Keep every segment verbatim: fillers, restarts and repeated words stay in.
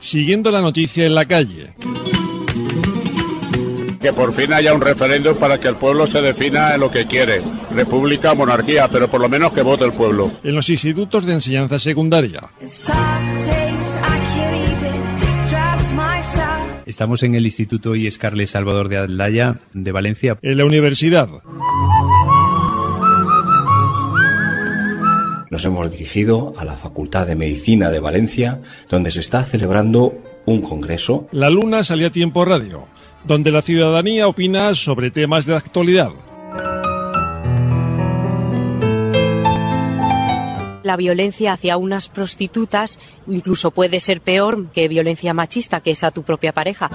siguiendo la noticia en la calle. Que por fin haya un referéndum para que el pueblo se defina en lo que quiere, república o monarquía, pero por lo menos que vote el pueblo. En los institutos de enseñanza secundaria. Estamos en el Instituto I E S Carles Salvador de Aldaya, de Valencia. En la universidad. Nos hemos dirigido a la Facultad de Medicina de Valencia, donde se está celebrando un congreso. La Luna sale a tiempo radio, donde la ciudadanía opina sobre temas de actualidad. La violencia hacia unas prostitutas incluso puede ser peor que violencia machista, que es a tu propia pareja.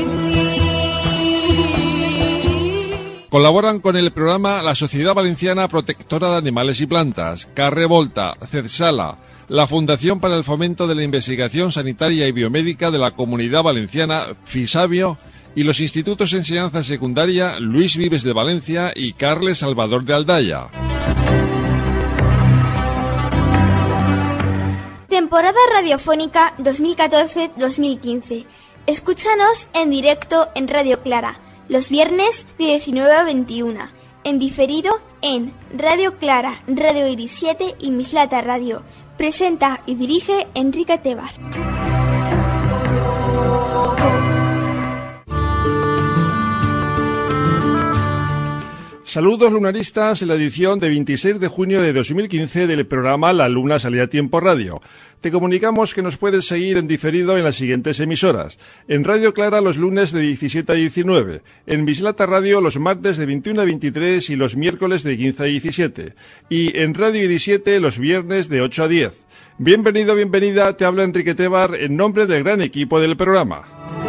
Colaboran con el programa la Sociedad Valenciana Protectora de Animales y Plantas, Carrevolta, CEDSALA, la Fundación para el Fomento de la Investigación Sanitaria y Biomédica de la Comunidad Valenciana, FISABIO, y los institutos de enseñanza secundaria Luis Vives de Valencia y Carles Salvador de Aldaya. Temporada radiofónica dos mil catorce dos mil quince. Escúchanos en directo en Radio Clara, los viernes de diecinueve a veintiuna. En diferido en Radio Clara, Radio Iris siete y Mislata Radio. Presenta y dirige Enrique Tebar. Saludos lunaristas en la edición de veintiséis de junio de dos mil quince del programa La Luna salía a tiempo radio. Te comunicamos que nos puedes seguir en diferido en las siguientes emisoras. En Radio Clara los lunes de diecisiete a diecinueve, en Mislata Radio los martes de veintiuno a veintitrés y los miércoles de quince a diecisiete, y en Radio Iris siete los viernes de ocho a diez. Bienvenido, bienvenida, te habla Enrique Tebar en nombre del gran equipo del programa.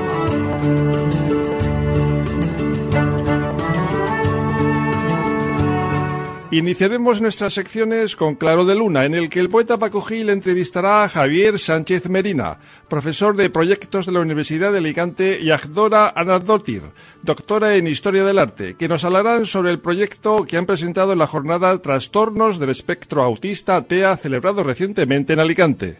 Iniciaremos nuestras secciones con Claro de Luna, en el que el poeta Paco Gil entrevistará a Javier Sánchez Medina, profesor de proyectos de la Universidad de Alicante, y a Dora Anardótir, doctora en Historia del Arte, que nos hablarán sobre el proyecto que han presentado en la jornada Trastornos del Espectro Autista T E A, celebrado recientemente en Alicante.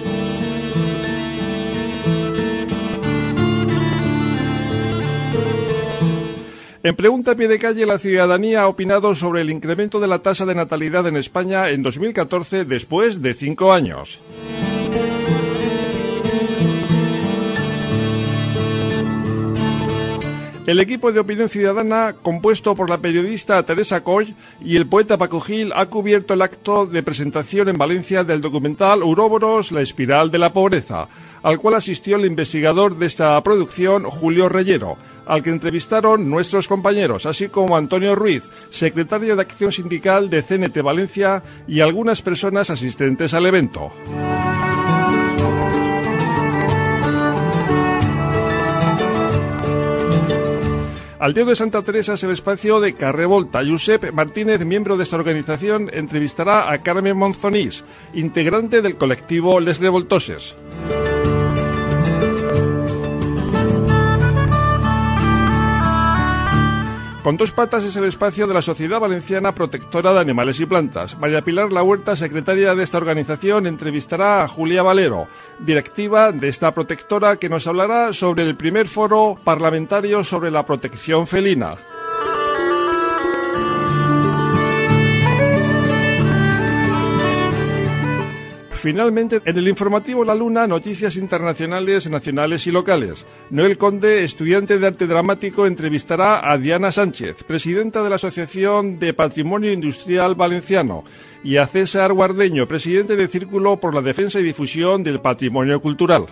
En Pregunta a pie de calle, la ciudadanía ha opinado sobre el incremento de la tasa de natalidad en España en dos mil catorce después de cinco años. El equipo de Opinión Ciudadana, compuesto por la periodista Teresa Coll y el poeta Paco Gil, ha cubierto el acto de presentación en Valencia del documental Ouroboros, la espiral de la pobreza, al cual asistió el investigador de esta producción, Julio Reyero, al que entrevistaron nuestros compañeros, así como Antonio Ruiz, secretario de Acción Sindical de C N T Valencia, y algunas personas asistentes al evento. Aldeo de Santa Teresa es el espacio de Carrevolta. Josep Martínez, miembro de esta organización, entrevistará a Carmen Monzonís, integrante del colectivo Les Revoltoses. Con dos patas es el espacio de la Sociedad Valenciana Protectora de Animales y Plantas. María Pilar Lahuerta, secretaria de esta organización, entrevistará a Julia Valero, directiva de esta protectora, que nos hablará sobre el primer foro parlamentario sobre la protección felina. Finalmente, en el informativo La Luna, noticias internacionales, nacionales y locales. Noel Conde, estudiante de arte dramático, entrevistará a Diana Sánchez, presidenta de la Asociación de Patrimonio Industrial Valenciano, y a César Guardeño, presidente del Círculo por la Defensa y Difusión del Patrimonio Cultural.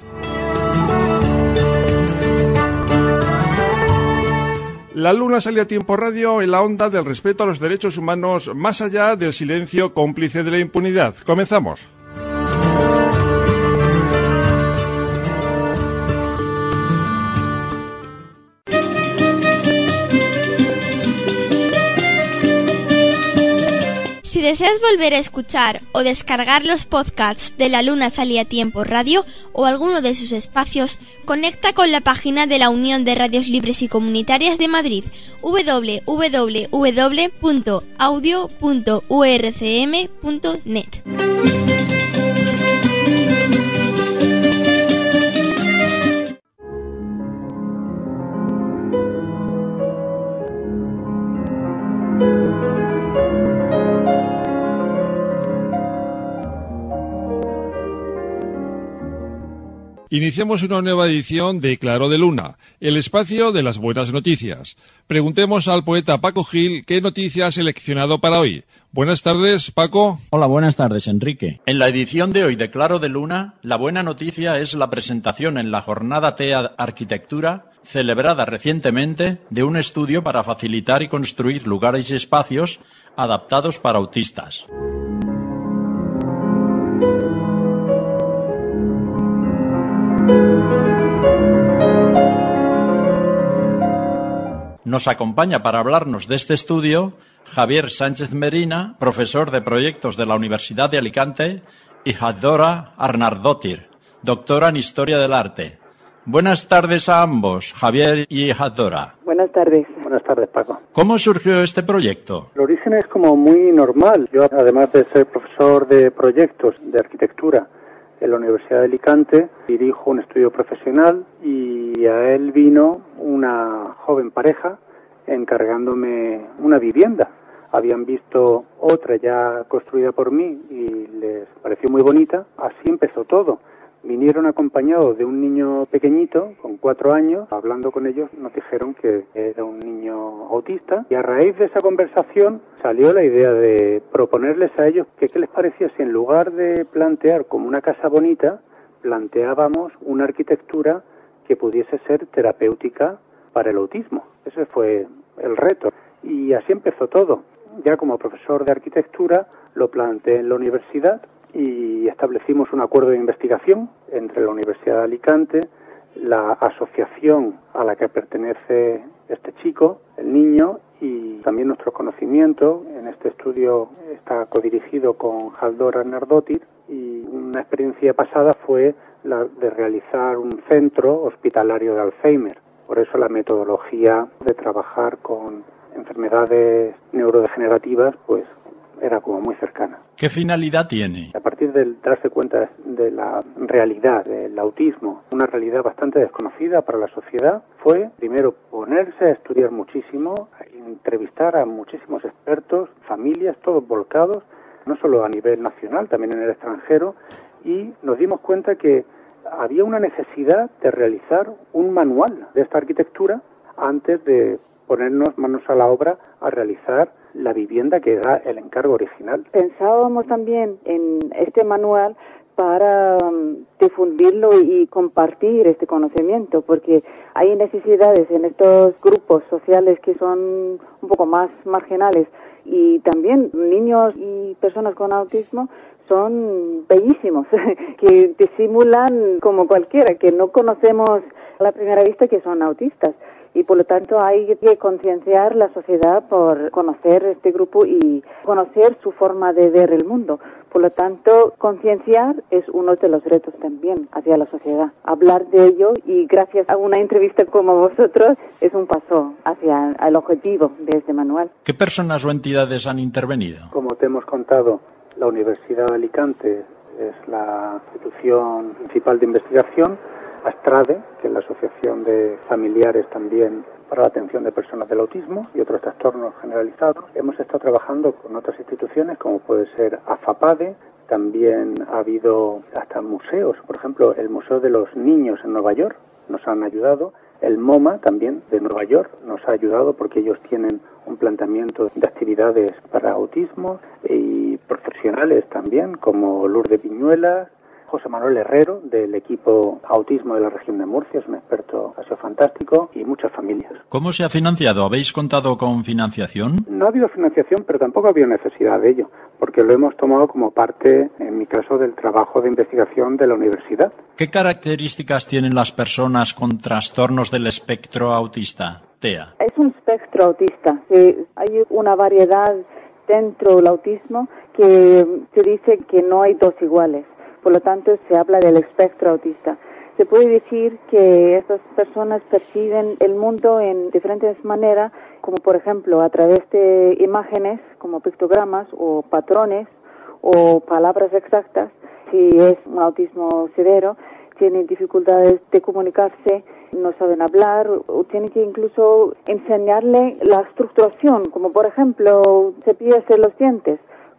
La Luna sale a tiempo radio en la onda del respeto a los derechos humanos, más allá del silencio cómplice de la impunidad. Comenzamos. Si deseas volver a escuchar o descargar los podcasts de La Luna Salía a Tiempo Radio o alguno de sus espacios, conecta con la página de la Unión de Radios Libres y Comunitarias de Madrid, doble u doble u doble u punto audio punto u r c m punto net. Iniciamos una nueva edición de Claro de Luna, el espacio de las buenas noticias. Preguntemos al poeta Paco Gil qué noticia ha seleccionado para hoy. Buenas tardes, Paco. Hola, buenas tardes, Enrique. En la edición de hoy de Claro de Luna, la buena noticia es la presentación en la jornada T E A Arquitectura, celebrada recientemente, de un estudio para facilitar y construir lugares y espacios adaptados para autistas. Nos acompaña para hablarnos de este estudio Javier Sánchez Merina, profesor de proyectos de la Universidad de Alicante, y Hadora Arnardótir, doctora en Historia del Arte. Buenas tardes a ambos, Javier y Hadora. Buenas tardes. Buenas tardes, Paco. ¿Cómo surgió este proyecto? El origen es como muy normal. Yo, además de ser profesor de proyectos de arquitectura en la Universidad de Alicante, dirijo un estudio profesional y a él vino una joven pareja encargándome una vivienda. Habían visto otra ya construida por mí y les pareció muy bonita. Así empezó todo. Vinieron acompañados de un niño pequeñito, con cuatro años. Hablando con ellos nos dijeron que era un niño autista. Y a raíz de esa conversación salió la idea de proponerles a ellos que qué les parecía si en lugar de plantear como una casa bonita, planteábamos una arquitectura que pudiese ser terapéutica para el autismo. Ese fue el reto. Y así empezó todo. Ya como profesor de arquitectura lo planteé en la universidad y establecimos un acuerdo de investigación entre la Universidad de Alicante, la asociación a la que pertenece este chico, el niño, y también nuestro conocimiento. En este estudio está codirigido con Hadora Arnardótir y una experiencia pasada fue la de realizar un centro hospitalario de Alzheimer. Por eso la metodología de trabajar con enfermedades neurodegenerativas pues era como muy cercana. ¿Qué finalidad tiene? A partir de darse cuenta de la realidad del autismo, una realidad bastante desconocida para la sociedad, fue primero ponerse a estudiar muchísimo, a entrevistar a muchísimos expertos, familias, todos volcados, no solo a nivel nacional, también en el extranjero, y nos dimos cuenta que había una necesidad de realizar un manual de esta arquitectura antes de ponernos manos a la obra a realizar la vivienda que era el encargo original. Pensábamos también en este manual para um, difundirlo y compartir este conocimiento, porque hay necesidades en estos grupos sociales que son un poco más marginales, y también niños y personas con autismo son bellísimos, que disimulan como cualquiera, que no conocemos a la primera vista que son autistas. Y por lo tanto hay que concienciar la sociedad por conocer este grupo y conocer su forma de ver el mundo. Por lo tanto, concienciar es uno de los retos también hacia la sociedad. Hablar de ello, y gracias a una entrevista como vosotros es un paso hacia el objetivo de este manual. ¿Qué personas o entidades han intervenido? Como te hemos contado, la Universidad de Alicante es la institución principal de investigación. ASTRADE, que es la Asociación de Familiares también para la atención de personas del autismo y otros trastornos generalizados. Hemos estado trabajando con otras instituciones como puede ser AFAPADE, también ha habido hasta museos, por ejemplo el Museo de los Niños en Nueva York nos han ayudado, el MoMA también de Nueva York nos ha ayudado porque ellos tienen un planteamiento de actividades para autismo, y profesionales también como Lourdes Viñuela, José Manuel Herrero, del equipo autismo de la región de Murcia, es un experto, ha sido fantástico, y muchas familias. ¿Cómo se ha financiado? ¿Habéis contado con financiación? No ha habido financiación, pero tampoco ha habido necesidad de ello, porque lo hemos tomado como parte, en mi caso, del trabajo de investigación de la universidad. ¿Qué características tienen las personas con trastornos del espectro autista, Tea? Es un espectro autista. Sí, hay una variedad dentro del autismo que se dice que no hay dos iguales. Por lo tanto, se habla del espectro autista. Se puede decir que estas personas perciben el mundo en diferentes maneras, como por ejemplo a través de imágenes, como pictogramas o patrones o palabras exactas. Si es un autismo severo, tienen dificultades de comunicarse, no saben hablar, o tienen que incluso enseñarle la estructuración, como por ejemplo cepillarse los dientes,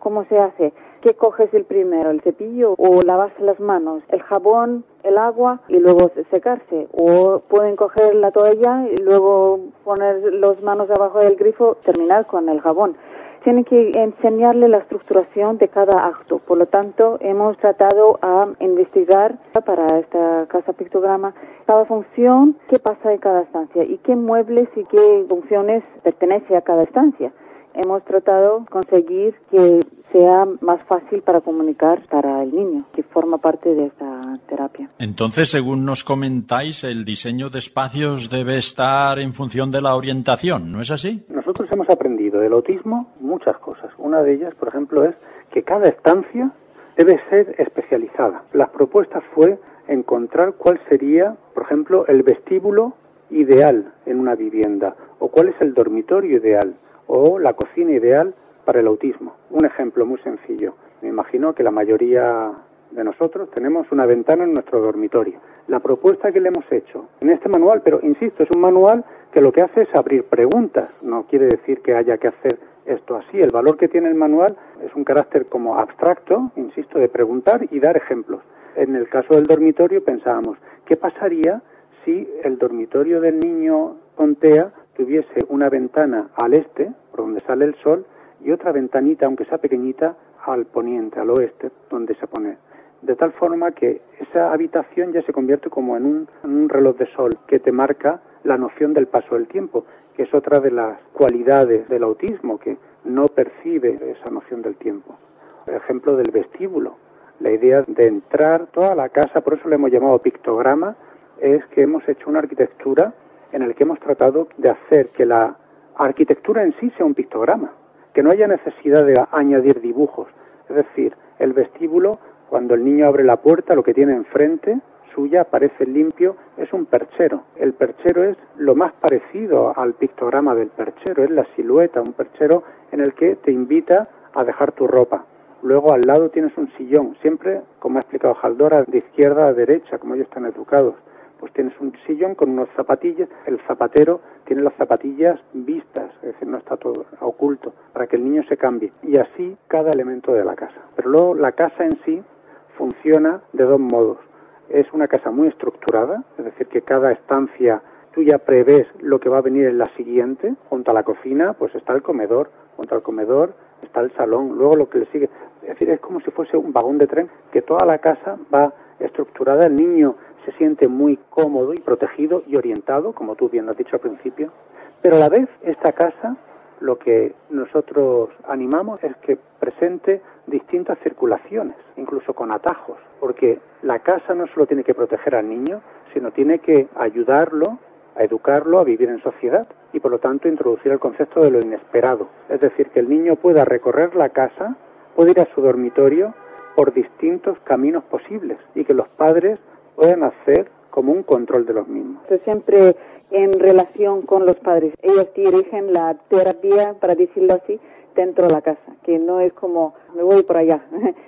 ¿Cómo se hace? ¿Qué coges el primero, el cepillo o lavarse las manos? ¿El jabón, el agua y luego secarse? ¿O pueden coger la toalla y luego poner las manos abajo del grifo, terminar con el jabón? Tienen que enseñarle la estructuración de cada acto. Por lo tanto, hemos tratado a investigar para esta casa pictograma cada función, qué pasa en cada estancia y qué muebles y qué funciones pertenece a cada estancia. Hemos tratado de conseguir que sea más fácil para comunicar para el niño, que forma parte de esta terapia. Entonces, según nos comentáis, el diseño de espacios debe estar en función de la orientación, ¿no es así? Nosotros hemos aprendido del autismo muchas cosas. Una de ellas, por ejemplo, es que cada estancia debe ser especializada. La propuesta fue encontrar cuál sería, por ejemplo, el vestíbulo ideal en una vivienda, o cuál es el dormitorio ideal, o la cocina ideal para el autismo. Un ejemplo muy sencillo. Me imagino que la mayoría de nosotros tenemos una ventana en nuestro dormitorio. La propuesta que le hemos hecho en este manual, pero insisto, es un manual que lo que hace es abrir preguntas. No quiere decir que haya que hacer esto así. El valor que tiene el manual es un carácter como abstracto, insisto, de preguntar y dar ejemplos. En el caso del dormitorio pensábamos, ¿qué pasaría si el dormitorio del niño con T E A tuviese una ventana al este, por donde sale el sol, y otra ventanita, aunque sea pequeñita, al poniente, al oeste, donde se pone? De tal forma que esa habitación ya se convierte como en un, en un reloj de sol que te marca la noción del paso del tiempo, que es otra de las cualidades del autismo, que no percibe esa noción del tiempo. El ejemplo del vestíbulo, la idea de entrar toda la casa, por eso le hemos llamado pictograma, es que hemos hecho una arquitectura en la que hemos tratado de hacer que la arquitectura en sí sea un pictograma, que no haya necesidad de añadir dibujos. Es decir, el vestíbulo, cuando el niño abre la puerta, lo que tiene enfrente suya aparece limpio, es un perchero. El perchero es lo más parecido al pictograma del perchero, es la silueta, un perchero en el que te invita a dejar tu ropa. Luego al lado tienes un sillón, siempre, como ha explicado Haldora, de izquierda a derecha, como ellos están educados. Pues tienes un sillón con unos zapatillas, el zapatero tiene las zapatillas vistas, es decir, no está todo oculto, para que el niño se cambie. Y así cada elemento de la casa. Pero luego la casa en sí funciona de dos modos. Es una casa muy estructurada, es decir, que cada estancia tú ya prevés lo que va a venir en la siguiente. Junto a la cocina pues está el comedor, junto al comedor está el salón, luego lo que le sigue. Es decir, es como si fuese un vagón de tren, que toda la casa va estructurada. El niño se siente muy cómodo y protegido y orientado, como tú bien has dicho al principio, pero a la vez esta casa, lo que nosotros animamos es que presente distintas circulaciones, incluso con atajos, porque la casa no solo tiene que proteger al niño, sino tiene que ayudarlo a educarlo a vivir en sociedad y por lo tanto introducir el concepto de lo inesperado, es decir, que el niño pueda recorrer la casa, puede ir a su dormitorio por distintos caminos posibles y que los padres pueden hacer como un control de los mismos. Siempre en relación con los padres, ellos dirigen la terapia, para decirlo así, dentro de la casa, que no es como me voy por allá,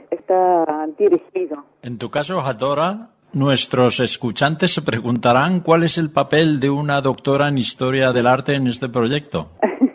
está dirigido. En tu caso, Haldora, nuestros escuchantes se preguntarán cuál es el papel de una doctora en Historia del Arte en este proyecto.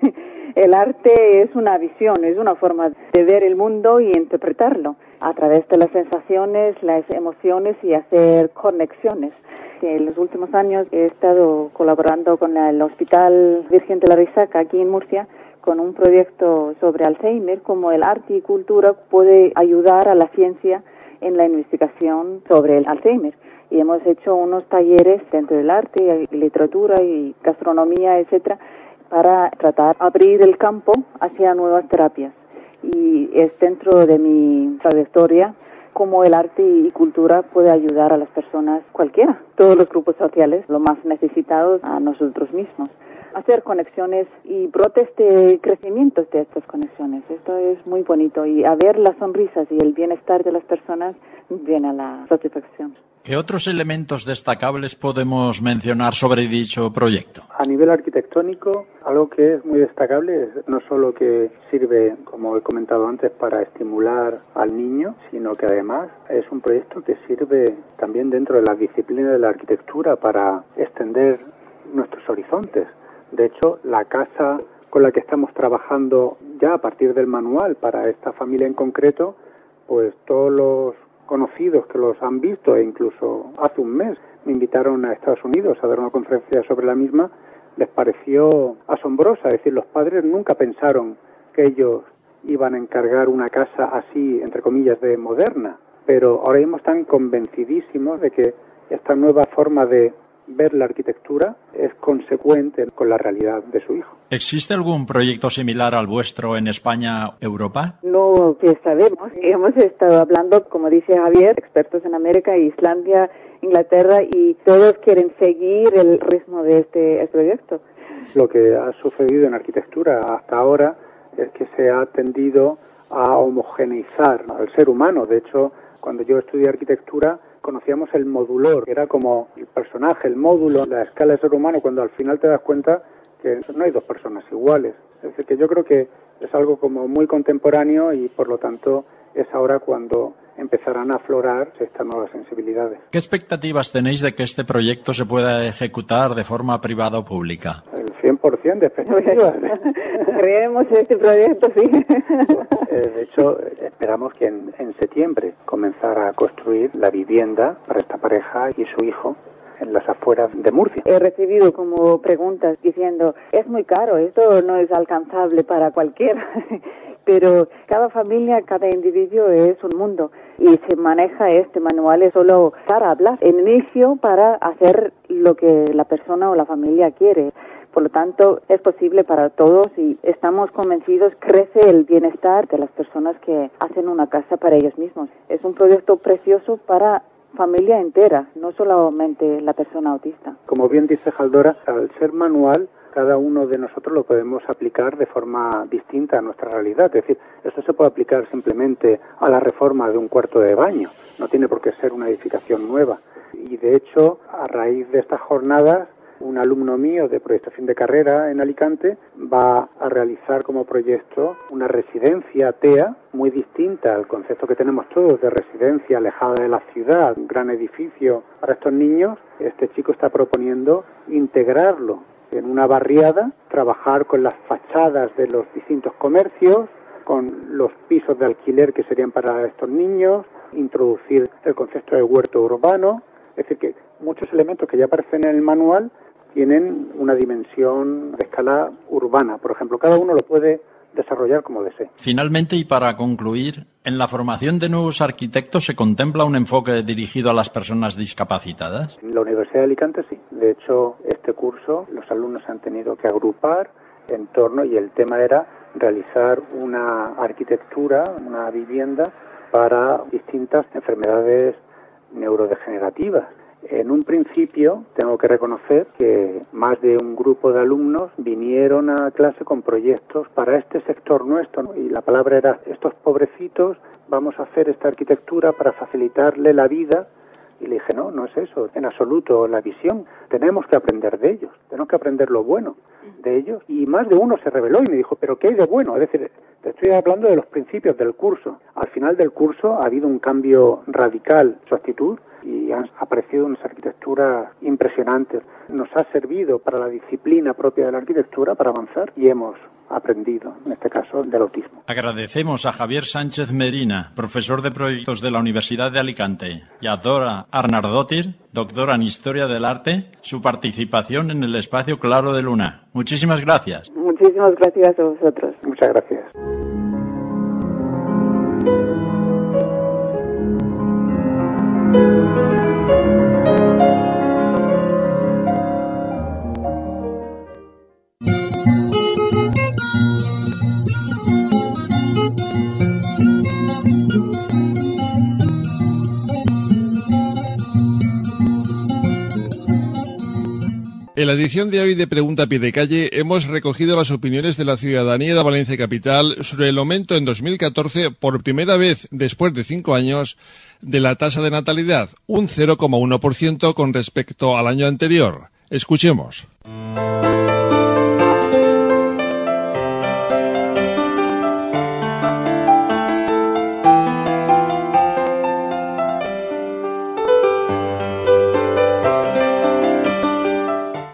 El arte es una visión, es una forma de ver el mundo y interpretarlo a través de las sensaciones, las emociones y hacer conexiones. En los últimos años he estado colaborando con el Hospital Virgen de la Risaca aquí en Murcia con un proyecto sobre Alzheimer, como el arte y cultura puede ayudar a la ciencia en la investigación sobre el Alzheimer. Y hemos hecho unos talleres dentro del arte, literatura y gastronomía, etcétera, para tratar de abrir el campo hacia nuevas terapias. Y es dentro de mi trayectoria cómo el arte y cultura puede ayudar a las personas, cualquiera, todos los grupos sociales, los más necesitados, a nosotros mismos. Hacer conexiones y brotes de crecimiento de estas conexiones. Esto es muy bonito y a ver las sonrisas y el bienestar de las personas viene a la satisfacción. ¿Qué otros elementos destacables podemos mencionar sobre dicho proyecto? A nivel arquitectónico, algo que es muy destacable es no solo que sirve, como he comentado antes, para estimular al niño, sino que además es un proyecto que sirve también dentro de la disciplina de la arquitectura para extender nuestros horizontes. De hecho, la casa con la que estamos trabajando ya a partir del manual para esta familia en concreto, pues todos los conocidos que los han visto, e incluso hace un mes me invitaron a Estados Unidos a dar una conferencia sobre la misma, les pareció asombrosa. Es decir, los padres nunca pensaron que ellos iban a encargar una casa así, entre comillas, de moderna, pero ahora mismo están convencidísimos de que esta nueva forma de ver la arquitectura es consecuente con la realidad de su hijo. ¿Existe algún proyecto similar al vuestro en España, Europa? No que sabemos. Hemos estado hablando, como dice Javier, expertos en América, Islandia, Inglaterra, y todos quieren seguir el ritmo de este, este proyecto. Lo que ha sucedido en arquitectura hasta ahora es que se ha tendido a homogeneizar al ser humano. De hecho, cuando yo estudié arquitectura, conocíamos el modulor, que era como el personaje, el módulo, la escala del ser humano, cuando al final te das cuenta que no hay dos personas iguales. Es decir, que yo creo que es algo como muy contemporáneo y por lo tanto es ahora cuando empezarán a aflorar estas nuevas sensibilidades. ¿Qué expectativas tenéis de que este proyecto se pueda ejecutar de forma privada o pública? El cien por ciento de expectativas. Creemos en este proyecto, sí. De hecho, esperamos que en, en septiembre comenzara a construir la vivienda para esta pareja y su hijo en las afueras de Murcia. He recibido como preguntas diciendo, es muy caro, esto no es alcanzable para cualquiera. Pero cada familia, cada individuo es un mundo y se maneja este manual es solo para hablar, en inicio para hacer lo que la persona o la familia quiere. Por lo tanto, es posible para todos y estamos convencidos crece el bienestar de las personas que hacen una casa para ellos mismos. Es un proyecto precioso para familia entera, no solamente la persona autista. Como bien dice Jaldora, al ser manual, cada uno de nosotros lo podemos aplicar de forma distinta a nuestra realidad. Es decir, esto se puede aplicar simplemente a la reforma de un cuarto de baño, no tiene por qué ser una edificación nueva. Y de hecho, a raíz de estas jornadas, un alumno mío de proyecto fin de carrera en Alicante va a realizar como proyecto una residencia T E A muy distinta al concepto que tenemos todos de residencia alejada de la ciudad, un gran edificio para estos niños. Este chico está proponiendo integrarlo en una barriada, trabajar con las fachadas de los distintos comercios, con los pisos de alquiler que serían para estos niños, introducir el concepto de huerto urbano. Es decir, que muchos elementos que ya aparecen en el manual tienen una dimensión de escala urbana. Por ejemplo, cada uno lo puede desarrollar como desee. Finalmente, y para concluir, ¿en la formación de nuevos arquitectos se contempla un enfoque dirigido a las personas discapacitadas? En la Universidad de Alicante sí. De hecho, este curso los alumnos han tenido que agrupar en torno y el tema era realizar una arquitectura, una vivienda para distintas enfermedades neurodegenerativas. En un principio, tengo que reconocer que más de un grupo de alumnos vinieron a clase con proyectos para este sector nuestro, ¿no? Y la palabra era, estos pobrecitos, vamos a hacer esta arquitectura para facilitarle la vida. Y le dije, no, no es eso, en absoluto, la visión, tenemos que aprender de ellos, tenemos que aprender lo bueno de ellos. Y más de uno se rebeló y me dijo, ¿pero qué hay de bueno? Es decir, te estoy hablando de los principios del curso. Al final del curso ha habido un cambio radical en su actitud y han aparecido unas arquitecturas impresionantes. Nos ha servido para la disciplina propia de la arquitectura para avanzar y hemos aprendido, en este caso, del autismo. Agradecemos a Javier Sánchez Merina, profesor de proyectos de la Universidad de Alicante, y a Dora Arnardótir, doctora en Historia del Arte, su participación en el espacio Claro de Luna. Muchísimas gracias. Muchísimas gracias a vosotros. Muchas gracias. En la edición de hoy de Pregunta a Pie de Calle hemos recogido las opiniones de la ciudadanía de Valencia Capital sobre el aumento en dos mil catorce, por primera vez después de cinco años, de la tasa de natalidad, un cero coma uno por ciento con respecto al año anterior. Escuchemos.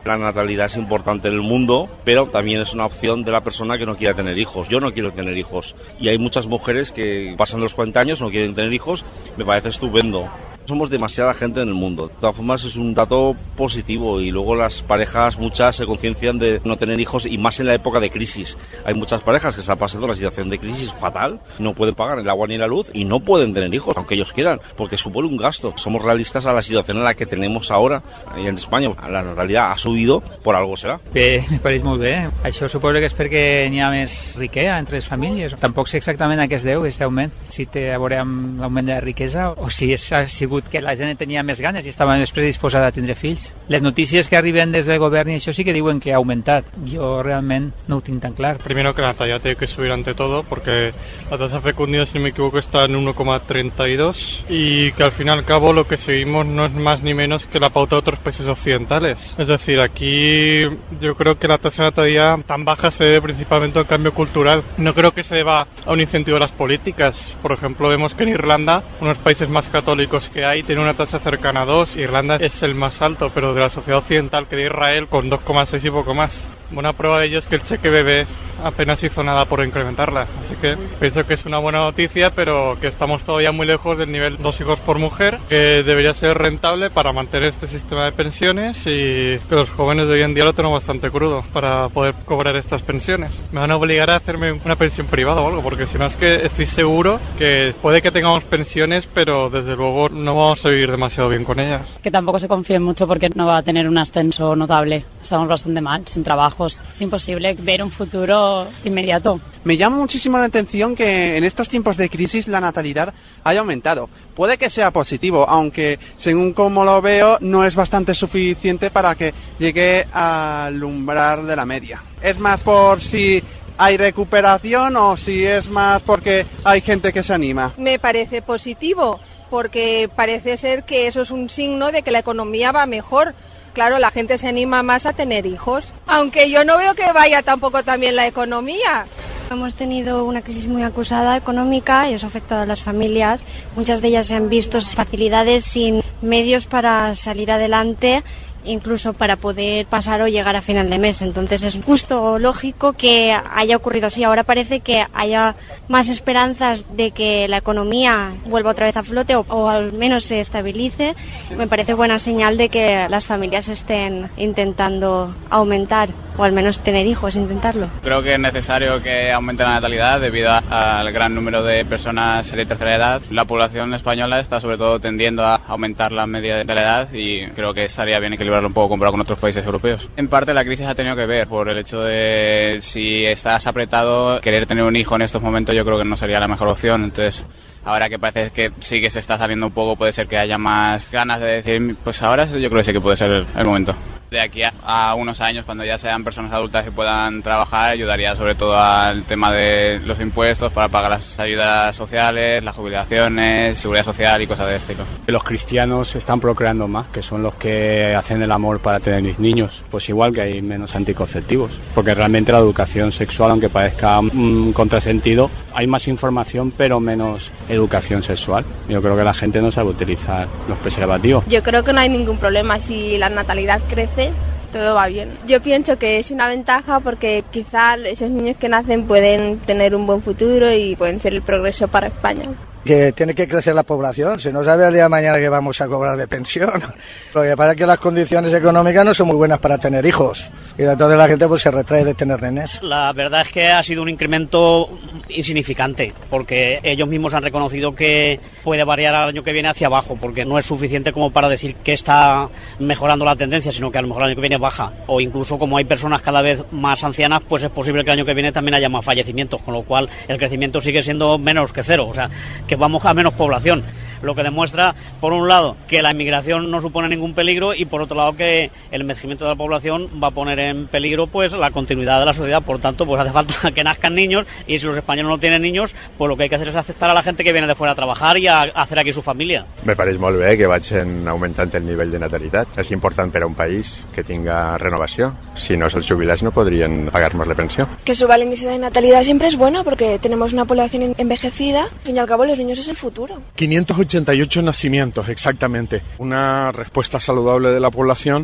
La natalidad es importante en el mundo, pero también es una opción de la persona que no quiera tener hijos. Yo no quiero tener hijos y hay muchas mujeres que pasan los cuarenta años, no quieren tener hijos, me parece estupendo. Somos demasiada gente en el mundo. De todas formas es un dato positivo y luego las parejas, muchas se conciencian de no tener hijos y más en la época de crisis. Hay muchas parejas que están pasando una situación de crisis fatal, no pueden pagar el agua ni la luz y no pueden tener hijos, aunque ellos quieran, porque supone un gasto. Somos realistas a la situación en la que tenemos ahora en Espanya. La natalidad ha subido, por algo serà. Bé, me pareix molt bé. Això suposo que és perquè n'hi ha més riquesa entre les famílies. Tampoc sé exactament a què es deu aquest augment, si té a veure amb l'augment de la riquesa o si és, ha sigut que la gent tenia més ganes i estava més predisposada a tindre fills. Les notícies que arriben des del govern i això sí que diuen que ha augmentat. Jo realment no ho tinc tan clar. Primero que la natalidad tiene que subir ante todo porque la tasa de fecundidad, si no me equivoco, está en uno coma treinta y dos y que al fin y al cabo lo que seguimos no es más ni menos que la pauta de otros países occidentales. Es decir, aquí yo creo que la tasa de natalidad tan baja se debe principalmente al cambio cultural. No creo que se deba a un incentivo de las políticas. Por ejemplo, vemos que en Irlanda, uno de los países más católicos que hay, tiene una tasa cercana a dos. Irlanda es el más alto, pero de la sociedad occidental, que de Israel, con dos coma seis y poco más. Buena prueba de ello es que el cheque bebé apenas hizo nada por incrementarla. Así que pienso que es una buena noticia, pero que estamos todavía muy lejos del nivel dos hijos por mujer, que debería ser rentable para mantener este sistema de pensiones y que los jóvenes de hoy en día lo tenemos bastante crudo para poder cobrar estas pensiones. Me van a obligar a hacerme una pensión privada o algo, porque si no es que estoy seguro que puede que tengamos pensiones, pero desde luego no vamos a vivir demasiado bien con ellas. Que tampoco se confíen mucho porque no va a tener un ascenso notable. Estamos bastante mal, sin trabajos. Es imposible ver un futuro inmediato. Me llama muchísimo la atención que en estos tiempos de crisis la natalidad haya aumentado. Puede que sea positivo, aunque según como lo veo no es bastante suficiente para que llegue al umbral de la media. ¿Es más por si hay recuperación o si es más porque hay gente que se anima? Me parece positivo, porque parece ser que eso es un signo de que la economía va mejor. Claro, la gente se anima más a tener hijos, aunque yo no veo que vaya tampoco también la economía. Hemos tenido una crisis muy acusada económica y eso ha afectado a las familias. Muchas de ellas se han visto sin facilidades, sin medios para salir adelante, incluso para poder pasar o llegar a final de mes. Entonces es justo o lógico que haya ocurrido así. Ahora parece que haya más esperanzas de que la economía vuelva otra vez a flote o, o al menos se estabilice. Me parece buena señal de que las familias estén intentando aumentar o al menos tener hijos, intentarlo. Creo que es necesario que aumente la natalidad debido a, al gran número de personas de tercera edad. La población española está sobre todo tendiendo a aumentar la media de la edad y creo que estaría bien equilibrarlo un poco comparado con otros países europeos. En parte la crisis ha tenido que ver por el hecho de si estás apretado, querer tener un hijo en estos momentos yo creo que no sería la mejor opción, entonces ahora que parece que sí que se está saliendo un poco, puede ser que haya más ganas de decir, pues ahora yo creo que sí que puede ser el, el momento. De aquí a, a unos años, cuando ya sean personas adultas que puedan trabajar, ayudaría sobre todo al tema de los impuestos para pagar las ayudas sociales, las jubilaciones, seguridad social y cosas de este estilo. Los cristianos están procreando más, que son los que hacen el amor para tener niños. Pues igual que hay menos anticonceptivos, porque realmente la educación sexual, aunque parezca un contrasentido, hay más información pero menos educación sexual. Yo creo que la gente no sabe utilizar los preservativos. Yo creo que no hay ningún problema si la natalidad crece. Todo va bien. Yo pienso que es una ventaja porque quizás esos niños que nacen pueden tener un buen futuro y pueden ser el progreso para España. Que tiene que crecer la población, si no sabe el día de mañana que vamos a cobrar de pensión. Lo que pasa es que las condiciones económicas no son muy buenas para tener hijos y entonces la gente pues se retrae de tener nenes. La verdad es que ha sido un incremento insignificante porque ellos mismos han reconocido que puede variar al año que viene hacia abajo porque no es suficiente como para decir que está mejorando la tendencia, sino que a lo mejor el año que viene baja o incluso como hay personas cada vez más ancianas pues es posible que el año que viene también haya más fallecimientos, con lo cual el crecimiento sigue siendo menos que cero, o sea que vamos a menos población, lo que demuestra por un lado que la inmigración no supone ningún peligro y por otro lado que el envejecimiento de la población va a poner en peligro pues la continuidad de la sociedad, por tanto pues hace falta que nazcan niños y si los españoles no tienen niños pues lo que hay que hacer es aceptar a la gente que viene de fuera a trabajar y a hacer aquí su familia. Me pareix molt bé que vagin augmentant el nivell de natalitat, és important per a un país que tinga renovació, si no els jubilats no podrien pagar más la pensión. Que suba el índice de natalidad siempre es bueno porque tenemos una población envejecida, al fin y al cabo los niños es el futuro. quinientos ochenta y ocho nacimientos, exactamente. Una respuesta saludable de la población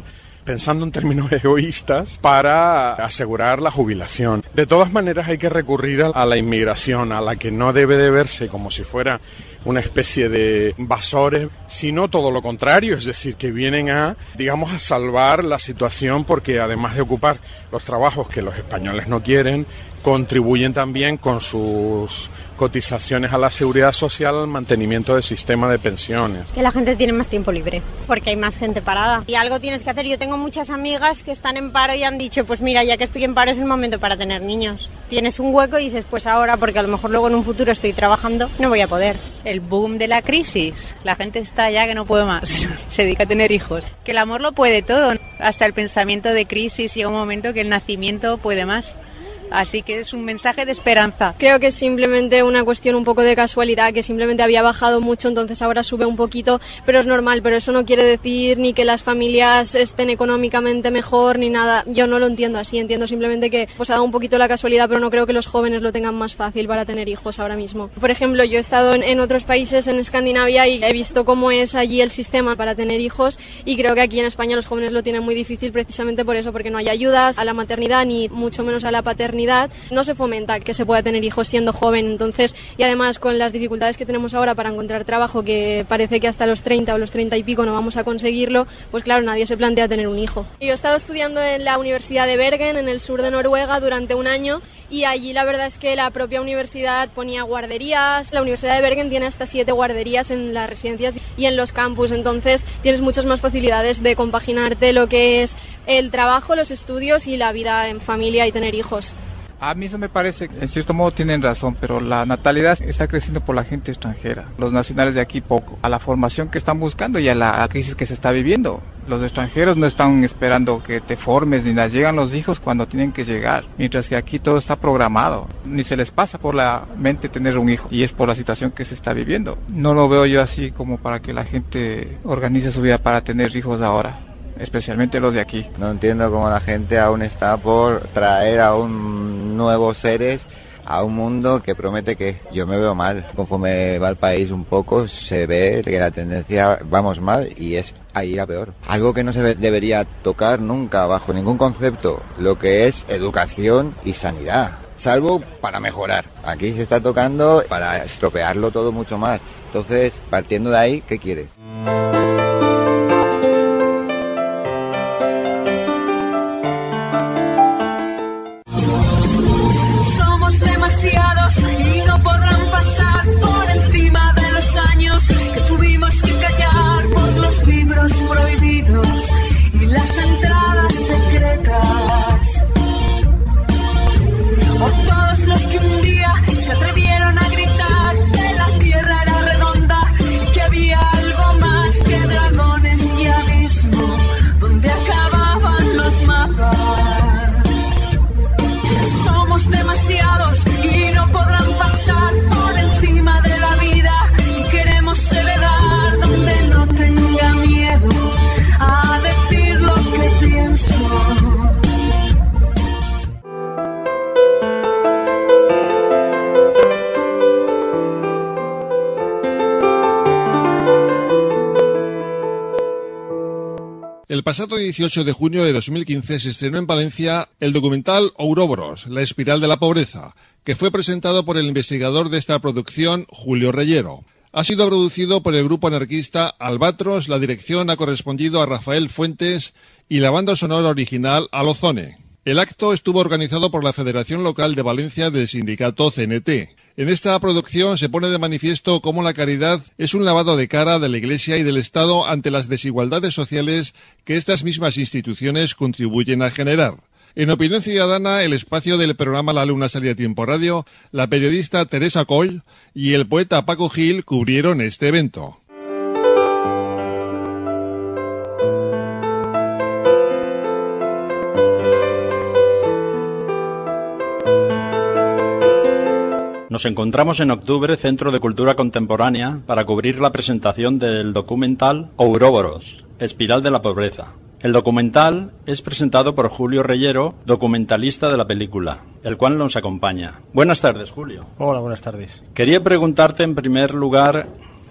pensando en términos egoístas, para asegurar la jubilación. De todas maneras hay que recurrir a la inmigración, a la que no debe de verse como si fuera una especie de invasores, sino todo lo contrario, es decir, que vienen a, digamos, a salvar la situación, porque además de ocupar los trabajos que los españoles no quieren, contribuyen también con sus cotizaciones a la seguridad social al mantenimiento del sistema de pensiones. Que la gente tiene más tiempo libre, porque hay más gente parada. Y algo tienes que hacer. Yo tengo muchas amigas que están en paro y han dicho, pues mira, ya que estoy en paro es el momento para tener niños. Tienes un hueco y dices, pues ahora, porque a lo mejor luego en un futuro estoy trabajando, no voy a poder. El boom de la crisis. La gente está ya que no puede más. Se dedica a tener hijos. Que el amor lo puede todo. Hasta el pensamiento de crisis llega un momento que el nacimiento puede más. Así que es un mensaje de esperanza. Creo que es simplemente una cuestión un poco de casualidad, que simplemente había bajado mucho, entonces ahora sube un poquito, pero es normal, pero eso no quiere decir ni que las familias estén económicamente mejor ni nada. Yo no lo entiendo así, entiendo simplemente que pues ha dado un poquito la casualidad, pero no creo que los jóvenes lo tengan más fácil para tener hijos ahora mismo. Por ejemplo, yo he estado en, en otros países en Escandinavia y he visto cómo es allí el sistema para tener hijos, y creo que aquí en España los jóvenes lo tienen muy difícil precisamente por eso, porque no hay ayudas a la maternidad ni mucho menos a la paternidad. No se fomenta que se pueda tener hijos siendo joven, entonces, y además con las dificultades que tenemos ahora para encontrar trabajo, que parece que hasta los treinta o los treinta y pico no vamos a conseguirlo, pues claro, nadie se plantea tener un hijo. Yo he estado estudiando en la Universidad de Bergen, en el sur de Noruega, durante un año, y allí la verdad es que la propia universidad ponía guarderías. La Universidad de Bergen tiene hasta siete guarderías en las residencias y en los campus, entonces tienes muchas más facilidades de compaginarte lo que es el trabajo, los estudios y la vida en familia y tener hijos. A mí eso me parece, en cierto modo tienen razón, pero la natalidad está creciendo por la gente extranjera. Los nacionales de aquí poco. A la formación que están buscando y a la crisis que se está viviendo. Los extranjeros no están esperando que te formes ni nada. Llegan los hijos cuando tienen que llegar. Mientras que aquí todo está programado. Ni se les pasa por la mente tener un hijo. Y es por la situación que se está viviendo. No lo veo yo así como para que la gente organice su vida para tener hijos ahora. Especialmente los de aquí. No entiendo cómo la gente aún está por traer aún nuevos seres a un mundo que promete que yo me veo mal. Conforme va el país un poco, se ve que la tendencia vamos mal y es a ir a peor. Algo que no se debería tocar nunca bajo ningún concepto, lo que es educación y sanidad. Salvo para mejorar. Aquí se está tocando para estropearlo todo mucho más. Entonces, partiendo de ahí, ¿qué quieres? Y no podrán pasar por encima de los años que tuvimos que callar por los libros prohibidos y las entradas secretas. Por todos los que un día se atrevieron a gritar que la tierra era redonda y que había algo más que dragones y abismo donde acababan los mapas. Somos demasiados y no podrán pasar por encima de la vida y queremos heredar donde no tenga miedo a decir lo que pienso. El pasado dieciocho de junio de dos mil quince se estrenó en Valencia el documental Ouroboros, la espiral de la pobreza, que fue presentado por el investigador de esta producción, Julio Reyero. Ha sido producido por el grupo anarquista Albatros, la dirección ha correspondido a Rafael Fuentes y la banda sonora original a Lozone. El acto estuvo organizado por la Federación Local de Valencia del sindicato C N T. En esta producción se pone de manifiesto cómo la caridad es un lavado de cara de la Iglesia y del Estado ante las desigualdades sociales que estas mismas instituciones contribuyen a generar. En Opinión Ciudadana, el espacio del programa La Luna Salía Tiempo Radio, la periodista Teresa Coll y el poeta Paco Gil cubrieron este evento. Nos encontramos en octubre, Centro de Cultura Contemporánea, para cubrir la presentación del documental Ouroboros, espiral de la pobreza. El documental es presentado por Julio Reyero, documentalista de la película, el cual nos acompaña. Buenas tardes, Julio. Hola, buenas tardes. Quería preguntarte en primer lugar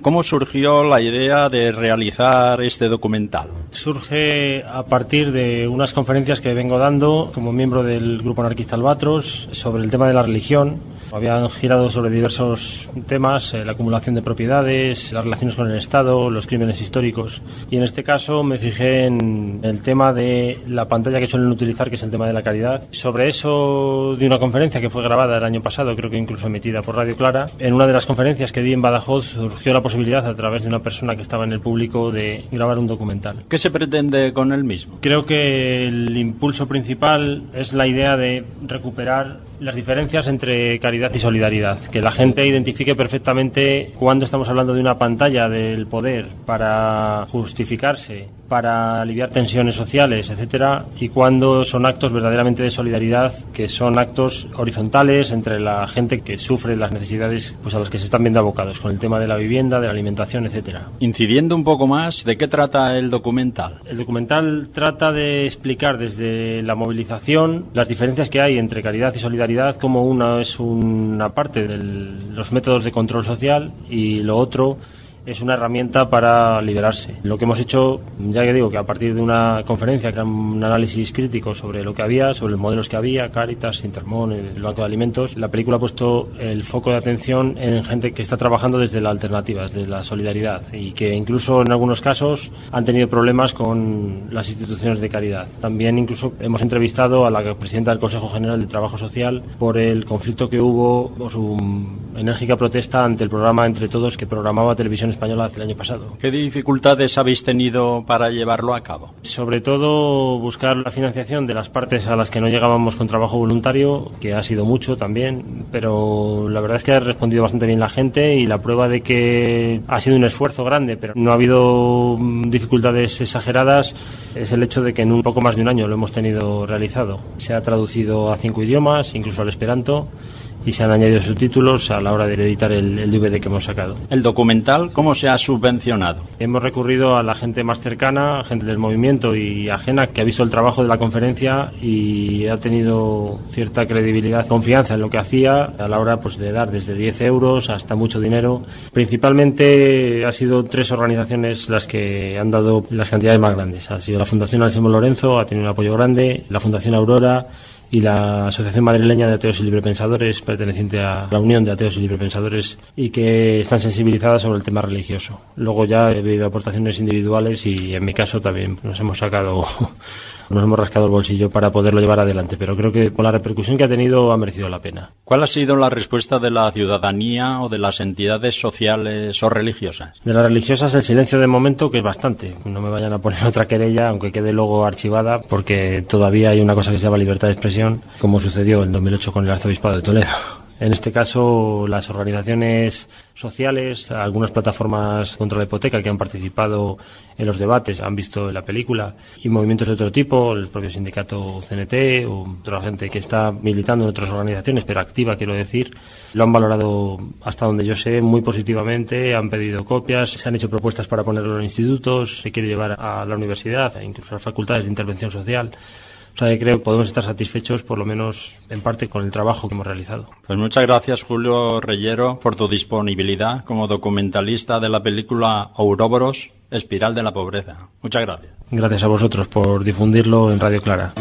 ¿Cómo surgió la idea de realizar este documental? Surge a partir de unas conferencias que vengo dando como miembro del grupo anarquista Albatros sobre el tema de la religión. Habían girado sobre diversos temas, eh, la acumulación de propiedades, las relaciones con el Estado, los crímenes históricos. Y en este caso me fijé en el tema de la pantalla que suelen utilizar, que es el tema de la caridad. Sobre eso di una conferencia que fue grabada el año pasado, creo que incluso emitida por Radio Clara. En una de las conferencias que di en Badajoz surgió la posibilidad, a través de una persona que estaba en el público, de grabar un documental. ¿Qué se pretende con el mismo? Creo que el impulso principal es la idea de recuperar las diferencias entre caridad y solidaridad, que la gente identifique perfectamente cuando estamos hablando de una pantalla del poder para justificarse, para aliviar tensiones sociales, etcétera, y cuando son actos verdaderamente de solidaridad, que son actos horizontales entre la gente que sufre las necesidades pues a las que se están viendo abocados, con el tema de la vivienda, de la alimentación, etcétera. Incidiendo un poco más, ¿de qué trata el documental? El documental trata de explicar desde la movilización las diferencias que hay entre caridad y solidaridad, como una es una parte de los métodos de control social y lo otro es una herramienta para liberarse. Lo que hemos hecho, ya que digo que a partir de una conferencia, que era un análisis crítico sobre lo que había, sobre los modelos que había, Cáritas, Intermón, el Banco de Alimentos, la película ha puesto el foco de atención en gente que está trabajando desde la alternativa, desde la solidaridad, y que incluso en algunos casos han tenido problemas con las instituciones de caridad. También incluso hemos entrevistado a la presidenta del Consejo General de Trabajo Social por el conflicto que hubo o su enérgica protesta ante el programa Entre Todos que programaba Televisión Española hace el año pasado. ¿Qué dificultades habéis tenido para llevarlo a cabo? Sobre todo buscar la financiación de las partes a las que no llegábamos con trabajo voluntario, que ha sido mucho también, pero la verdad es que ha respondido bastante bien la gente, y la prueba de que ha sido un esfuerzo grande, pero no ha habido dificultades exageradas, es el hecho de que en un poco más de un año lo hemos tenido realizado. Se ha traducido a cinco idiomas, incluso al esperanto, y se han añadido subtítulos a la hora de editar el, el D V D que hemos sacado. ¿El documental cómo se ha subvencionado? Hemos recurrido a la gente más cercana, gente del movimiento y ajena, que ha visto el trabajo de la conferencia y ha tenido cierta credibilidad, confianza en lo que hacía, a la hora pues de dar desde diez euros hasta mucho dinero. Principalmente ha sido tres organizaciones las que han dado las cantidades más grandes. Ha sido la Fundación Anselmo Lorenzo, ha tenido un apoyo grande, la Fundación Aurora y la Asociación Madrileña de Ateos y Librepensadores, perteneciente a la Unión de Ateos y Librepensadores, y que están sensibilizadas sobre el tema religioso. Luego ya he habido aportaciones individuales y en mi caso también nos hemos sacado, nos hemos rascado el bolsillo para poderlo llevar adelante, pero creo que por la repercusión que ha tenido ha merecido la pena. ¿Cuál ha sido la respuesta de la ciudadanía o de las entidades sociales o religiosas? De las religiosas el silencio de momento, que es bastante. No me vayan a poner otra querella, aunque quede luego archivada, porque todavía hay una cosa que se llama libertad de expresión, como sucedió en dos mil ocho con el arzobispado de Toledo. En este caso, las organizaciones sociales, algunas plataformas contra la hipoteca que han participado en los debates, han visto la película, y movimientos de otro tipo, el propio sindicato C N T o otra gente que está militando en otras organizaciones, pero activa, quiero decir, lo han valorado, hasta donde yo sé, muy positivamente, han pedido copias, se han hecho propuestas para ponerlo en institutos, se quiere llevar a la universidad, e incluso a las facultades de intervención social. O sea, que creo que podemos estar satisfechos, por lo menos en parte, con el trabajo que hemos realizado. Pues muchas gracias, Julio Reyero, por tu disponibilidad como documentalista de la película Ouroboros, Espiral de la Pobreza. Muchas gracias. Gracias a vosotros por difundirlo en Radio Clara.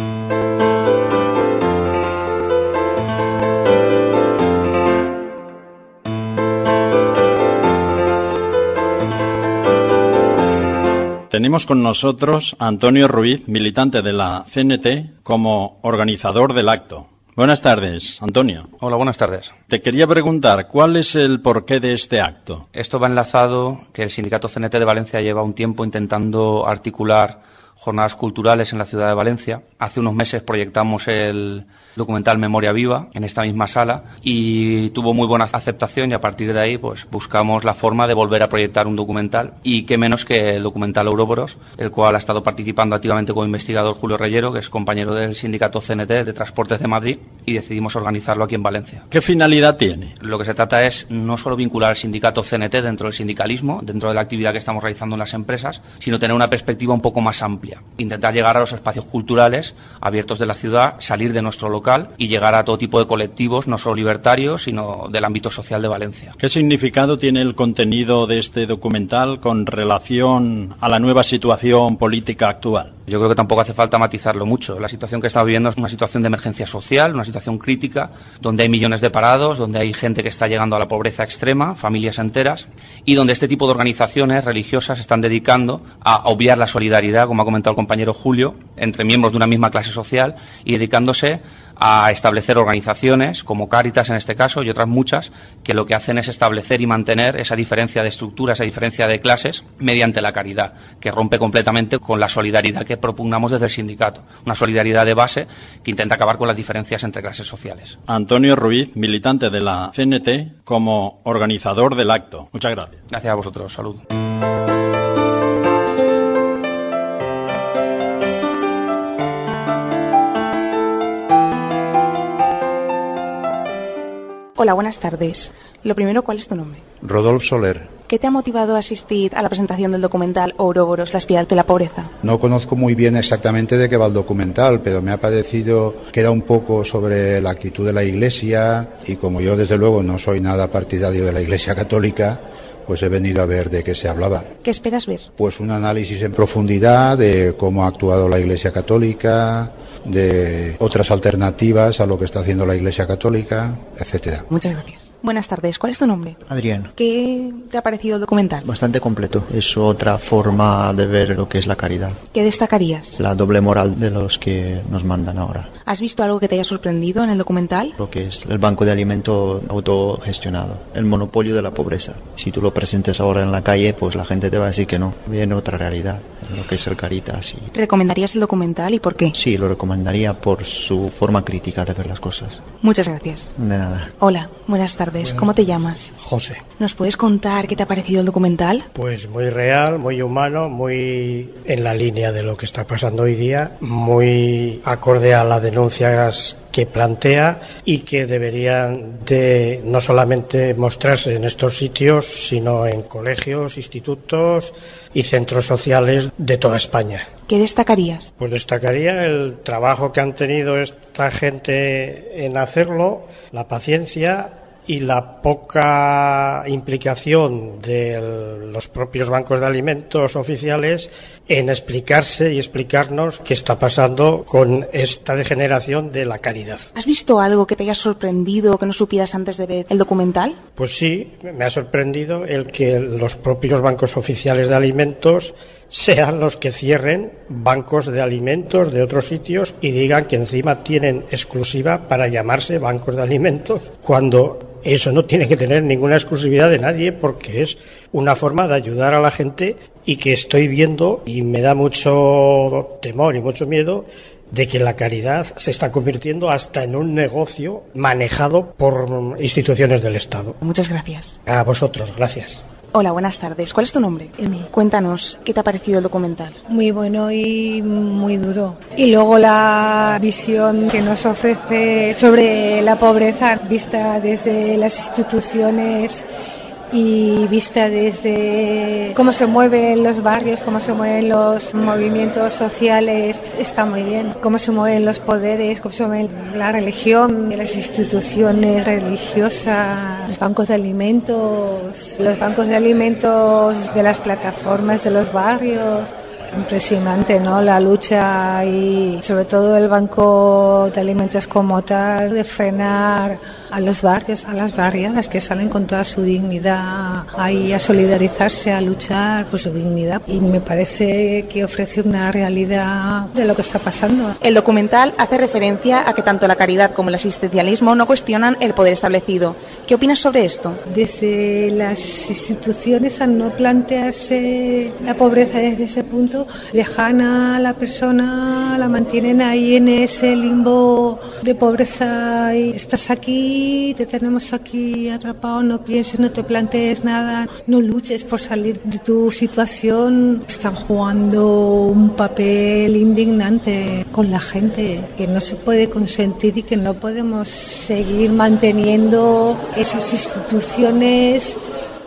Tenemos con nosotros a Antonio Ruiz, militante de la C N T, como organizador del acto. Buenas tardes, Antonio. Hola, buenas tardes. Te quería preguntar, ¿cuál es el porqué de este acto? Esto va enlazado que el sindicato C N T de Valencia lleva un tiempo intentando articular jornadas culturales en la ciudad de Valencia. Hace unos meses proyectamos el documental Memoria Viva en esta misma sala y tuvo muy buena aceptación, y a partir de ahí pues buscamos la forma de volver a proyectar un documental, y qué menos que el documental Ouroboros, el cual ha estado participando activamente como investigador Julio Reyero, que es compañero del sindicato C N T de Transportes de Madrid, y decidimos organizarlo aquí en Valencia. ¿Qué finalidad tiene? Lo que se trata es no solo vincular al sindicato C N T dentro del sindicalismo, dentro de la actividad que estamos realizando en las empresas, sino tener una perspectiva un poco más amplia, intentar llegar a los espacios culturales abiertos de la ciudad, salir de nuestro local local y llegar a todo tipo de colectivos, no solo libertarios, sino del ámbito social de Valencia. ¿Qué significado tiene el contenido de este documental con relación a la nueva situación política actual? Yo creo que tampoco hace falta matizarlo mucho. La situación que estamos viviendo es una situación de emergencia social, una situación crítica, donde hay millones de parados, donde hay gente que está llegando a la pobreza extrema, familias enteras, y donde este tipo de organizaciones religiosas se están dedicando a obviar la solidaridad, como ha comentado el compañero Julio, entre miembros de una misma clase social y dedicándose a establecer organizaciones, como Cáritas en este caso y otras muchas, que lo que hacen es establecer y mantener esa diferencia de estructura, esa diferencia de clases, mediante la caridad, que rompe completamente con la solidaridad que propugnamos desde el sindicato. Una solidaridad de base que intenta acabar con las diferencias entre clases sociales. Antonio Ruiz, militante de la C N T, como organizador del acto. Muchas gracias. Gracias a vosotros. Salud. Hola, buenas tardes. Lo primero, ¿cuál es tu nombre? Rodolfo Soler. ¿Qué te ha motivado a asistir a la presentación del documental Ouroboros, la espiral de la pobreza? No conozco muy bien exactamente de qué va el documental, pero me ha parecido que era un poco sobre la actitud de la Iglesia y como yo desde luego no soy nada partidario de la Iglesia Católica, pues he venido a ver de qué se hablaba. ¿Qué esperas ver? Pues un análisis en profundidad de cómo ha actuado la Iglesia Católica, de otras alternativas a lo que está haciendo la Iglesia Católica, etcétera. Muchas gracias. Buenas tardes, ¿cuál es tu nombre? Adrián. ¿Qué te ha parecido el documental? Bastante completo. Es otra forma de ver lo que es la caridad. ¿Qué destacarías? La doble moral de los que nos mandan ahora. ¿Has visto algo que te haya sorprendido en el documental? Lo que es el banco de alimento autogestionado, el monopolio de la pobreza. Si tú lo presentes ahora en la calle, pues la gente te va a decir que no. Viene otra realidad, lo que es el Cáritas. Y... ¿Recomendarías el documental y por qué? Sí, lo recomendaría por su forma crítica de ver las cosas. Muchas gracias. De nada. Hola, buenas tardes. Buenas. ¿Cómo te llamas? José. ¿Nos puedes contar qué te ha parecido el documental? Pues muy real, muy humano, muy en la línea de lo que está pasando hoy día, muy acorde a las denuncias que plantea y que deberían de no solamente mostrarse en estos sitios, sino en colegios, institutos y centros sociales de toda España. ¿Qué destacarías? Pues destacaría el trabajo que han tenido esta gente en hacerlo, la paciencia y la poca implicación de los propios bancos de alimentos oficiales en explicarse y explicarnos qué está pasando con esta degeneración de la caridad. ¿Has visto algo que te haya sorprendido o que no supieras antes de ver el documental? Pues sí, me ha sorprendido el que los propios bancos oficiales de alimentos sean los que cierren bancos de alimentos de otros sitios y digan que encima tienen exclusiva para llamarse bancos de alimentos, cuando eso no tiene que tener ninguna exclusividad de nadie, porque es una forma de ayudar a la gente y que estoy viendo, y me da mucho temor y mucho miedo, de que la caridad se está convirtiendo hasta en un negocio manejado por instituciones del Estado. Muchas gracias. A vosotros, gracias. Hola, buenas tardes. ¿Cuál es tu nombre? Emi. Cuéntanos, ¿qué te ha parecido el documental? Muy bueno y muy duro. Y luego la visión que nos ofrece sobre la pobreza, vista desde las instituciones y vista desde cómo se mueven los barrios, cómo se mueven los movimientos sociales, está muy bien. Cómo se mueven los poderes, cómo se mueve la religión, las instituciones religiosas, los bancos de alimentos, los bancos de alimentos de las plataformas de los barrios. Impresionante, ¿no? La lucha y sobre todo el banco de alimentos como tal, de frenar a los barrios, a las barriadas que salen con toda su dignidad ahí a solidarizarse, a luchar por su dignidad, y me parece que ofrece una realidad de lo que está pasando. El documental hace referencia a que tanto la caridad como el asistencialismo no cuestionan el poder establecido. ¿Qué opinas sobre esto? Desde las instituciones, al no plantearse la pobreza desde ese punto, dejan a la persona, la mantienen ahí en ese limbo de pobreza y estás aquí, te tenemos aquí atrapado, no pienses, no te plantees nada, no luches por salir de tu situación. Están jugando un papel indignante con la gente que no se puede consentir y que no podemos seguir manteniendo esas instituciones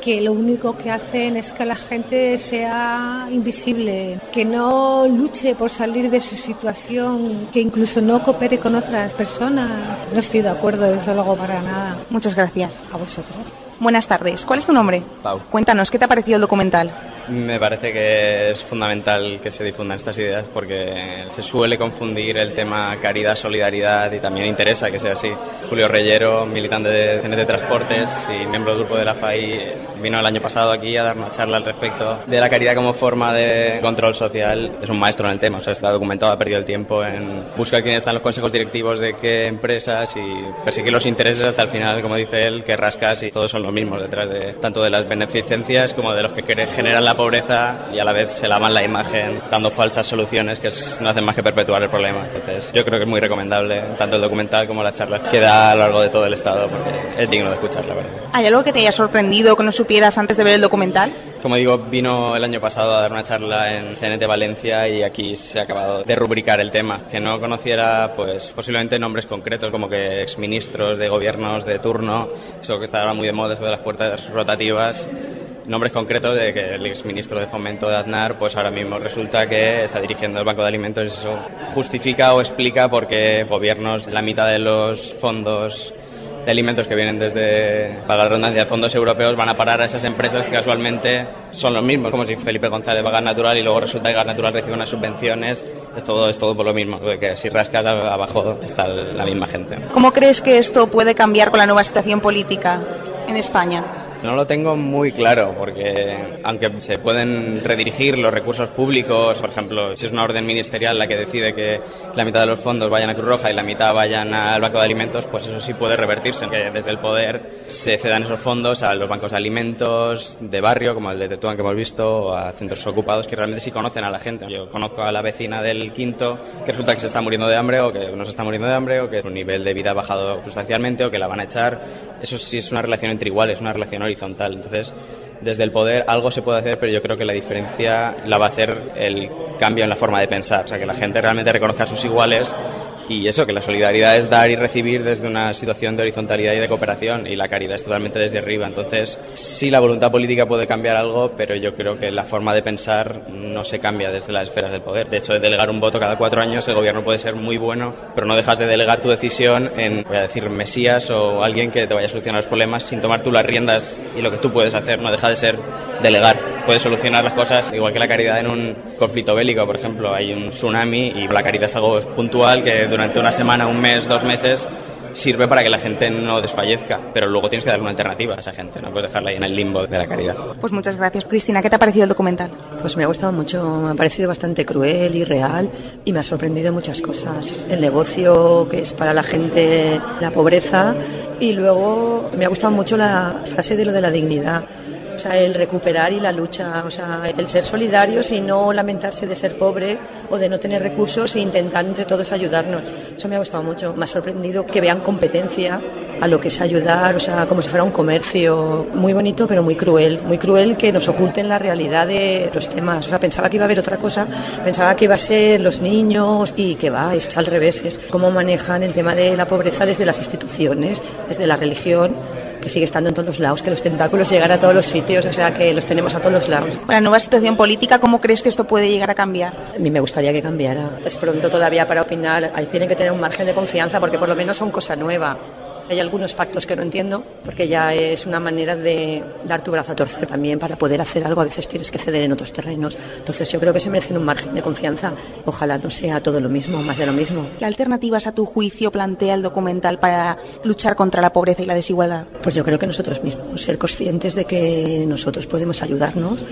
que lo único que hacen es que la gente sea invisible, que no luche por salir de su situación, que incluso no coopere con otras personas. No estoy de acuerdo, desde luego, para nada. Muchas gracias. A vosotros. Buenas tardes. ¿Cuál es tu nombre? Pau. Cuéntanos, ¿qué te ha parecido el documental? Me parece que es fundamental que se difundan estas ideas porque se suele confundir el tema caridad, solidaridad y también interesa que sea así. Julio Reyero, militante de C N T Transportes y miembro del grupo de la F A I, vino el año pasado aquí a dar una charla al respecto de la caridad como forma de control social. Es un maestro en el tema, o sea, está documentado, ha perdido el tiempo en buscar quiénes están los consejos directivos de qué empresas y perseguir los intereses hasta el final, como dice él, que rascas y todos son los mismos detrás de tanto de las beneficencias como de los que generan la pobreza y a la vez se lavan la imagen dando falsas soluciones que es, no hacen más que perpetuar el problema. Entonces yo creo que es muy recomendable tanto el documental como las charlas que da a lo largo de todo el estado porque es digno de escuchar, la verdad. ¿Hay algo que te haya sorprendido, que no supieras antes de ver el documental? Como digo, vino el año pasado a dar una charla en C N T Valencia y aquí se ha acabado de rubricar el tema. Que no conociera, pues posiblemente nombres concretos como que exministros de gobiernos de turno, eso que está ahora muy de moda, eso de las puertas rotativas. Nombres concretos de que el exministro de Fomento de Aznar pues ahora mismo resulta que está dirigiendo el Banco de Alimentos y eso justifica o explica por qué gobiernos, la mitad de los fondos de alimentos que vienen desde, para la redundancia, fondos europeos van a parar a esas empresas que casualmente son los mismos, como si Felipe González va a Gas Natural y luego resulta que Gas Natural recibe unas subvenciones, es todo, es todo por lo mismo, que si rascas abajo está la misma gente. ¿Cómo crees que esto puede cambiar con la nueva situación política en España? No lo tengo muy claro, porque aunque se pueden redirigir los recursos públicos, por ejemplo, si es una orden ministerial la que decide que la mitad de los fondos vayan a Cruz Roja y la mitad vayan al Banco de Alimentos, pues eso sí puede revertirse, que desde el poder se cedan esos fondos a los bancos de alimentos de barrio, como el de Tetuán que hemos visto, o a centros ocupados que realmente sí conocen a la gente. Yo conozco a la vecina del Quinto que resulta que se está muriendo de hambre o que no se está muriendo de hambre o que su nivel de vida ha bajado sustancialmente o que la van a echar. Eso sí es una relación entre iguales, una relación horizontal. Entonces, desde el poder algo se puede hacer, pero yo creo que la diferencia la va a hacer el cambio en la forma de pensar, o sea, que la gente realmente reconozca a sus iguales y eso, que la solidaridad es dar y recibir desde una situación de horizontalidad y de cooperación y la caridad es totalmente desde arriba. Entonces, sí, la voluntad política puede cambiar algo, pero yo creo que la forma de pensar no se cambia desde las esferas del poder. De hecho, de delegar un voto cada cuatro años, el gobierno puede ser muy bueno, pero no dejas de delegar tu decisión en, voy a decir, mesías o alguien que te vaya a solucionar los problemas sin tomar tú las riendas y lo que tú puedes hacer, no deja de ser delegar. Puedes solucionar las cosas, igual que la caridad en un conflicto bélico, por ejemplo, hay un tsunami y la caridad es algo puntual que durante una semana, un mes, dos meses sirve para que la gente no desfallezca, pero luego tienes que darle una alternativa a esa gente, no puedes dejarla ahí en el limbo de la caridad. Pues muchas gracias, Cristina. ¿Qué te ha parecido el documental? Pues me ha gustado mucho, me ha parecido bastante cruel y real y me ha sorprendido muchas cosas. El negocio que es para la gente, la pobreza, y luego me ha gustado mucho la frase de lo de la dignidad. O sea, el recuperar y la lucha, o sea, el ser solidarios y no lamentarse de ser pobre o de no tener recursos e intentar entre todos ayudarnos. Eso me ha gustado mucho. Me ha sorprendido que vean competencia a lo que es ayudar, o sea, como si fuera un comercio. Muy bonito, pero muy cruel. Muy cruel que nos oculten la realidad de los temas. O sea, pensaba que iba a haber otra cosa, pensaba que iba a ser los niños y que va, es al revés. Es cómo manejan el tema de la pobreza desde las instituciones, desde la religión, que sigue estando en todos los lados, que los tentáculos llegan a todos los sitios, o sea, que los tenemos a todos los lados. Con la nueva situación política, ¿cómo crees que esto puede llegar a cambiar? A mí me gustaría que cambiara. Es pronto todavía para opinar, ahí tienen que tener un margen de confianza porque por lo menos son cosa nueva. Hay algunos pactos que no entiendo, porque ya es una manera de dar tu brazo a torcer también para poder hacer algo. A veces tienes que ceder en otros terrenos. Entonces yo creo que se merecen un margen de confianza. Ojalá no sea todo lo mismo, más de lo mismo. ¿Qué alternativas a tu juicio plantea el documental para luchar contra la pobreza y la desigualdad? Pues yo creo que nosotros mismos, ser conscientes de que nosotros podemos ayudarnos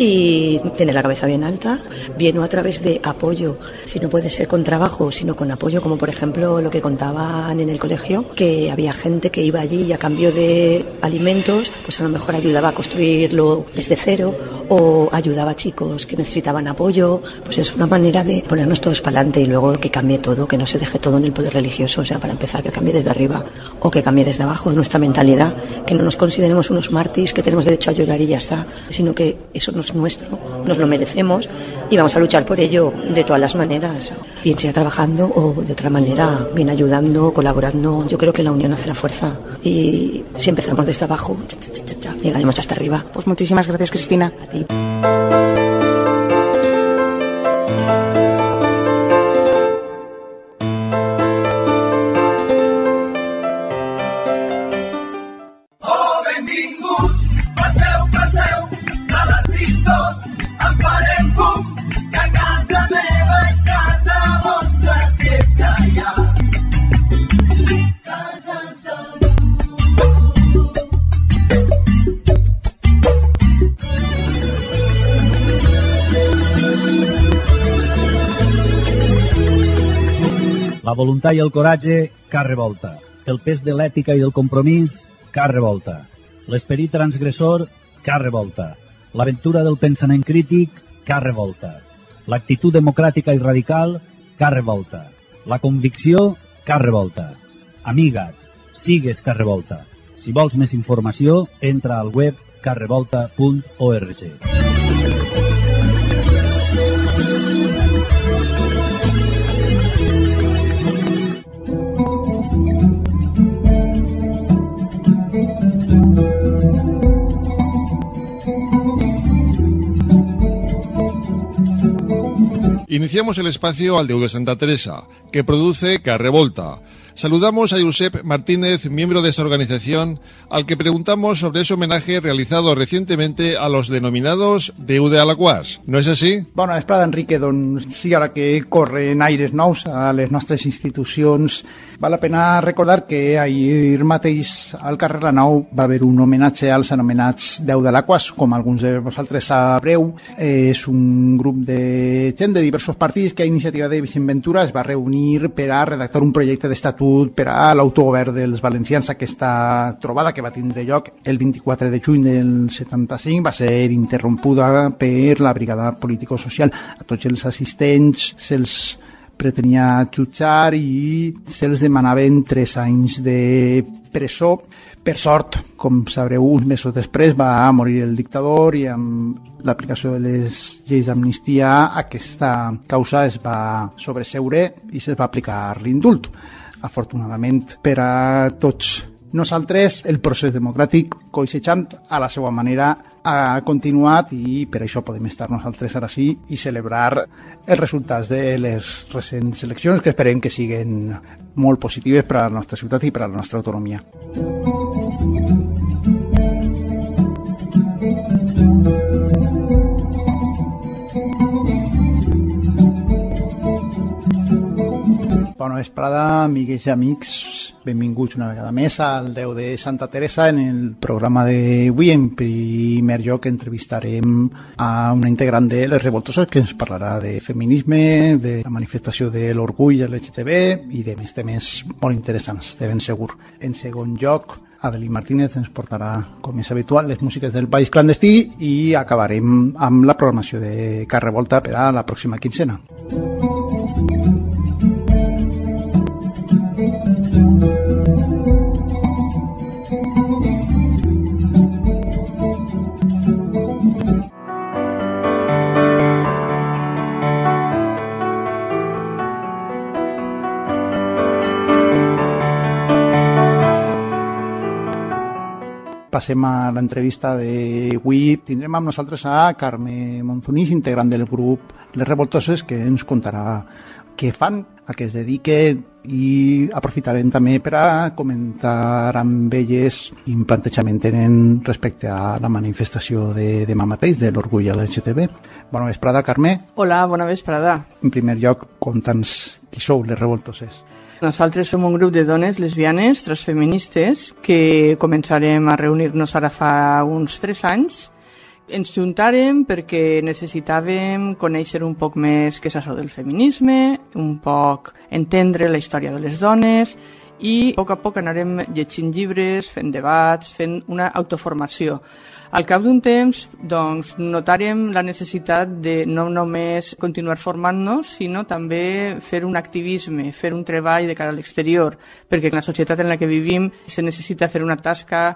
y tener la cabeza bien alta, bien o a través de apoyo. Si no puede ser con trabajo, sino con apoyo, como por ejemplo lo que contaban en el colegio, que había gente que iba allí y a cambio de alimentos, pues a lo mejor ayudaba a construirlo desde cero o ayudaba a chicos que necesitaban apoyo. Pues es una manera de ponernos todos para adelante y luego que cambie todo, que no se deje todo en el poder religioso. O sea, para empezar, que cambie desde arriba o que cambie desde abajo nuestra mentalidad, que no nos consideremos unos mártires que tenemos derecho a llorar y ya está, sino que eso nos es nuestro, nos lo merecemos y vamos a luchar por ello de todas las maneras, bien sea trabajando o de otra manera, bien ayudando, colaborando. Yo creo que la unión hace la fuerza y si empezamos desde abajo, cha, cha, cha, cha, cha, llegaremos hasta arriba. Pues muchísimas gracias, Cristina. A ti. La voluntat i el coratge, cap revolta. El pes de l'ètica i del compromís, cap revolta. L'esperit transgressor, cap revolta. L'aventura del pensament crític, cap revolta. L'actitud democràtica i radical, cap revolta. La convicció, cap revolta. Amiga't, sigues cap revolta. Si vols més informació, entra al web cap revolta punt org. Iniciamos el espacio al Déu de Santa Teresa, que produce Carrevolta. Saludamos a Josep Martínez, miembro de esta organización, al que preguntamos sobre ese homenaje realizado recientemente a los denominados Déu de Alaquàs. ¿No es así? Bona vesprada, Enrique. Doncs sí, ara que corren aires nous a les nostres institucions, val la pena recordar que ahir mateix al carrer La Nau va haver un homenatge als anomenats Déu de Alaquàs. Com alguns de vosaltres sabreu, és un grup de gent de diversos partits que a iniciativa de Vicent Ventura es va reunir per a redactar un projecte d'estatut per a l'autogovern dels valencians. Aquesta trobada, que va tindre lloc el vint-i-quatre de juny del setanta-cinc, va ser interrompuda per la brigada político-social. A tots els assistents se'ls pretenia jutjar i se'ls demanaven tres anys de presó. Per sort, com sabreu, uns mesos després va morir el dictador i amb l'aplicació de les lleis d'amnistia aquesta causa es va sobreseure i se'ls va aplicar l'indult. Afortunadament per a tots nosaltres, el procés democràtic, coixejant a la seva manera, ha continuat i per això podem estar nosaltres ara sí i celebrar els resultats de les recents eleccions, que esperem que siguin molt positives per a la nostra ciutat i per a la nostra autonomia. Bona vesprada, amigues i amics. Benvinguts una vegada més al Déu de Santa Teresa. En el programa d'avui, en primer lloc, entrevistarem a una integrant de Les Revoltoses que ens parlarà de feminisme, de la manifestació de l'orgull L G T B i de més temes molt interessants, de ben segur. En segon lloc, Adelí Martínez ens portarà, com és habitual, les músiques del País Clandestí i acabarem amb la programació de Carrevolta per a la pròxima quincena. Passem a l'entrevista d'avui. Tindrem amb nosaltres a Carme Monzonís, integrant del grup Les Revoltoses, que ens contarà què fan, a què es dediquen, i aprofitarem també per a comentar amb elles quin plantejament tenen respecte a la manifestació de demà mateix de l'orgull L G T B. Bona vesprada, Carme. Hola, bona vesprada. En primer lloc, conta'ns qui sou Les Revoltoses. Nosaltres som un grup de dones lesbianes transfeministes que començarem a reunir-nos ara fa uns tres anys. Ens juntàrem perquè necessitàvem conèixer un poc més què és això del feminisme, un poc entendre la història de les dones i a poc a poc anarem llegint llibres, fent debats, fent una autoformació. Al cap d'un temps, doncs, notarem la necessitat de no només continuar formant-nos, sinó també fer un activisme, fer un treball de cara a l'exterior, perquè en la societat en la que vivim se necessita fer una tasca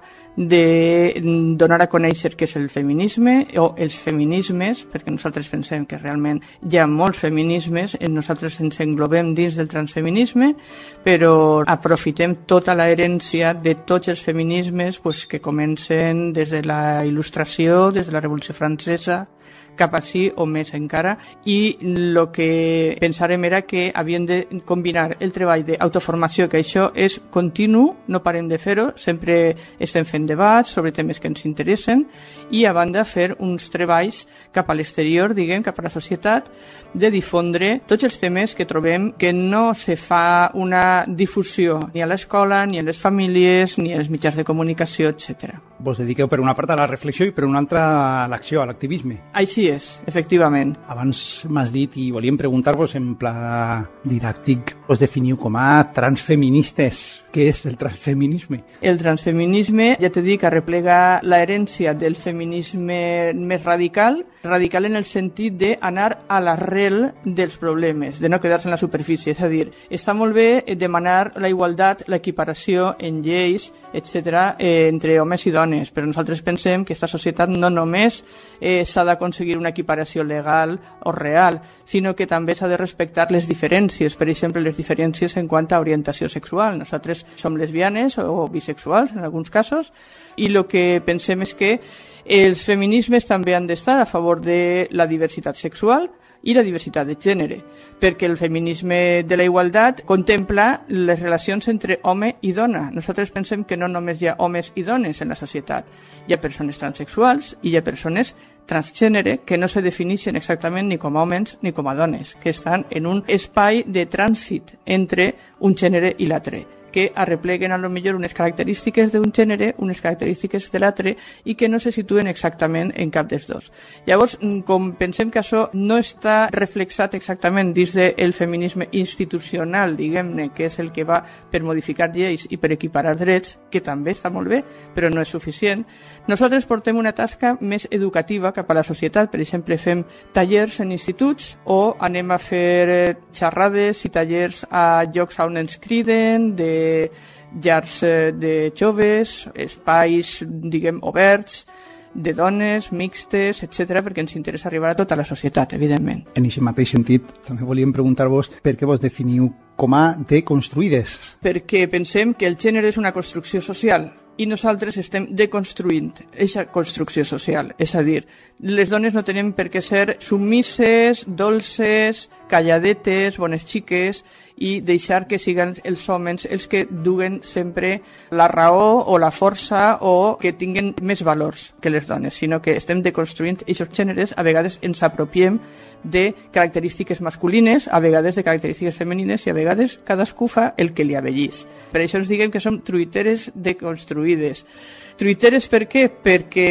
de donar a conèixer què és el feminisme o els feminismes, perquè nosaltres pensem que realment hi ha molts feminismes, nosaltres ens englobem dins del transfeminisme, però aprofitem tota la herència de tots els feminismes pues, que comencen des de la Il·lustració, des de la Revolució Francesa, cap així o més encara, i el que pensàrem era que havien de combinar el treball d'autoformació, que això és continu, no parem de fer-ho, sempre estem fent debats sobre temes que ens interessen, i a banda fer uns treballs cap a l'exterior, diguem, cap a la societat, de difondre tots els temes que trobem que no se fa una difusió ni a l'escola, ni a les famílies, ni als mitjans de comunicació, etcètera. Vos dediqueu per una part a la reflexió i per una altra a l'acció, a l'activisme. Així és, efectivament. Abans m'has dit i volíem preguntar-vos en pla didàctic, us definiu com a transfeministes. Què és el transfeminisme? El transfeminisme, ja t'he dit, que arreplega la herència del feminisme més radical, radical en el sentit d'anar a l'arrel dels problemes, de no quedar-se en la superfície. És a dir, està molt bé demanar la igualtat, l'equiparació en lleis, etcètera, eh, entre homes i dones, però nosaltres pensem que aquesta societat no només eh, s'ha d'aconseguir una equiparació legal o real, sinó que també s'ha de respectar les diferències, per exemple, les diferències en quant a orientació sexual. Nosaltres som lesbianes o bisexuals en alguns casos, i el que pensem és que els feminismes també han d'estar a favor de la diversitat sexual i la diversitat de gènere, perquè el feminisme de la igualtat contempla les relacions entre home i dona. Nosaltres pensem que no només hi ha homes i dones en la societat, hi ha persones transexuals i hi ha persones transgènere que no se defineixen exactament ni com a homes ni com a dones, que estan en un espai de trànsit entre un gènere i l'altre, que arrepleguen a lo millor unes característiques d'un gènere, unes característiques de l'altre, i que no se situen exactament en cap dels dos. Llavors, com pensem que això no està reflexat exactament dins del feminisme institucional, diguem-ne, que és el que va per modificar lleis i per equiparar drets, que també està molt bé, però no és suficient, nosaltres portem una tasca més educativa cap a la societat. Per exemple, fem tallers en instituts o anem a fer xerrades i tallers a llocs on ens criden, de llars de joves, espais, diguem, oberts, de dones, mixtes, etcètera, perquè ens interessa arribar a tota la societat, evidentment. En aquest mateix sentit, també volíem preguntar-vos per què vos definiu com a deconstruïdes. Perquè pensem que el gènere és una construcció social, i nosaltres estem deconstruint aquesta construcció social. És a dir, les dones no tenen per què ser submises, dolces, calladetes, bones xiques, i deixar que siguin els homes els que duguen sempre la raó o la força o que tinguen més valors que les dones, sinó que estem deconstruint aquests gèneres. A vegades ens apropiem de característiques masculines, a vegades de característiques femenines, i a vegades cadascú fa el que li avellís. Per això ens diguem que som truiteres deconstruïdes. Truiteres per què? Perquè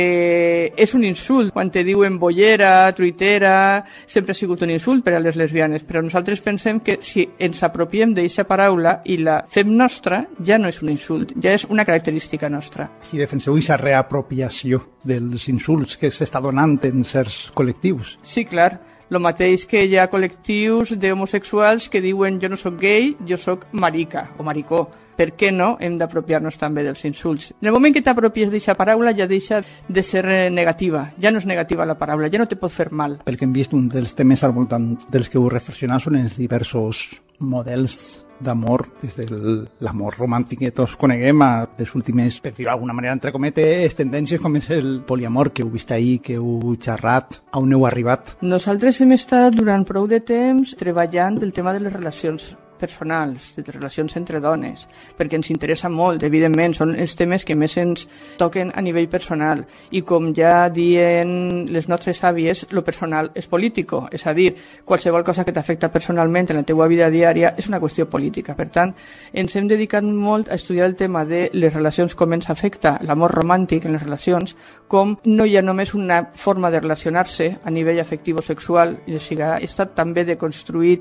és un insult. Quan te diuen bollera, truitera, sempre ha sigut un insult per a les lesbianes, però nosaltres pensem que si ens apropiem d'aquesta paraula i la fem nostra, ja no és un insult, ja és una característica nostra. Si defenseu aquesta reapropiació dels insults que s'està donant en certs col·lectius. Sí, clar. El mateix que hi ha col·lectius d'homosexuals que diuen jo no sóc gay, jo sóc marica o maricó. Per què no hem d'apropiar-nos també dels insults? En el moment que t'apropies d'aquesta paraula ja deixa de ser negativa. Ja no és negativa la paraula, ja no te pot fer mal. Pel que hem vist, un dels temes al voltant dels que heu reflexionat són els diversos models d'amor, des de l'amor romàntic que tots coneguem a les últimes, per dir-ho d'alguna manera, entre cometes, tendències com és el poliamor, que heu vist ahir, que heu xerrat, on heu arribat. Nosaltres hem estat durant prou de temps treballant el tema de les relacions personals, de relacions entre dones, perquè ens interessa molt, evidentment, són els temes que més ens toquen a nivell personal, i com ja diuen les nostres àvies, lo personal és político, és a dir, qualsevol cosa que t'afecta personalment en la teua vida diària és una qüestió política. Per tant, ens hem dedicat molt a estudiar el tema de les relacions, com ens afecta l'amor romàntic en les relacions, com no hi ha només una forma de relacionar-se a nivell afectiu o sexual, i o sigui, ha estat també deconstruït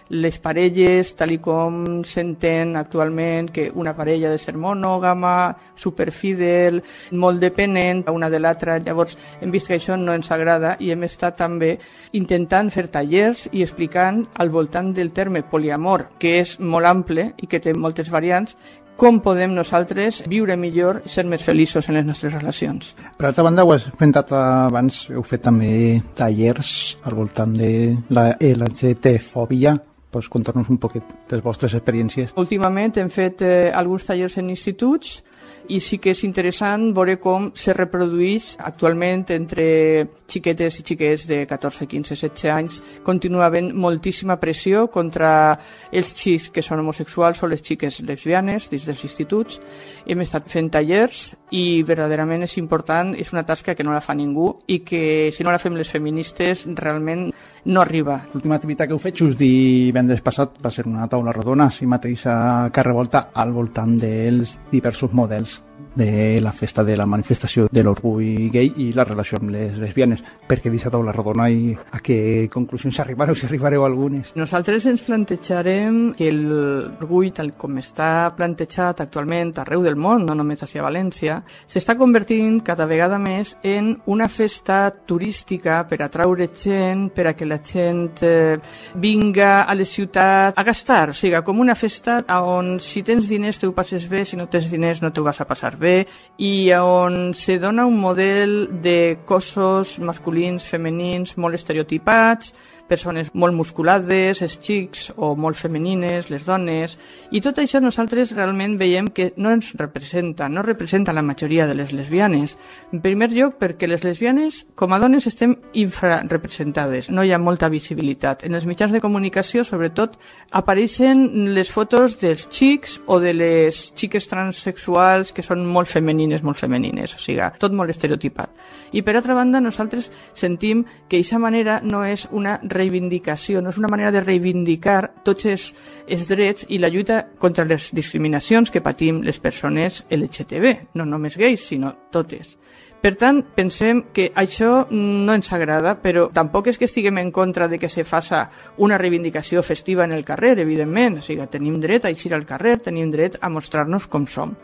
les parelles, tal i com s'entén actualment que una parella ha de ser monògama, superfidel, molt dependent una de l'altra. Llavors hem vist que això no ens agrada i hem estat també intentant fer tallers i explicant al voltant del terme poliamor, que és molt ample i que té moltes variants, com podem nosaltres viure millor i ser més feliços en les nostres relacions. Per altra banda, ho has comentat abans, heu fet també tallers al voltant de la L G B T-fòbia. Pots contar-nos un poquet les vostres experiències? Últimament hem fet eh, alguns tallers en instituts i sí que és interessant veure com se reprodueix actualment entre xiquetes i xiquets de catorze, quinze, setze anys. Continua havent moltíssima pressió contra els xics que són homosexuals o les xiques lesbianes dins dels instituts. Hem estat fent tallers i verdaderament és important, és una tasca que no la fa ningú i que si no la fem les feministes realment no arriba. L'última activitat que heu fet just divendres passat va ser una taula rodona, així mateix a Carrer Volta, al voltant dels diversos models de la festa de la manifestació de l'orgull gay i la relació amb les lesbianes. Per què d'aquesta taula rodona i a què conclusions arribareu, si arribareu a algunes? Nosaltres ens plantejarem que l'orgull, tal com està plantejat actualment arreu del món, no només a València, s'està convertint cada vegada més en una festa turística per atraure gent, per a que la gent eh, vinga a les ciutats a gastar, o sigui, com una festa on si tens diners t'ho passes bé, si no tens diners no t'ho vas a passar bé, i on se dona un model de cossos masculins, femenins, molt estereotipats, persones molt musculades, els xics, o molt femenines, les dones, i tot això nosaltres realment veiem que no ens representa, no representa la majoria de les lesbianes. En primer lloc, perquè les lesbianes, com a dones, estem infrarrepresentades, no hi ha molta visibilitat. En els mitjans de comunicació, sobretot, apareixen les fotos dels xics o de les xiques transsexuals que són molt femenines, molt femenines, o sigui, tot molt estereotipat. I per altra banda, nosaltres sentim que aquesta manera no és una reivindicació, no és una manera de reivindicar tots els, els drets i la lluita contra les discriminacions que patim les persones L G T B, no només gais, sinó totes. Per tant, pensem que això no ens agrada, però tampoc és que estiguem en contra de que se faça una reivindicació festiva en el carrer, evidentment. O sigui, tenim dret a eixir al carrer, tenim dret a mostrar-nos com som.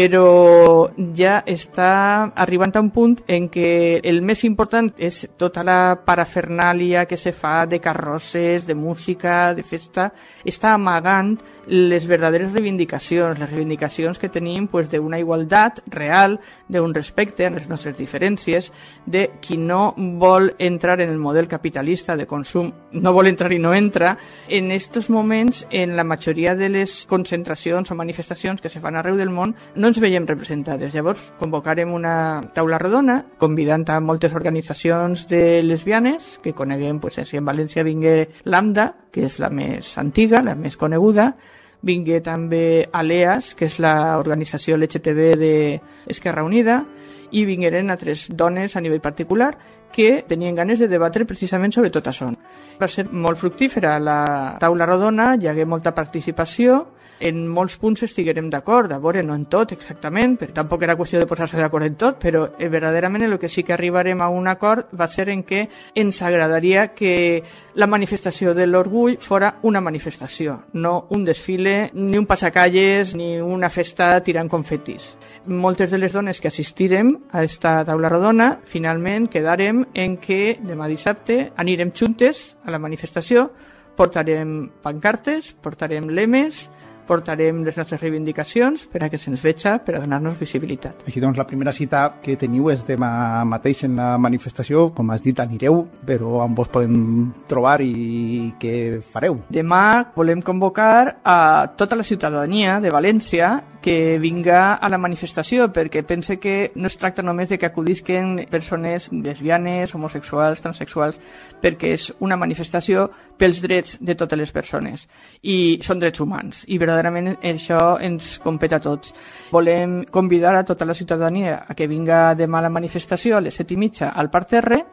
Però ja està arribant a un punt en què el més important és tota la parafernàlia que se fa de carrosses, de música, de festa, està amagant les verdaderes reivindicacions, les reivindicacions que tenim pues, d'una igualtat real, d'un respecte a les nostres diferències, de qui no vol entrar en el model capitalista de consum, no vol entrar i no entra. En aquests moments, en la majoria de les concentracions o manifestacions que se fan arreu del món, no ens veiem representades. Llavors, convocarem una taula rodona, convidant a moltes organitzacions de lesbianes, que coneguem, pues, si en València vingué Lambda, que és la més antiga, la més coneguda, vingué també Aleas, que és l'organització L G T B d'Esquerra Unida, i vingueren altres dones a nivell particular que tenien ganes de debatre precisament sobre tot això. Va ser molt fructífera la taula rodona, hi hagué molta participació, en molts punts estiguerem d'acord, a veure, no en tot exactament, però tampoc era qüestió de posar-se d'acord en tot, però eh, verdaderament el que sí que arribarem a un acord va ser en què ens agradaria que la manifestació de l'orgull fora una manifestació, no un desfile, ni un passacalles, ni una festa tirant confetis. Moltes de les dones que assistirem a esta taula rodona, finalment quedarem en què demà dissabte anirem juntes a la manifestació, portarem pancartes, portarem lemes, portarem les nostres reivindicacions per a que se'ns veja, per a donar-nos visibilitat. Així doncs, la primera cita que teniu és demà mateix en la manifestació. Com has dit, anireu, però on vos podem trobar i què fareu? Demà volem convocar a tota la ciutadania de València que vinga a la manifestació, perquè pense que no es tracta només de que acudisquen persones lesbianes, homosexuals, transexuals, perquè és una manifestació pels drets de totes les persones, i són drets humans, i verdaderament això ens competa a tots. Volem convidar a tota la ciutadania a que vinga demà a la manifestació a les set i mitja al parterre.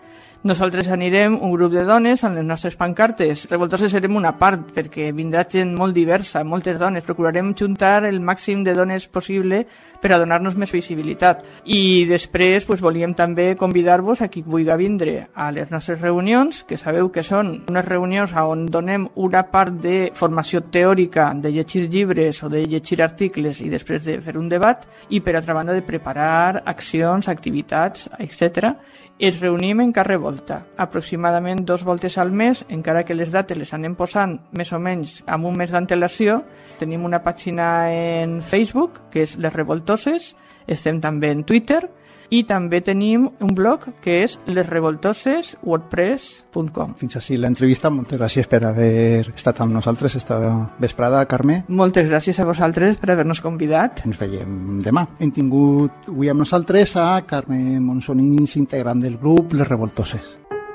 Nosaltres anirem un grup de dones amb les nostres pancartes. Revoltoses serem una part, perquè vindrà gent molt diversa, moltes dones. Procurarem juntar el màxim de dones possible per a donar-nos més visibilitat. I després pues, volíem també convidar-vos a qui vulgui vindre a les nostres reunions, que sabeu que són unes reunions on donem una part de formació teòrica, de llegir llibres o de llegir articles i després de fer un debat, i per altra banda de preparar accions, activitats, etcètera. Ens reunim en carrer Volta, aproximadament dos voltes al mes, encara que les dates les anem posant més o menys amb un mes d'antelació. Tenim una pàgina en Facebook, que és Les Revoltoses, estem també en Twitter, i també tenim un blog que és les revoltoses wordpress punt com. Fins així l'entrevista. Moltes gràcies per haver estat amb nosaltres esta vesprada, Carme. Moltes gràcies a vosaltres per haver-nos convidat. Ens veiem demà. Hem tingut avui amb nosaltres a Carme Monsonís, integrant del grup Les Revoltoses.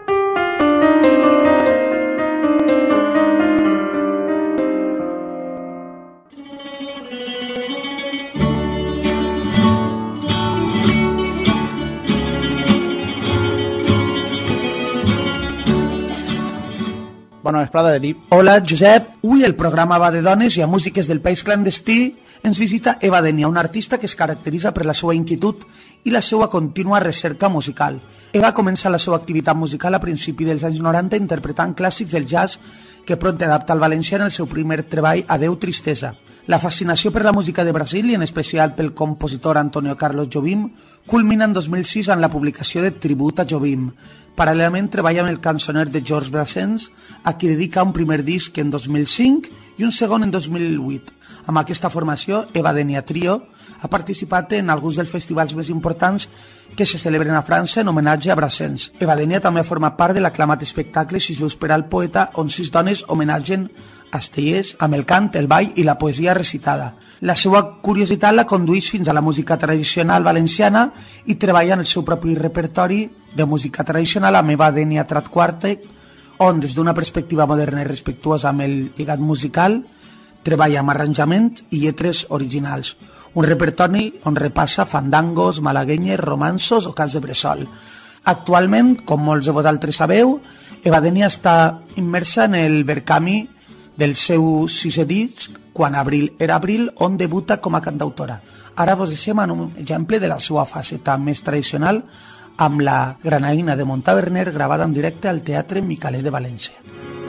Bona vesprada, Deli. Hola, Josep. Avui el programa va de dones i a músiques del país clandestí. Ens visita Eva Denia, una artista que es caracteritza per la seva inquietud i la seva contínua recerca musical. Eva comença la seva activitat musical a principi dels anys noranta interpretant clàssics del jazz que pront adapta al valencià en el seu primer treball Adeu Tristesa. La fascinació per la música de Brasil i en especial pel compositor Antonio Carlos Jobim culmina en dos mil sis amb la publicació de Tribut a Jobim. Paral·lelament treballa amb el cançoner de Georges Brassens, a qui dedica un primer disc en dos mil cinc i un segon en dos mil vuit. Amb aquesta formació, Eva Denia Trio ha participat en alguns dels festivals més importants que se celebren a França en homenatge a Brassens. Eva Denia també ha format part de l'aclamat espectacle Sis veus per al poeta, on sis dones homenatgen Estellers amb el cant, el ball i la poesia recitada. La seva curiositat la condueix fins a la música tradicional valenciana i treballa en el seu propi repertori de música tradicional amb Eva Denia Trat Quartet, on des d'una perspectiva moderna i respectuosa amb el llegat musical treballa amb arranjament i lletres originals. Un repertori on repassa fandangos, malaguenyes, romanços o cants de bressol. Actualment, com molts de vosaltres sabeu, Eva Denia està immersa en el vercami del seu sisè disc, Quan Abril era Abril, on debuta com a cantautora. Ara vos deixem en un exemple de la seva faceta més tradicional amb la granaïna de Montaverner gravada en directe al Teatre Micalet de València.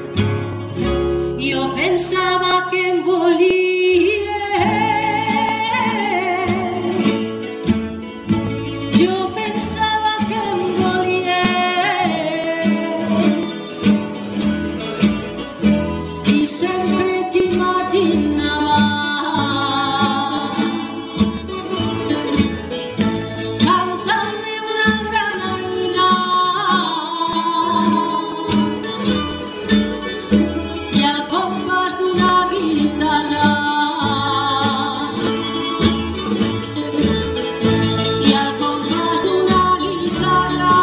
Jo pensava que em volia, jo pensava que em volia, i sempre t'imaginava cantant-me una granaïna i al compàs d'una guitarra, i al compàs d'una guitarra.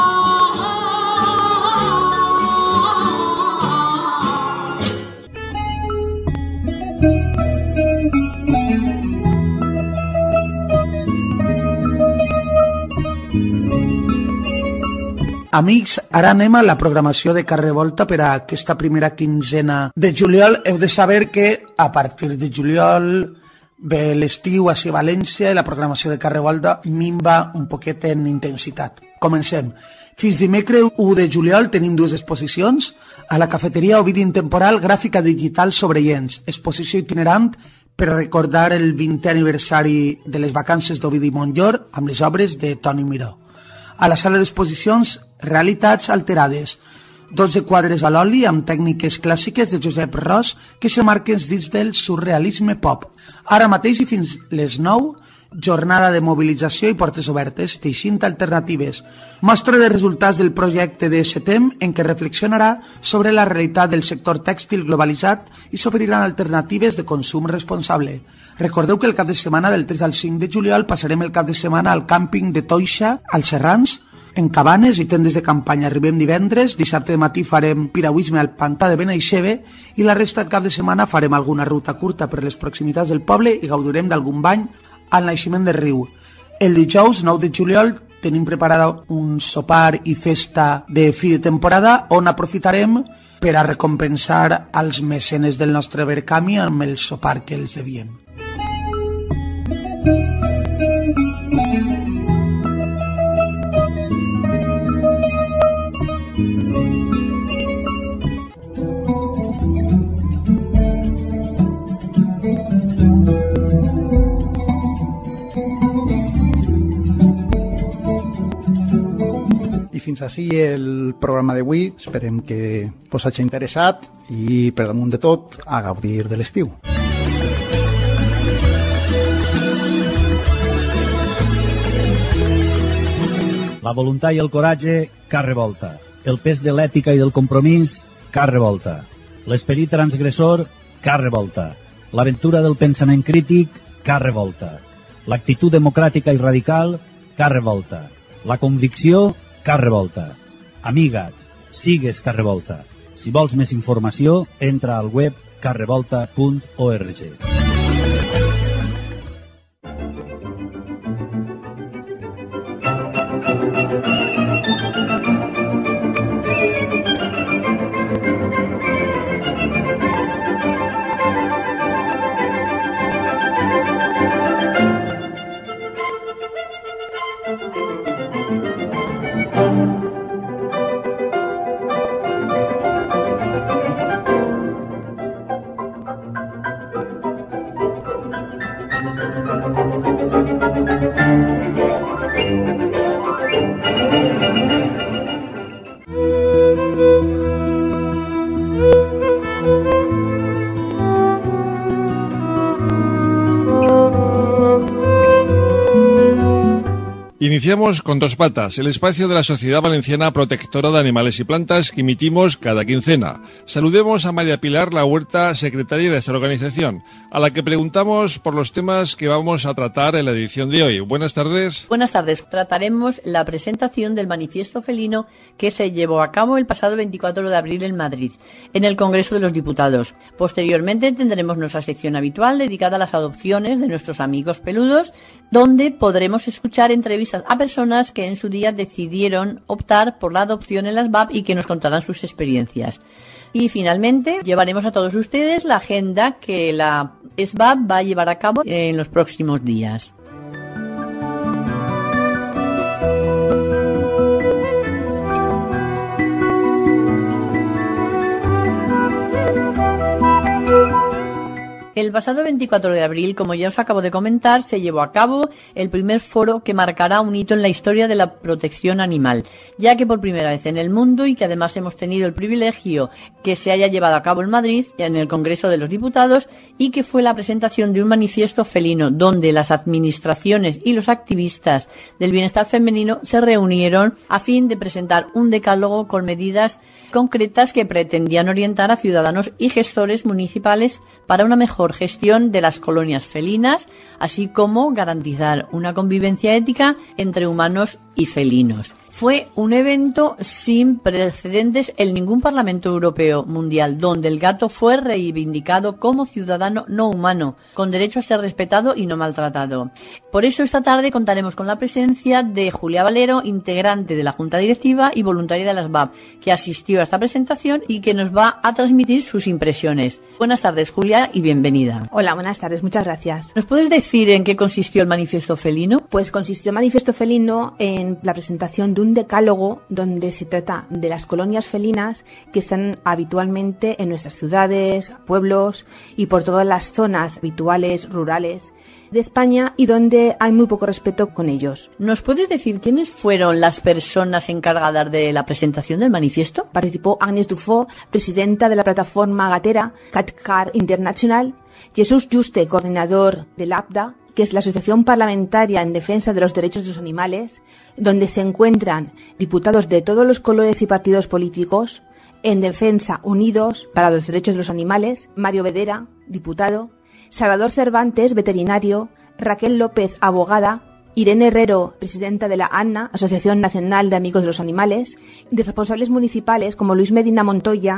Amics, ara anem a la programació de Carrer Volta per a aquesta primera quinzena de juliol. Heu de saber que a partir de juliol ve l'estiu a València i la programació de Carrer Volta minva un poquet en intensitat. Comencem. Fins dimecres u de juliol tenim dues exposicions. A la cafeteria Ovidi Intemporal, gràfica digital sobre Llens, exposició itinerant per recordar el vintè aniversari de les vacances d'Ovidi Montllor amb les obres de Toni Miró. A la sala d'exposicions, Realitats alterades, dotze quadres a l'oli amb tècniques clàssiques de Josep Ros que se marquen dins del surrealisme pop. Ara mateix i fins les nou, jornada de mobilització i portes obertes, teixint alternatives. Mostra de resultats del projecte de SETEM en què reflexionarà sobre la realitat del sector tèxtil globalitzat i s'obriran alternatives de consum responsable. Recordeu que el cap de setmana del tres al cinc de juliol passarem el cap de setmana al càmping de Toixa, als Serrans, en cabanes i tendes de campanya. Arribem divendres, dissabte de matí farem piragüisme al pantà de Benaixeve i la resta del cap de setmana farem alguna ruta curta per les proximitats del poble i gaudirem d'algun bany al naixement del riu. El dijous nou de juliol tenim preparada un sopar i festa de fi de temporada on aprofitarem per a recompensar als mecenes del nostre Verkami amb el sopar que els deviem. I fins així el programa d'avui. Esperem que us hagi interessat i, per damunt de tot, a gaudir de l'estiu. La voluntat i el coratge, cap revolta. El pes de l'ètica i del compromís, cap revolta. L'esperit transgressor, cap revolta. L'aventura del pensament crític, cap revolta. L'actitud democràtica i radical, cap revolta. La convicció, cap revolta. Amiga't, sigues cap revolta. Si vols més informació, entra al web cap revolta punt org. Iniciamos con Dos Patas, el espacio de la Sociedad Valenciana Protectora de Animales y Plantas que emitimos cada quincena. Saludemos a María Pilar La Huerta, secretaria de esta organización, a la que preguntamos por los temas que vamos a tratar en la edición de hoy. Buenas tardes. Buenas tardes. Trataremos la presentación del Manifiesto Felino que se llevó a cabo el pasado veinticuatro de abril en Madrid, en el Congreso de los Diputados. Posteriormente tendremos nuestra sección habitual dedicada a las adopciones de nuestros amigos peludos, donde podremos escuchar entrevistas a personas que en su día decidieron optar por la adopción en las V A P y que nos contarán sus experiencias. Y finalmente llevaremos a todos ustedes la agenda que la S V A P va a llevar a cabo en los próximos días. El pasado veinticuatro de abril, como ya os acabo de comentar, se llevó a cabo el primer foro que marcará un hito en la historia de la protección animal, ya que por primera vez en el mundo y que además hemos tenido el privilegio que se haya llevado a cabo en Madrid, en el Congreso de los Diputados, y que fue la presentación de un manifiesto felino donde las administraciones y los activistas del bienestar femenino se reunieron a fin de presentar un decálogo con medidas concretas que pretendían orientar a ciudadanos y gestores municipales para una mejor gestión de las colonias felinas, así como garantizar una convivencia ética entre humanos y felinos. Fue un evento sin precedentes en ningún parlamento europeo mundial, donde el gato fue reivindicado como ciudadano no humano, con derecho a ser respetado y no maltratado. Por eso esta tarde contaremos con la presencia de Julia Valero, integrante de la Junta Directiva y voluntaria de las V A P, que asistió a esta presentación y que nos va a transmitir sus impresiones. Buenas tardes, Julia, y bienvenida. Hola, buenas tardes, muchas gracias. ¿Nos puedes decir en qué consistió el Manifiesto Felino? Pues consistió el Manifiesto Felino en la presentación de un decálogo donde se trata de las colonias felinas que están habitualmente en nuestras ciudades, pueblos y por todas las zonas habituales, rurales de España, y donde hay muy poco respeto con ellos. ¿Nos puedes decir quiénes fueron las personas encargadas de la presentación del manifiesto? Participó Agnès Dufaux, presidenta de la plataforma gatera CatCat International, Jesús Juste, coordinador del A P D A, que es la Asociación Parlamentaria en Defensa de los Derechos de los Animales, donde se encuentran diputados de todos los colores y partidos políticos en defensa unidos para los derechos de los animales, Mario Bedera, diputado, Salvador Cervantes, veterinario, Raquel López, abogada, Irene Herrero, presidenta de la ANNA, Asociación Nacional de Amigos de los Animales, y de responsables municipales como Luis Medina Montoya,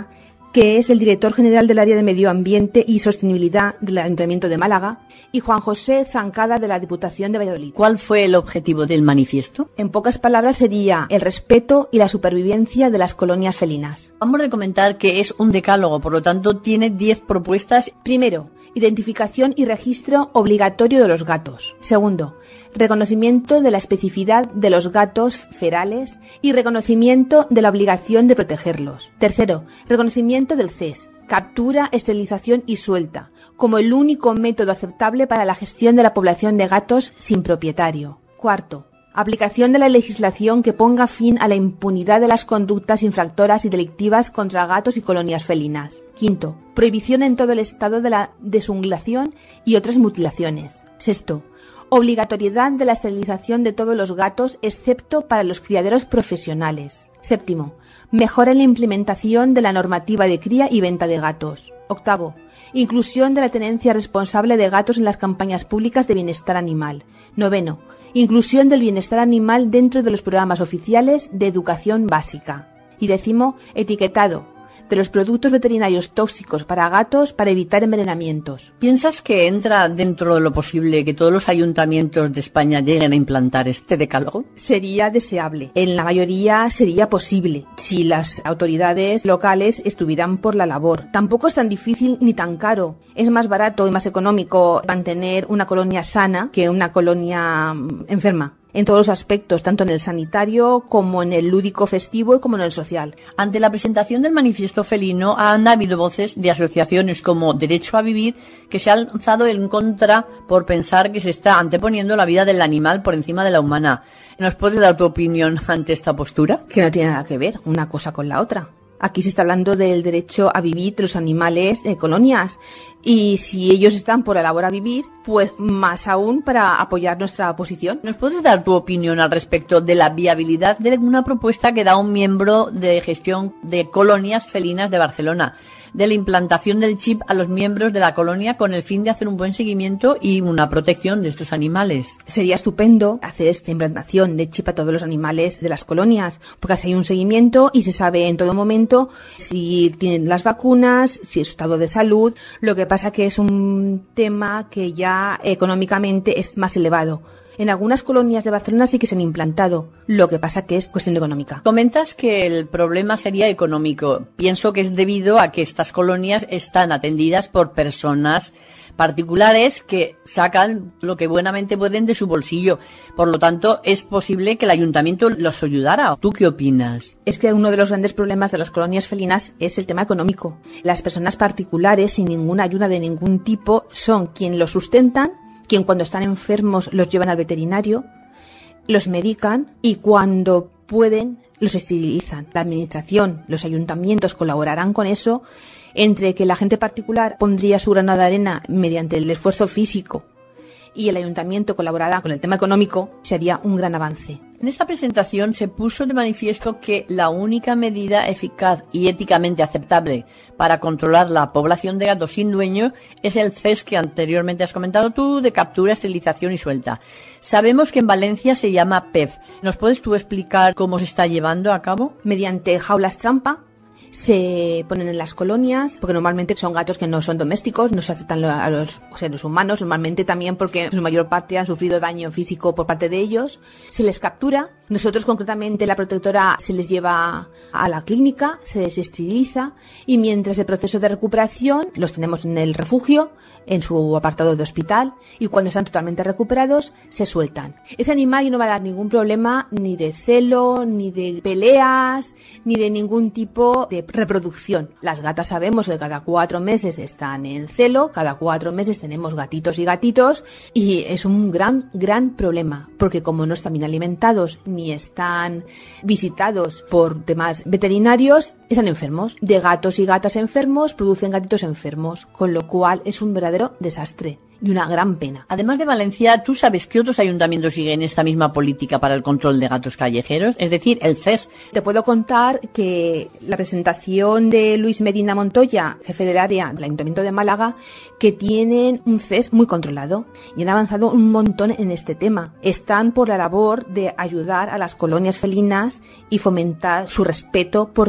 que es el director general del área de Medio Ambiente y Sostenibilidad del Ayuntamiento de Málaga, y Juan José Zancada, de la Diputación de Valladolid. ¿Cuál fue el objetivo del manifiesto? En pocas palabras sería el respeto y la supervivencia de las colonias felinas. Vamos a comentar que es un decálogo, por lo tanto tiene diez propuestas. Primero, identificación y registro obligatorio de los gatos. Segundo, reconocimiento de la especificidad de los gatos ferales y reconocimiento de la obligación de protegerlos. Tercero, reconocimiento del C E S, captura, esterilización y suelta, como el único método aceptable para la gestión de la población de gatos sin propietario. Cuarto, aplicación de la legislación que ponga fin a la impunidad de las conductas infractoras y delictivas contra gatos y colonias felinas. Quinto, prohibición en todo el estado de la desunglación y otras mutilaciones. Sexto, obligatoriedad de la esterilización de todos los gatos excepto para los criaderos profesionales. Séptimo, mejora en la implementación de la normativa de cría y venta de gatos. Octavo, inclusión de la tenencia responsable de gatos en las campañas públicas de bienestar animal. Noveno, inclusión del bienestar animal dentro de los programas oficiales de educación básica. Y décimo, etiquetado de los productos veterinarios tóxicos para gatos para evitar envenenamientos. ¿Piensas que entra dentro de lo posible que todos los ayuntamientos de España lleguen a implantar este decálogo? Sería deseable. En la mayoría sería posible, si las autoridades locales estuvieran por la labor. Tampoco es tan difícil ni tan caro. Es más barato y más económico mantener una colonia sana que una colonia enferma. En todos los aspectos, tanto en el sanitario como en el lúdico festivo y como en el social. Ante la presentación del manifiesto felino han habido voces de asociaciones como Derecho a Vivir que se han alzado en contra por pensar que se está anteponiendo la vida del animal por encima de la humana. ¿Nos puedes dar tu opinión ante esta postura? Que no tiene nada que ver una cosa con la otra. Aquí se está hablando del derecho a vivir de los animales de colonias y si ellos están por la labor a vivir, pues más aún para apoyar nuestra posición. ¿Nos puedes dar tu opinión al respecto de la viabilidad de una propuesta que da un miembro de gestión de colonias felinas de Barcelona, de la implantación del chip a los miembros de la colonia con el fin de hacer un buen seguimiento y una protección de estos animales? Sería estupendo hacer esta implantación de chip a todos los animales de las colonias, porque así hay un seguimiento y se sabe en todo momento si tienen las vacunas, si es su estado de salud. Lo que pasa que es un tema que ya económicamente es más elevado. En algunas colonias de Barcelona sí que se han implantado, lo que pasa que es cuestión económica. Comentas que el problema sería económico. Pienso que es debido a que estas colonias están atendidas por personas particulares que sacan lo que buenamente pueden de su bolsillo. Por lo tanto, es posible que el ayuntamiento los ayudara. ¿Tú qué opinas? Es que uno de los grandes problemas de las colonias felinas es el tema económico. Las personas particulares, sin ninguna ayuda de ningún tipo, son quien los sustentan, quien cuando están enfermos los llevan al veterinario, los medican y cuando pueden los esterilizan. La administración, los ayuntamientos colaborarán con eso, entre que la gente particular pondría su grano de arena mediante el esfuerzo físico y el ayuntamiento colaborará con el tema económico, sería un gran avance. En esta presentación se puso de manifiesto que la única medida eficaz y éticamente aceptable para controlar la población de gatos sin dueño es el C E S que anteriormente has comentado tú, de captura, esterilización y suelta. Sabemos que en Valencia se llama P E F. ¿Nos puedes tú explicar cómo se está llevando a cabo? Mediante jaulas trampa. Se ponen en las colonias, porque normalmente son gatos que no son domésticos, no se aceptan a los seres humanos, normalmente también porque en su mayor parte han sufrido daño físico por parte de ellos. Se les captura, nosotros concretamente la protectora se les lleva a la clínica, se les esteriliza y mientras el proceso de recuperación los tenemos en el refugio, en su apartado de hospital y cuando están totalmente recuperados se sueltan. Ese animal no va a dar ningún problema ni de celo, ni de peleas, ni de ningún tipo de reproducción. Las gatas sabemos que cada cuatro meses están en celo, cada cuatro meses tenemos gatitos y gatitos y es un gran, gran problema porque como no están bien alimentados ni están visitados por temas veterinarios, están enfermos. De gatos y gatas enfermos producen gatitos enfermos, con lo cual es un verdadero desastre y una gran pena. Además de Valencia, ¿tú sabes qué otros ayuntamientos siguen esta misma política para el control de gatos callejeros? Es decir, el C E S. Te puedo contar que la presentación de Luis Medina Montoya, jefe del área del Ayuntamiento de Málaga, que tienen un C E S muy controlado y han avanzado un montón en este tema. Están por la labor de ayudar a las colonias felinas y fomentar su respeto por todos los ciudadanos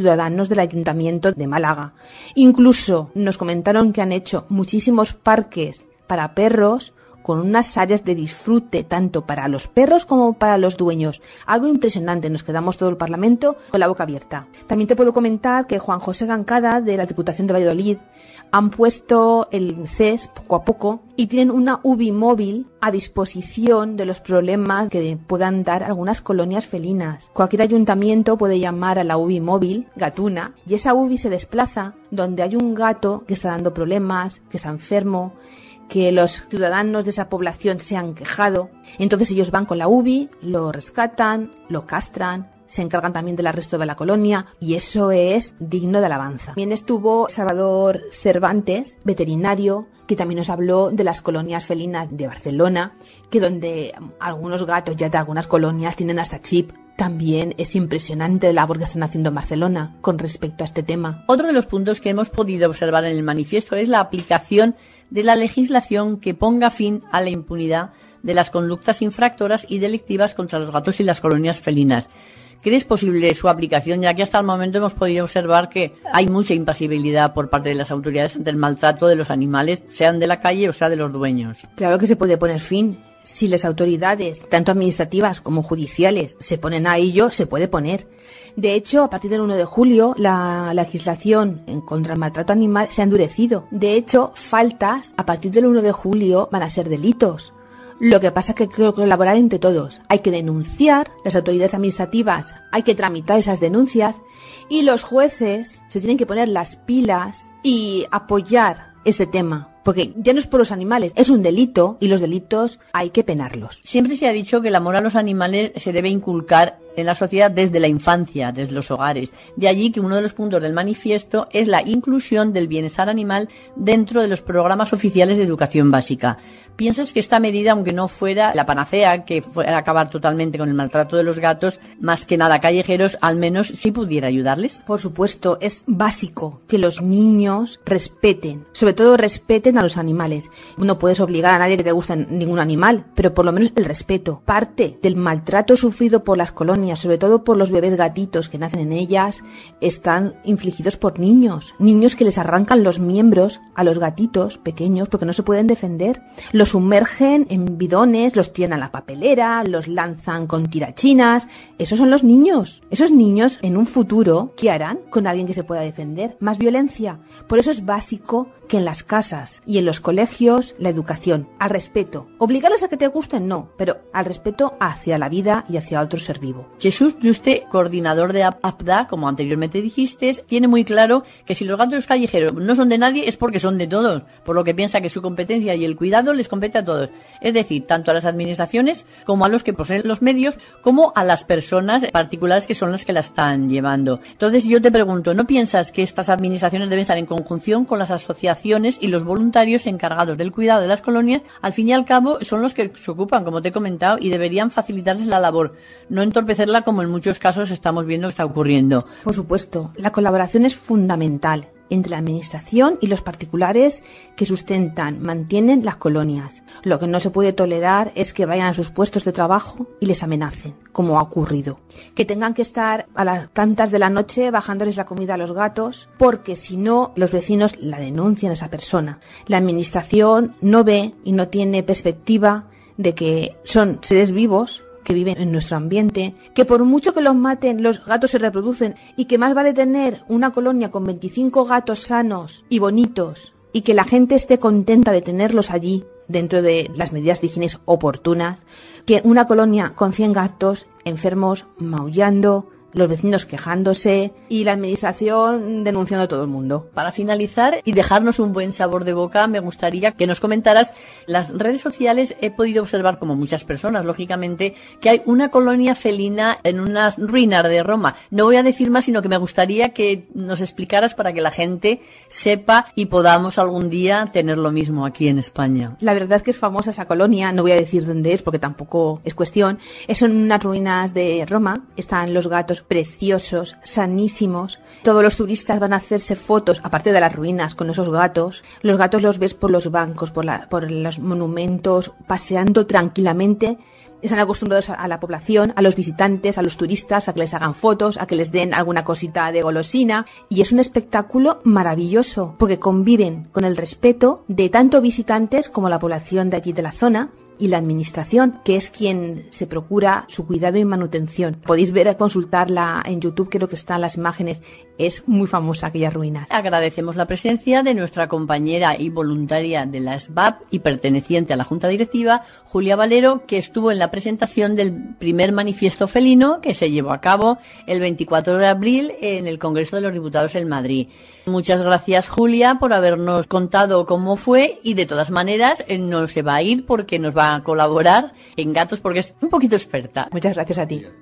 ciudadanos del Ayuntamiento de Málaga. Incluso nos comentaron que han hecho muchísimos parques para perros con unas áreas de disfrute tanto para los perros como para los dueños. Algo impresionante, nos quedamos todo el Parlamento con la boca abierta. También te puedo comentar que Juan José Gancada, de la Diputación de Valladolid, han puesto el C E S poco a poco y tienen una U B I móvil a disposición de los problemas que puedan dar algunas colonias felinas. Cualquier ayuntamiento puede llamar a la U B I móvil, Gatuna, y esa U B I se desplaza donde hay un gato que está dando problemas, que está enfermo, que los ciudadanos de esa población se han quejado. Entonces ellos van con la U B I, lo rescatan, lo castran, se encargan también del resto de la colonia y eso es digno de alabanza. También estuvo Salvador Cervantes, veterinario, que también nos habló de las colonias felinas de Barcelona, que donde algunos gatos ya de algunas colonias tienen hasta chip. También es impresionante la labor que están haciendo en Barcelona con respecto a este tema. Otro de los puntos que hemos podido observar en el manifiesto es la aplicación de la legislación que ponga fin a la impunidad de las conductas infractoras y delictivas contra los gatos y las colonias felinas. ¿Crees posible su aplicación, ya que hasta el momento hemos podido observar que hay mucha impasibilidad por parte de las autoridades ante el maltrato de los animales, sean de la calle o sea de los dueños? Claro que se puede poner fin. Si las autoridades, tanto administrativas como judiciales, se ponen a ello, se puede poner. De hecho, a partir del uno de julio, la legislación en contra el maltrato animal se ha endurecido. De hecho, faltas a partir del uno de julio van a ser delitos. Lo que pasa es que hay que colaborar entre todos. Hay que denunciar, las autoridades administrativas, hay que tramitar esas denuncias y los jueces se tienen que poner las pilas y apoyar este tema. Porque ya no es por los animales, es un delito y los delitos hay que penarlos. Siempre se ha dicho que el amor a los animales se debe inculcar en la sociedad desde la infancia, desde los hogares. De allí que uno de los puntos del manifiesto es la inclusión del bienestar animal dentro de los programas oficiales de educación básica. ¿Piensas que esta medida, aunque no fuera la panacea, que fuera a acabar totalmente con el maltrato de los gatos, más que nada callejeros, al menos sí pudiera ayudarles? Por supuesto, es básico que los niños respeten, sobre todo respeten a los animales. No puedes obligar a nadie que te guste ningún animal, pero por lo menos el respeto. Parte del maltrato sufrido por las colonias, sobre todo por los bebés gatitos que nacen en ellas, están infligidos por niños. Niños que les arrancan los miembros a los gatitos pequeños porque no se pueden defender. Los sumergen en bidones, los tiran a la papelera, los lanzan con tirachinas. Esos son los niños. Esos niños en un futuro, ¿qué harán con alguien que se pueda defender? Más violencia. Por eso es básico que en las casas y en los colegios la educación, al respeto. Obligarles a que te gusten, no, pero al respeto hacia la vida y hacia otro ser vivo. Jesús Juste, coordinador de APDA, como anteriormente dijiste, tiene muy claro que si los gatos callejeros no son de nadie es porque son de todos, por lo que piensa que su competencia y el cuidado les compete a todos. Es decir, tanto a las administraciones como a los que poseen los medios, como a las personas particulares que son las que la están llevando. Entonces yo te pregunto, ¿no piensas que estas administraciones deben estar en conjunción con las asociaciones y los voluntarios encargados del cuidado de las colonias? Al fin y al cabo son los que se ocupan, como te he comentado, y deberían facilitarse la labor, no entorpecerla como en muchos casos estamos viendo que está ocurriendo. Por supuesto, la colaboración es fundamental entre la administración y los particulares que sustentan, mantienen las colonias. Lo que no se puede tolerar es que vayan a sus puestos de trabajo y les amenacen, como ha ocurrido. Que tengan que estar a las tantas de la noche bajándoles la comida a los gatos, porque si no, los vecinos la denuncian a esa persona. La administración no ve y no tiene perspectiva de que son seres vivos que viven en nuestro ambiente, que por mucho que los maten, los gatos se reproducen y que más vale tener una colonia con veinticinco gatos sanos y bonitos y que la gente esté contenta de tenerlos allí dentro de las medidas de higiene oportunas, que una colonia con cien gatos enfermos maullando, los vecinos quejándose y la administración denunciando a todo el mundo. Para finalizar y dejarnos un buen sabor de boca, me gustaría que nos comentaras las redes sociales. He podido observar, como muchas personas, lógicamente, que hay una colonia felina en unas ruinas de Roma. No voy a decir más, sino que me gustaría que nos explicaras para que la gente sepa y podamos algún día tener lo mismo aquí en España. La verdad es que es famosa esa colonia, no voy a decir dónde es porque tampoco es cuestión. Son unas ruinas de Roma, están los gatos preciosos, sanísimos. Todos los turistas van a hacerse fotos, aparte de las ruinas, con esos gatos. Los gatos los ves por los bancos, por, la, por los monumentos, paseando tranquilamente. Están acostumbrados a la población, a los visitantes, a los turistas, a que les hagan fotos, a que les den alguna cosita de golosina. Y es un espectáculo maravilloso, porque conviven con el respeto de tanto visitantes como la población de allí de la zona, y la administración, que es quien se procura su cuidado y manutención. Podéis ver, consultarla en YouTube, creo que están las imágenes. Es muy famosa aquellas ruinas. Agradecemos la presencia de nuestra compañera y voluntaria de la S B A P y perteneciente a la Junta Directiva, Julia Valero, que estuvo en la presentación del primer manifiesto felino que se llevó a cabo el veinticuatro de abril en el Congreso de los Diputados en Madrid. Muchas gracias, Julia, por habernos contado cómo fue, y de todas maneras no se va a ir porque nos va a colaborar en gatos porque es un poquito experta. Muchas gracias a ti.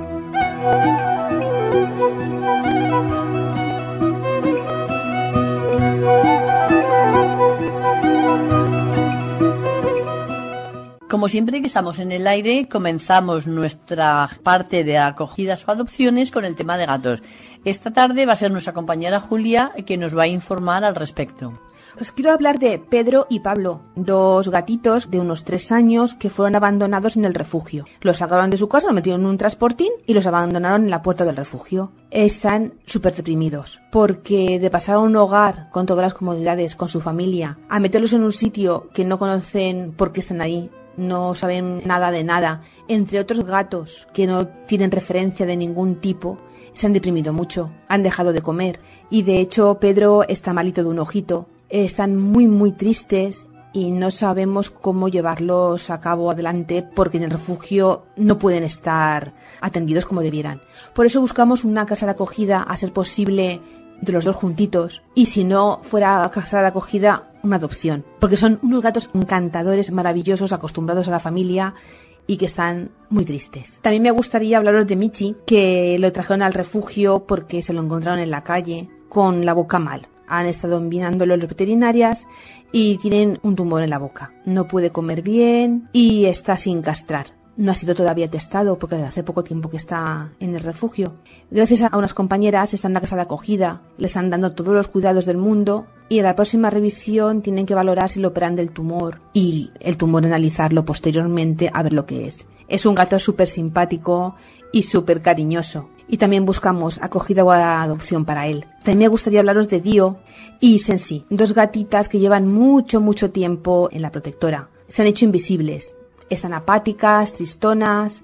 Como siempre que estamos en el aire, comenzamos nuestra parte de acogidas o adopciones con el tema de gatos. Esta tarde va a ser nuestra compañera Julia que nos va a informar al respecto. Os quiero hablar de Pedro y Pablo, dos gatitos de unos tres años que fueron abandonados en el refugio. Los sacaron de su casa, los metieron en un transportín y los abandonaron en la puerta del refugio. Están súper deprimidos, porque de pasar a un hogar con todas las comodidades, con su familia, a meterlos en un sitio que no conocen por qué están ahí, no saben nada de nada, entre otros gatos que no tienen referencia de ningún tipo, se han deprimido mucho, han dejado de comer, y de hecho Pedro está malito de un ojito. Están muy muy tristes y no sabemos cómo llevarlos a cabo adelante porque en el refugio no pueden estar atendidos como debieran. Por eso buscamos una casa de acogida, a ser posible de los dos juntitos, y si no fuera casa de acogida, una adopción, porque son unos gatos encantadores, maravillosos, acostumbrados a la familia y que están muy tristes. También me gustaría hablaros de Michi, que lo trajeron al refugio porque se lo encontraron en la calle con la boca mal. Han estado mirándolo los veterinarias y tienen un tumor en la boca. No puede comer bien y está sin castrar. No ha sido todavía testado porque hace poco tiempo que está en el refugio. Gracias a unas compañeras está en la casa de acogida. Le están dando todos los cuidados del mundo y en la próxima revisión tienen que valorar si lo operan del tumor y el tumor analizarlo posteriormente a ver lo que es. Es un gato súper simpático y súper cariñoso. Y también buscamos acogida o adopción para él. También me gustaría hablaros de Dio y Sensi, dos gatitas que llevan mucho, mucho tiempo en la protectora. Se han hecho invisibles. Están apáticas, tristonas,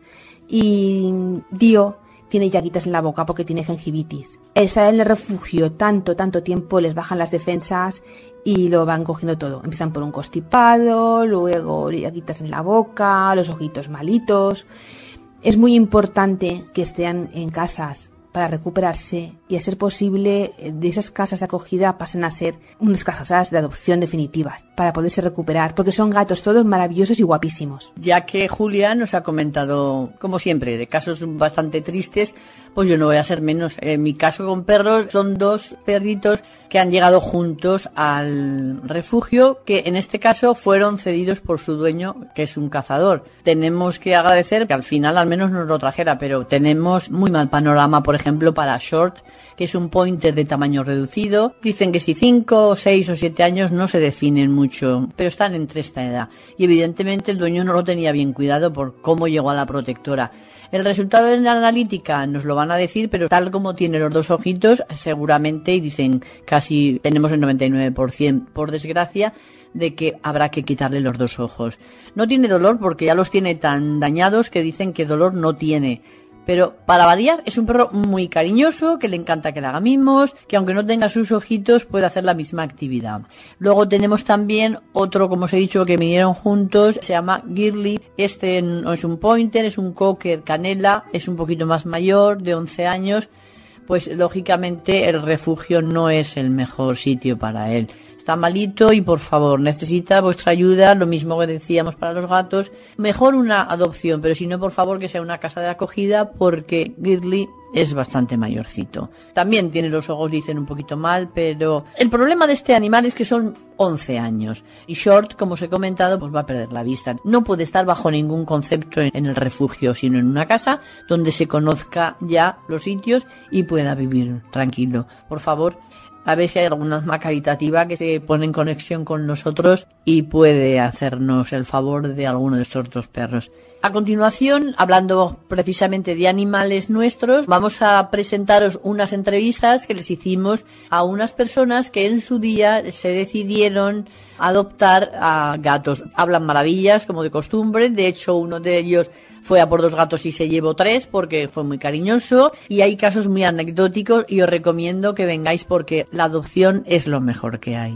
y Dio tiene llaguitas en la boca porque tiene gingivitis. Estar en el refugio tanto, tanto tiempo les bajan las defensas y lo van cogiendo todo. Empiezan por un constipado, luego llaguitas en la boca, los ojitos malitos. Es muy importante que estén en casas para recuperarse y, a ser posible, de esas casas de acogida pasen a ser unas casas de adopción definitivas para poderse recuperar, porque son gatos todos maravillosos y guapísimos. Ya que Julia nos ha comentado, como siempre, de casos bastante tristes, pues yo no voy a ser menos. En mi caso con perros son dos perritos que han llegado juntos al refugio, que en este caso fueron cedidos por su dueño, que es un cazador. Tenemos que agradecer que al final al menos nos lo trajera, pero tenemos muy mal panorama, por ejemplo, para Short, que es un pointer de tamaño reducido. Dicen que si cinco, seis o siete años no se definen mucho, pero están entre esta edad. Y evidentemente el dueño no lo tenía bien cuidado por cómo llegó a la protectora. El resultado de la analítica nos lo van a decir, pero tal como tiene los dos ojitos, seguramente, y dicen casi tenemos el noventa y nueve por ciento, por desgracia, de que habrá que quitarle los dos ojos. No tiene dolor porque ya los tiene tan dañados que dicen que dolor no tiene. Pero para variar es un perro muy cariñoso, que le encanta que le haga mimos, que aunque no tenga sus ojitos puede hacer la misma actividad. Luego tenemos también otro, como os he dicho, que vinieron juntos, se llama Girly. Este no es un pointer, es un cocker canela, es un poquito más mayor, de once años. Pues lógicamente el refugio no es el mejor sitio para él. Está malito y por favor necesita vuestra ayuda, lo mismo que decíamos para los gatos. Mejor una adopción, pero si no, por favor que sea una casa de acogida, porque Girly es bastante mayorcito. También tiene los ojos, dicen, un poquito mal, pero el problema de este animal es que son once años. Y Short, como os he comentado, pues va a perder la vista. No puede estar bajo ningún concepto en el refugio, sino en una casa donde se conozca ya los sitios y pueda vivir tranquilo. Por favor, a ver si hay alguna alma caritativa que se pone en conexión con nosotros y puede hacernos el favor de alguno de estos dos perros. A continuación, hablando precisamente de animales nuestros, vamos a presentaros unas entrevistas que les hicimos a unas personas que en su día se decidieron adoptar a gatos. Hablan maravillas, como de costumbre. De hecho, uno de ellos fue a por dos gatos y se llevó tres porque fue muy cariñoso. Y hay casos muy anecdóticos y os recomiendo que vengáis porque la adopción es lo mejor que hay.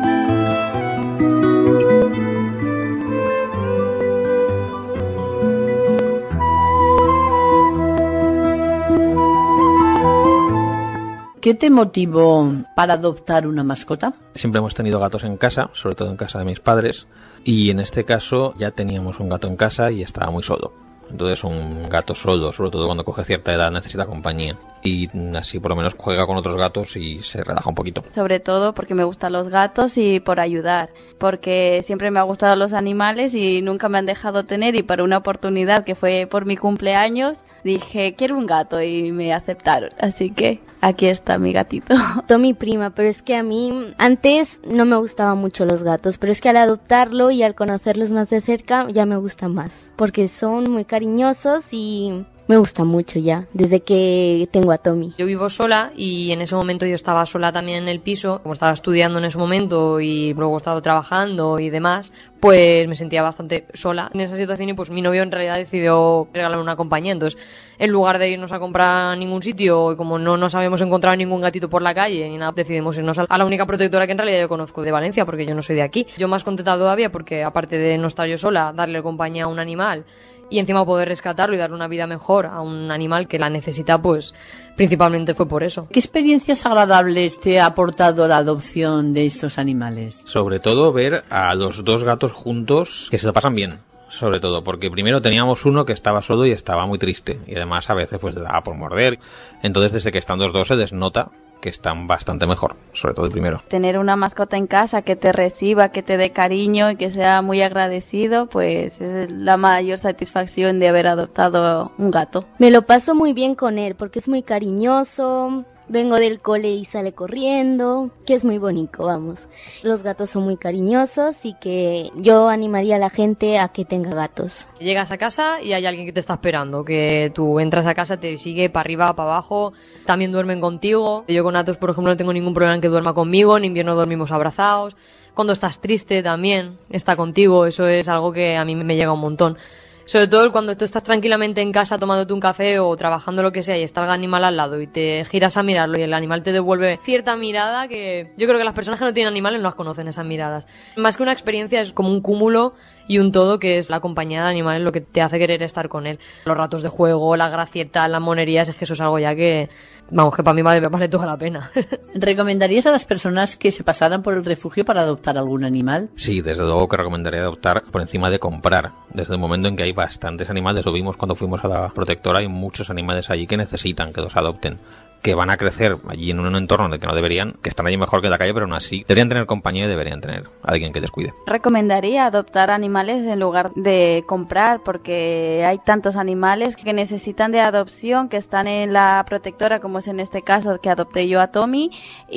¿Qué te motivó para adoptar una mascota? Siempre hemos tenido gatos en casa, sobre todo en casa de mis padres, y en este caso ya teníamos un gato en casa y estaba muy solo. Entonces un gato solo, sobre todo cuando coge cierta edad, necesita compañía. Y así por lo menos juega con otros gatos y se relaja un poquito. Sobre todo porque me gustan los gatos y por ayudar. Porque siempre me han gustado los animales y nunca me han dejado tener. Y para una oportunidad que fue por mi cumpleaños, dije, quiero un gato y me aceptaron. Así que aquí está mi gatito. Mi prima, pero es que a mí antes no me gustaban mucho los gatos, pero es que al adoptarlo y al conocerlos más de cerca ya me gustan más, porque son muy cariñosos y me gusta mucho ya, desde que tengo a Tommy. Yo vivo sola y en ese momento yo estaba sola también en el piso, como estaba estudiando en ese momento y luego he estado trabajando y demás, pues me sentía bastante sola en esa situación y pues mi novio en realidad decidió regalarme una compañía. Entonces, en lugar de irnos a comprar a ningún sitio, y como no nos habíamos encontrado ningún gatito por la calle ni nada, decidimos irnos a la única protectora que en realidad yo conozco de Valencia, porque yo no soy de aquí. Yo más contenta todavía porque aparte de no estar yo sola, darle compañía a un animal y encima poder rescatarlo y darle una vida mejor a un animal que la necesita, pues principalmente fue por eso. ¿Qué experiencias agradables te ha aportado la adopción de estos animales? Sobre todo ver a los dos gatos juntos que se lo pasan bien. Sobre todo porque primero teníamos uno que estaba solo y estaba muy triste y además a veces pues le daba por morder. Entonces desde que están los dos se desnota que están bastante mejor, sobre todo el primero. Tener una mascota en casa que te reciba, que te dé cariño y que sea muy agradecido, pues es la mayor satisfacción de haber adoptado un gato. Me lo paso muy bien con él porque es muy cariñoso. Vengo del cole y sale corriendo, que es muy bonito, vamos. Los gatos son muy cariñosos y que yo animaría a la gente a que tenga gatos. Llegas a casa y hay alguien que te está esperando, que tú entras a casa, te sigue para arriba, para abajo, también duermen contigo. Yo con Atos, por ejemplo, no tengo ningún problema en que duerma conmigo, en invierno dormimos abrazados. Cuando estás triste también está contigo, eso es algo que a mí me llega un montón. Sobre todo cuando tú estás tranquilamente en casa tomándote un café o trabajando lo que sea y está el animal al lado y te giras a mirarlo y el animal te devuelve cierta mirada que yo creo que las personas que no tienen animales no las conocen, esas miradas. Más que una experiencia es como un cúmulo y un todo que es la compañía de animales lo que te hace querer estar con él. Los ratos de juego, las gracietas, las monerías, es que eso es algo ya que, vamos, que para mí vale, vale toda la pena. ¿Recomendarías a las personas que se pasaran por el refugio para adoptar algún animal? Sí, desde luego que recomendaría adoptar por encima de comprar. Desde el momento en que hay bastantes animales, lo vimos cuando fuimos a la protectora, hay muchos animales allí que necesitan que los adopten, que van a crecer allí en un entorno en el que no deberían, que están allí mejor que en la calle, pero aún así deberían tener compañía y deberían tener a alguien que les cuide. Recomendaría adoptar animales en lugar de comprar, porque hay tantos animales que necesitan de adopción, que están en la protectora, como es en este caso que adopté yo a Tommy,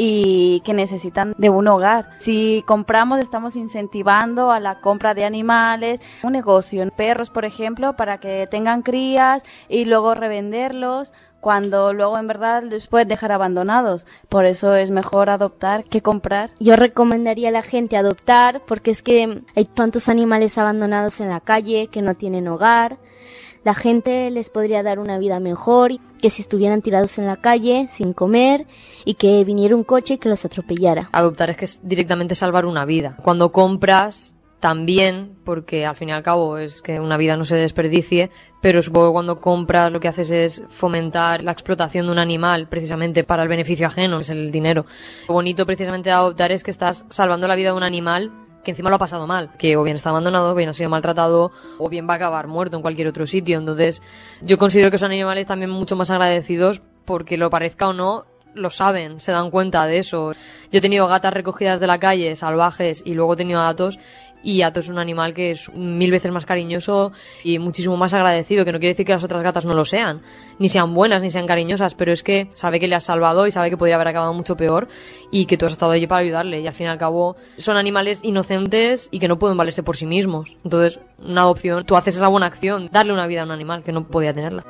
y que necesitan de un hogar. Si compramos, estamos incentivando a la compra de animales, un negocio, perros por ejemplo, para que tengan crías y luego revenderlos, cuando luego en verdad los puedes dejar abandonados. Por eso es mejor adoptar que comprar. Yo recomendaría a la gente adoptar porque es que hay tantos animales abandonados en la calle que no tienen hogar. La gente les podría dar una vida mejor que si estuvieran tirados en la calle sin comer y que viniera un coche y que los atropellara. Adoptar es que es directamente salvar una vida. Cuando compras también, porque al fin y al cabo es que una vida no se desperdicie, pero supongo que cuando compras lo que haces es fomentar la explotación de un animal precisamente para el beneficio ajeno, que es el dinero. Lo bonito precisamente de adoptar es que estás salvando la vida de un animal que encima lo ha pasado mal, que o bien está abandonado, o bien ha sido maltratado, o bien va a acabar muerto en cualquier otro sitio. Entonces yo considero que son animales también mucho más agradecidos porque, lo parezca o no, lo saben, se dan cuenta de eso. Yo he tenido gatas recogidas de la calle, salvajes, y luego he tenido Athos, y Athos es un animal que es mil veces más cariñoso y muchísimo más agradecido, que no quiere decir que las otras gatas no lo sean, ni sean buenas, ni sean cariñosas, pero es que sabe que le has salvado y sabe que podría haber acabado mucho peor y que tú has estado allí para ayudarle, y al fin y al cabo son animales inocentes y que no pueden valerse por sí mismos. Entonces, una adopción, tú haces esa buena acción, darle una vida a un animal que no podía tenerla.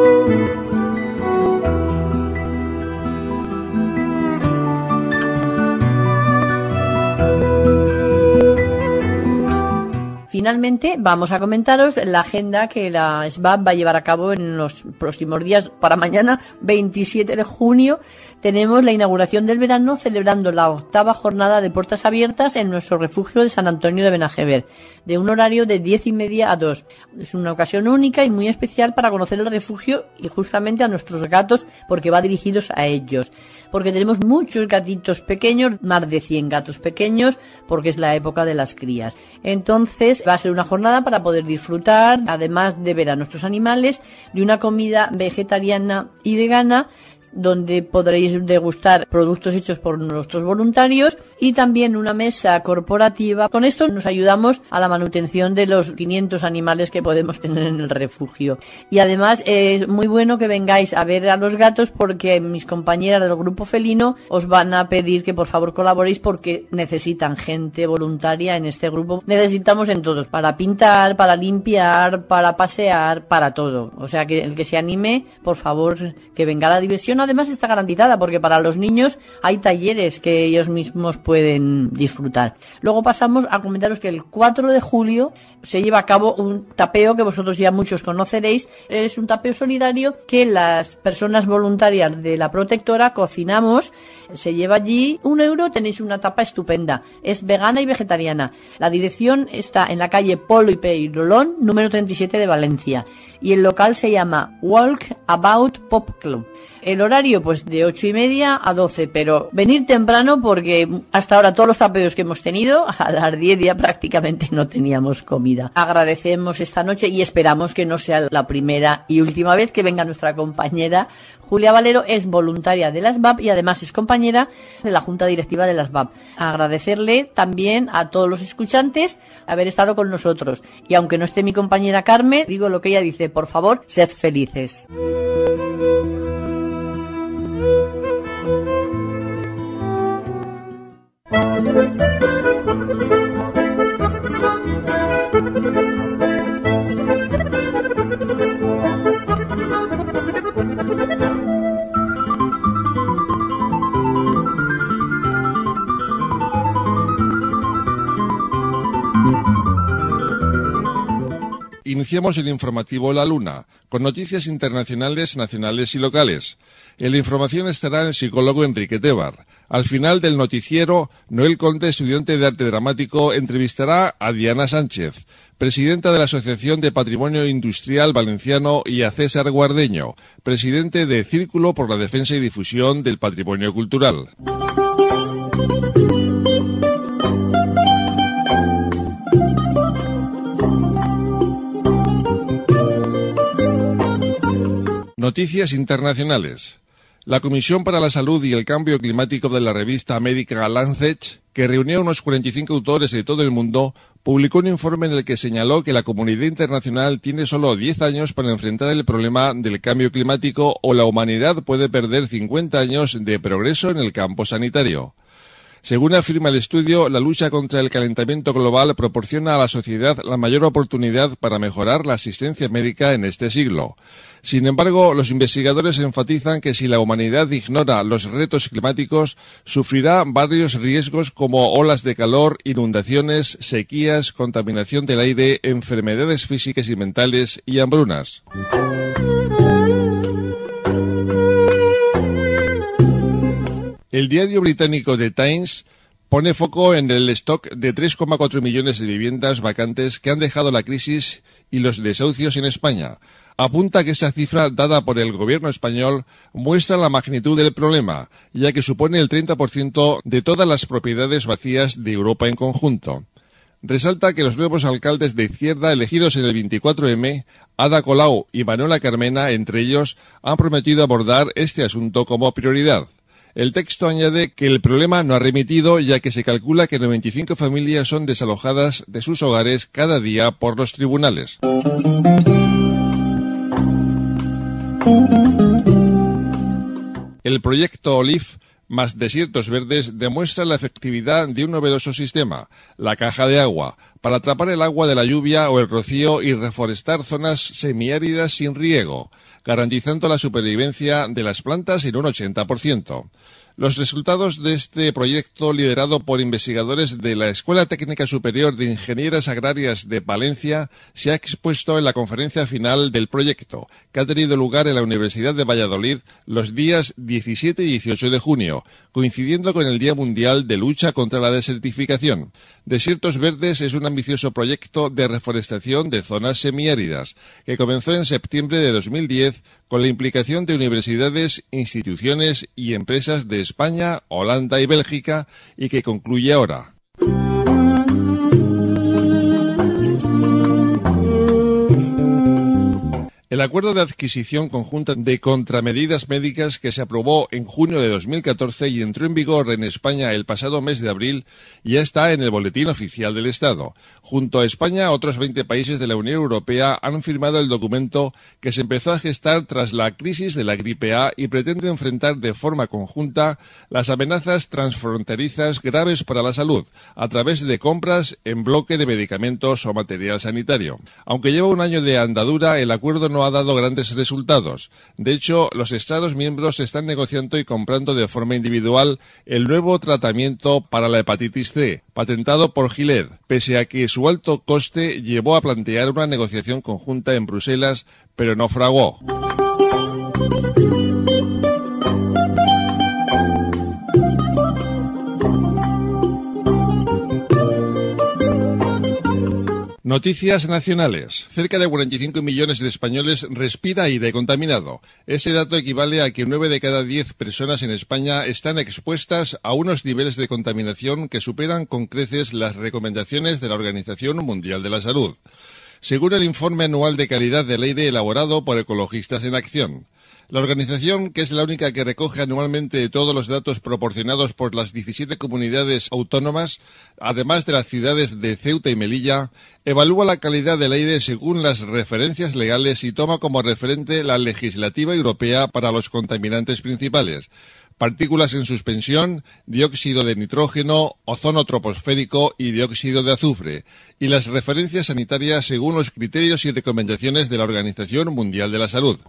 Finalmente, vamos a comentaros la agenda que la S B A P va a llevar a cabo en los próximos días. Para mañana, veintisiete de junio, tenemos la inauguración del verano, celebrando la octava jornada de puertas abiertas en nuestro refugio de San Antonio de Benajever, de un horario de diez y media a dos. Es una ocasión única y muy especial para conocer el refugio y justamente a nuestros gatos, porque va dirigidos a ellos. Porque tenemos muchos gatitos pequeños, más de cien gatos pequeños, porque es la época de las crías. Entonces, va a ser una jornada para poder disfrutar, además de ver a nuestros animales, de una comida vegetariana y vegana, donde podréis degustar productos hechos por nuestros voluntarios, y también una mesa corporativa. Con esto nos ayudamos a la manutención de los quinientos animales que podemos tener en el refugio. Y además es muy bueno que vengáis a ver a los gatos, porque mis compañeras del grupo felino os van a pedir que por favor colaboréis, porque necesitan gente voluntaria en este grupo. Necesitamos en todos, para pintar, para limpiar, para pasear, para todo. O sea que el que se anime, por favor, que venga a la diversión. Además está garantizada, porque para los niños hay talleres que ellos mismos pueden disfrutar. Luego pasamos a comentaros que el cuatro de julio se lleva a cabo un tapeo que vosotros ya muchos conoceréis. Es un tapeo solidario que las personas voluntarias de la protectora cocinamos. Se lleva allí un euro, tenéis una tapa estupenda. Es vegana y vegetariana. La dirección está en la calle Polo y Peirolón, número treinta y siete de Valencia. Y el local se llama Walk About Pop Club. El horario, pues de ocho y media a doce, pero venir temprano, porque hasta ahora todos los tapeos que hemos tenido, a las diez ya prácticamente no teníamos comida. Agradecemos esta noche y esperamos que no sea la primera y última vez que venga nuestra compañera Julia Valero. Es voluntaria de la S B A P y además es compañera de la Junta Directiva de la S B A P. Agradecerle también a todos los escuchantes haber estado con nosotros. Y aunque no esté mi compañera Carmen, digo lo que ella dice: por favor, sed felices. Iniciamos el informativo La Luna, con noticias internacionales, nacionales y locales. En la información estará el psicólogo Enrique Tebar. Al final del noticiero, Noel Conde, estudiante de arte dramático, entrevistará a Diana Sánchez, presidenta de la Asociación de Patrimonio Industrial Valenciano, y a César Guardeño, presidente de Círculo por la Defensa y Difusión del Patrimonio Cultural. Noticias internacionales. La Comisión para la Salud y el Cambio Climático de la revista médica Lancet, que reunió a unos cuarenta y cinco autores de todo el mundo, publicó un informe en el que señaló que la comunidad internacional tiene solo diez años para enfrentar el problema del cambio climático, o la humanidad puede perder cincuenta años de progreso en el campo sanitario. Según afirma el estudio, la lucha contra el calentamiento global proporciona a la sociedad la mayor oportunidad para mejorar la asistencia médica en este siglo. Sin embargo, los investigadores enfatizan que si la humanidad ignora los retos climáticos, sufrirá varios riesgos como olas de calor, inundaciones, sequías, contaminación del aire, enfermedades físicas y mentales y hambrunas. El diario británico The Times pone foco en el stock de tres coma cuatro millones de viviendas vacantes que han dejado la crisis y los desahucios en España. Apunta que esa cifra dada por el gobierno español muestra la magnitud del problema, ya que supone el treinta por ciento de todas las propiedades vacías de Europa en conjunto. Resalta que los nuevos alcaldes de izquierda elegidos en el veinticuatro eme, Ada Colau y Manuela Carmena, entre ellos, han prometido abordar este asunto como prioridad. El texto añade que el problema no ha remitido, ya que se calcula que noventa y cinco familias son desalojadas de sus hogares cada día por los tribunales. El proyecto OLIVE más desiertos verdes demuestra la efectividad de un novedoso sistema, la caja de agua, para atrapar el agua de la lluvia o el rocío y reforestar zonas semiáridas sin riego, garantizando la supervivencia de las plantas en un ochenta por ciento. Los resultados de este proyecto, liderado por investigadores de la Escuela Técnica Superior de Ingenieras Agrarias de Palencia, se ha expuesto en la conferencia final del proyecto, que ha tenido lugar en la Universidad de Valladolid los días diecisiete y dieciocho de junio, coincidiendo con el Día Mundial de Lucha contra la Desertificación. Desiertos Verdes es un ambicioso proyecto de reforestación de zonas semiáridas, que comenzó en septiembre de dos mil diez con la implicación de universidades, instituciones y empresas de España, Holanda y Bélgica, y que concluye ahora. El acuerdo de adquisición conjunta de contramedidas médicas que se aprobó en junio de dos mil catorce y entró en vigor en España el pasado mes de abril ya está en el Boletín Oficial del Estado. Junto a España, otros veinte países de la Unión Europea han firmado el documento que se empezó a gestar tras la crisis de la gripe A y pretende enfrentar de forma conjunta las amenazas transfronterizas graves para la salud a través de compras en bloque de medicamentos o material sanitario. Aunque lleva un año de andadura, el acuerdo no ha dado grandes resultados. De hecho, los Estados miembros están negociando y comprando de forma individual el nuevo tratamiento para la hepatitis C, patentado por Gilead, pese a que su alto coste llevó a plantear una negociación conjunta en Bruselas, pero no fraguó. Noticias nacionales. Cerca de cuarenta y cinco millones de españoles respira aire contaminado. Ese dato equivale a que nueve de cada diez personas en España están expuestas a unos niveles de contaminación que superan con creces las recomendaciones de la Organización Mundial de la Salud, según el informe anual de calidad del aire elaborado por Ecologistas en Acción. La organización, que es la única que recoge anualmente todos los datos proporcionados por las diecisiete comunidades autónomas, además de las ciudades de Ceuta y Melilla, evalúa la calidad del aire según las referencias legales y toma como referente la legislativa europea para los contaminantes principales: partículas en suspensión, dióxido de nitrógeno, ozono troposférico y dióxido de azufre, y las referencias sanitarias según los criterios y recomendaciones de la Organización Mundial de la Salud.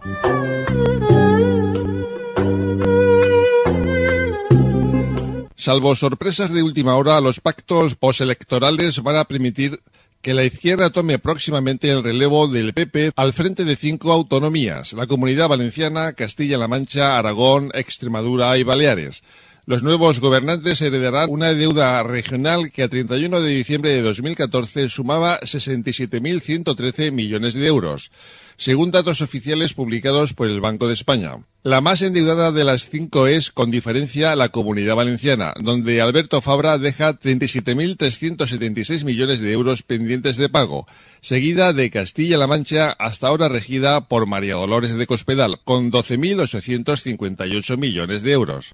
Salvo sorpresas de última hora, los pactos postelectorales van a permitir que la izquierda tome próximamente el relevo del P P al frente de cinco autonomías: la Comunidad Valenciana, Castilla-La Mancha, Aragón, Extremadura y Baleares. Los nuevos gobernantes heredarán una deuda regional que a treinta y uno de diciembre de dos mil catorce sumaba sesenta y siete mil ciento trece millones de euros, según datos oficiales publicados por el Banco de España. La más endeudada de las cinco es, con diferencia, la Comunidad Valenciana, donde Alberto Fabra deja treinta y siete mil trescientos setenta y seis millones de euros pendientes de pago, seguida de Castilla-La Mancha, hasta ahora regida por María Dolores de Cospedal, con doce mil ochocientos cincuenta y ocho millones de euros.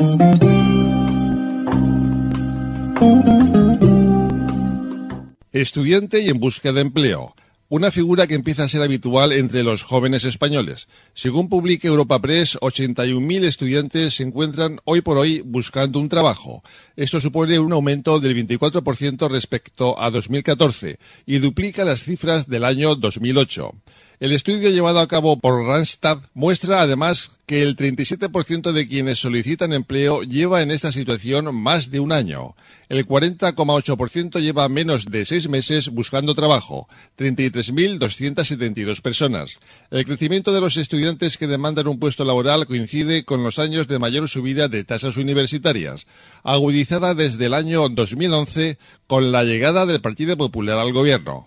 Estudiante y en busca de empleo. Una figura que empieza a ser habitual entre los jóvenes españoles. Según publica Europa Press, ochenta y un mil estudiantes se encuentran hoy por hoy buscando un trabajo. Esto supone un aumento del veinticuatro por ciento respecto a dos mil catorce y duplica las cifras del año dos mil ocho. El estudio llevado a cabo por Randstad muestra además que el treinta y siete por ciento de quienes solicitan empleo lleva en esta situación más de un año. El cuarenta coma ocho por ciento lleva menos de seis meses buscando trabajo, treinta y tres mil doscientas setenta y dos personas. El crecimiento de los estudiantes que demandan un puesto laboral coincide con los años de mayor subida de tasas universitarias, agudizada desde el año dos mil once con la llegada del Partido Popular al gobierno.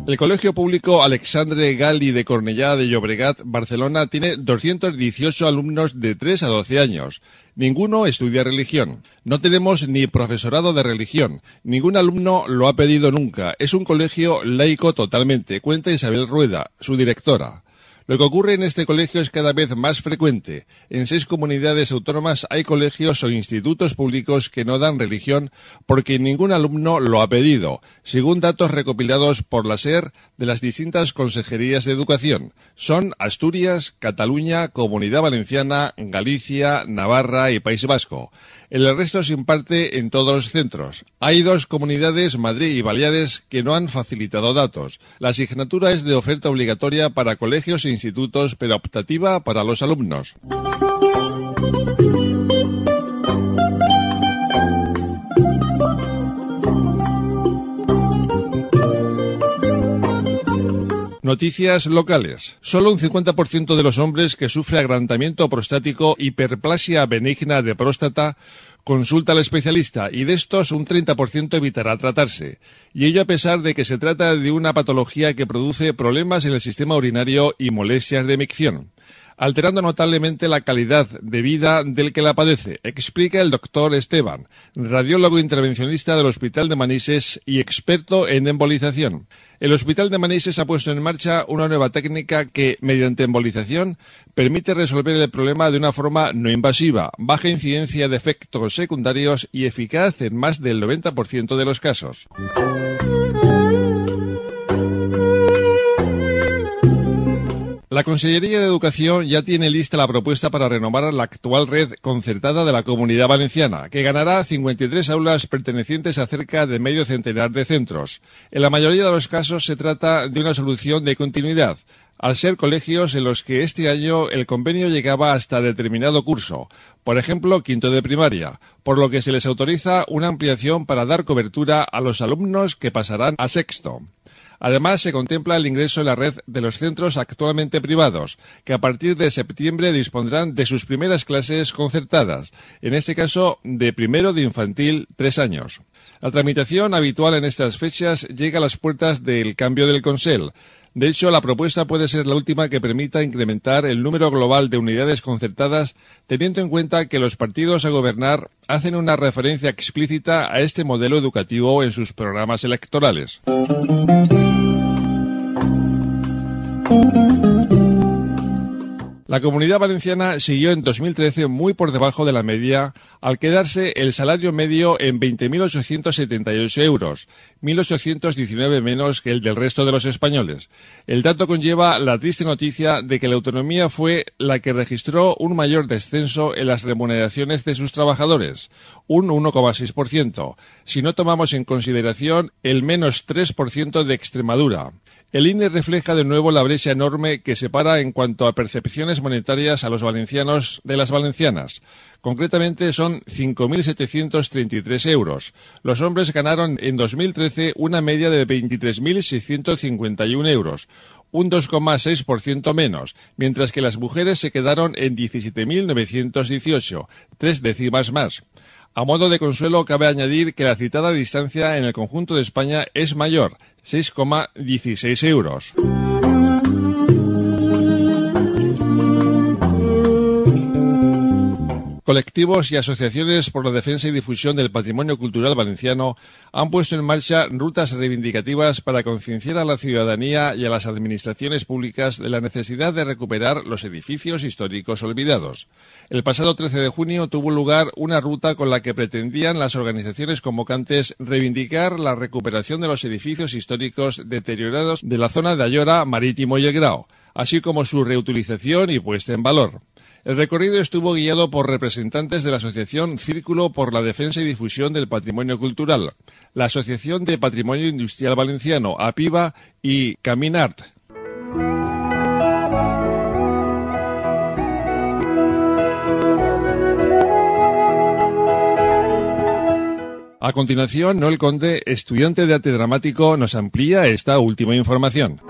El Colegio Público Alexandre Gali de Cornellá de Llobregat, Barcelona, tiene doscientos dieciocho alumnos de tres a doce años. Ninguno estudia religión. No tenemos ni profesorado de religión. Ningún alumno lo ha pedido nunca. Es un colegio laico totalmente, cuenta Isabel Rueda, su directora. Lo que ocurre en este colegio es cada vez más frecuente. En seis comunidades autónomas hay colegios o institutos públicos que no dan religión porque ningún alumno lo ha pedido, según datos recopilados por la SER de las distintas consejerías de educación. Son Asturias, Cataluña, Comunidad Valenciana, Galicia, Navarra y País Vasco. El resto se imparte en todos los centros. Hay dos comunidades, Madrid y Baleares, que no han facilitado datos. La asignatura es de oferta obligatoria para colegios e institutos, pero optativa para los alumnos. Noticias locales. Solo un cincuenta por ciento de los hombres que sufren agrandamiento prostático, hiperplasia benigna de próstata, consulta al especialista, y de estos un treinta por ciento evitará tratarse. Y ello a pesar de que se trata de una patología que produce problemas en el sistema urinario y molestias de micción, alterando notablemente la calidad de vida del que la padece, explica el doctor Esteban, radiólogo intervencionista del Hospital de Manises y experto en embolización. El Hospital de Manises ha puesto en marcha una nueva técnica que, mediante embolización, permite resolver el problema de una forma no invasiva, baja incidencia de efectos secundarios y eficaz en más del noventa por ciento de los casos. La Consellería de Educación ya tiene lista la propuesta para renovar la actual red concertada de la Comunidad Valenciana, que ganará cincuenta y tres aulas pertenecientes a cerca de medio centenar de centros. En la mayoría de los casos se trata de una solución de continuidad, al ser colegios en los que este año el convenio llegaba hasta determinado curso, por ejemplo, quinto de primaria, por lo que se les autoriza una ampliación para dar cobertura a los alumnos que pasarán a sexto. Además, se contempla el ingreso en la red de los centros actualmente privados, que a partir de septiembre dispondrán de sus primeras clases concertadas, en este caso de primero de infantil, tres años. La tramitación habitual en estas fechas llega a las puertas del cambio del Consell. De hecho, la propuesta puede ser la última que permita incrementar el número global de unidades concertadas, teniendo en cuenta que los partidos a gobernar hacen una referencia explícita a este modelo educativo en sus programas electorales. La Comunidad Valenciana siguió en dos mil trece muy por debajo de la media, al quedarse el salario medio en veinte mil ochocientos setenta y ocho euros, mil ochocientos diecinueve menos que el del resto de los españoles. El dato conlleva la triste noticia de que la autonomía fue la que registró un mayor descenso en las remuneraciones de sus trabajadores, un uno coma seis por ciento, si no tomamos en consideración el menos tres por ciento de Extremadura. El I N E refleja de nuevo la brecha enorme que separa en cuanto a percepciones monetarias a los valencianos de las valencianas. Concretamente son cinco mil setecientos treinta y tres euros. Los hombres ganaron en dos mil trece una media de veintitrés mil seiscientos cincuenta y uno euros, un dos coma seis por ciento menos, mientras que las mujeres se quedaron en diecisiete mil novecientos dieciocho, tres décimas más. A modo de consuelo, cabe añadir que la citada distancia en el conjunto de España es mayor, seis coma dieciséis euros. Colectivos y asociaciones por la defensa y difusión del patrimonio cultural valenciano han puesto en marcha rutas reivindicativas para concienciar a la ciudadanía y a las administraciones públicas de la necesidad de recuperar los edificios históricos olvidados. El pasado trece de junio tuvo lugar una ruta con la que pretendían las organizaciones convocantes reivindicar la recuperación de los edificios históricos deteriorados de la zona de Ayora, Marítimo y El Grao, así como su reutilización y puesta en valor. El recorrido estuvo guiado por representantes de la Asociación Círculo por la Defensa y Difusión del Patrimonio Cultural, la Asociación de Patrimonio Industrial Valenciano, APIVA, y Caminart. A continuación, Noel Conde, estudiante de arte dramático, nos amplía esta última información.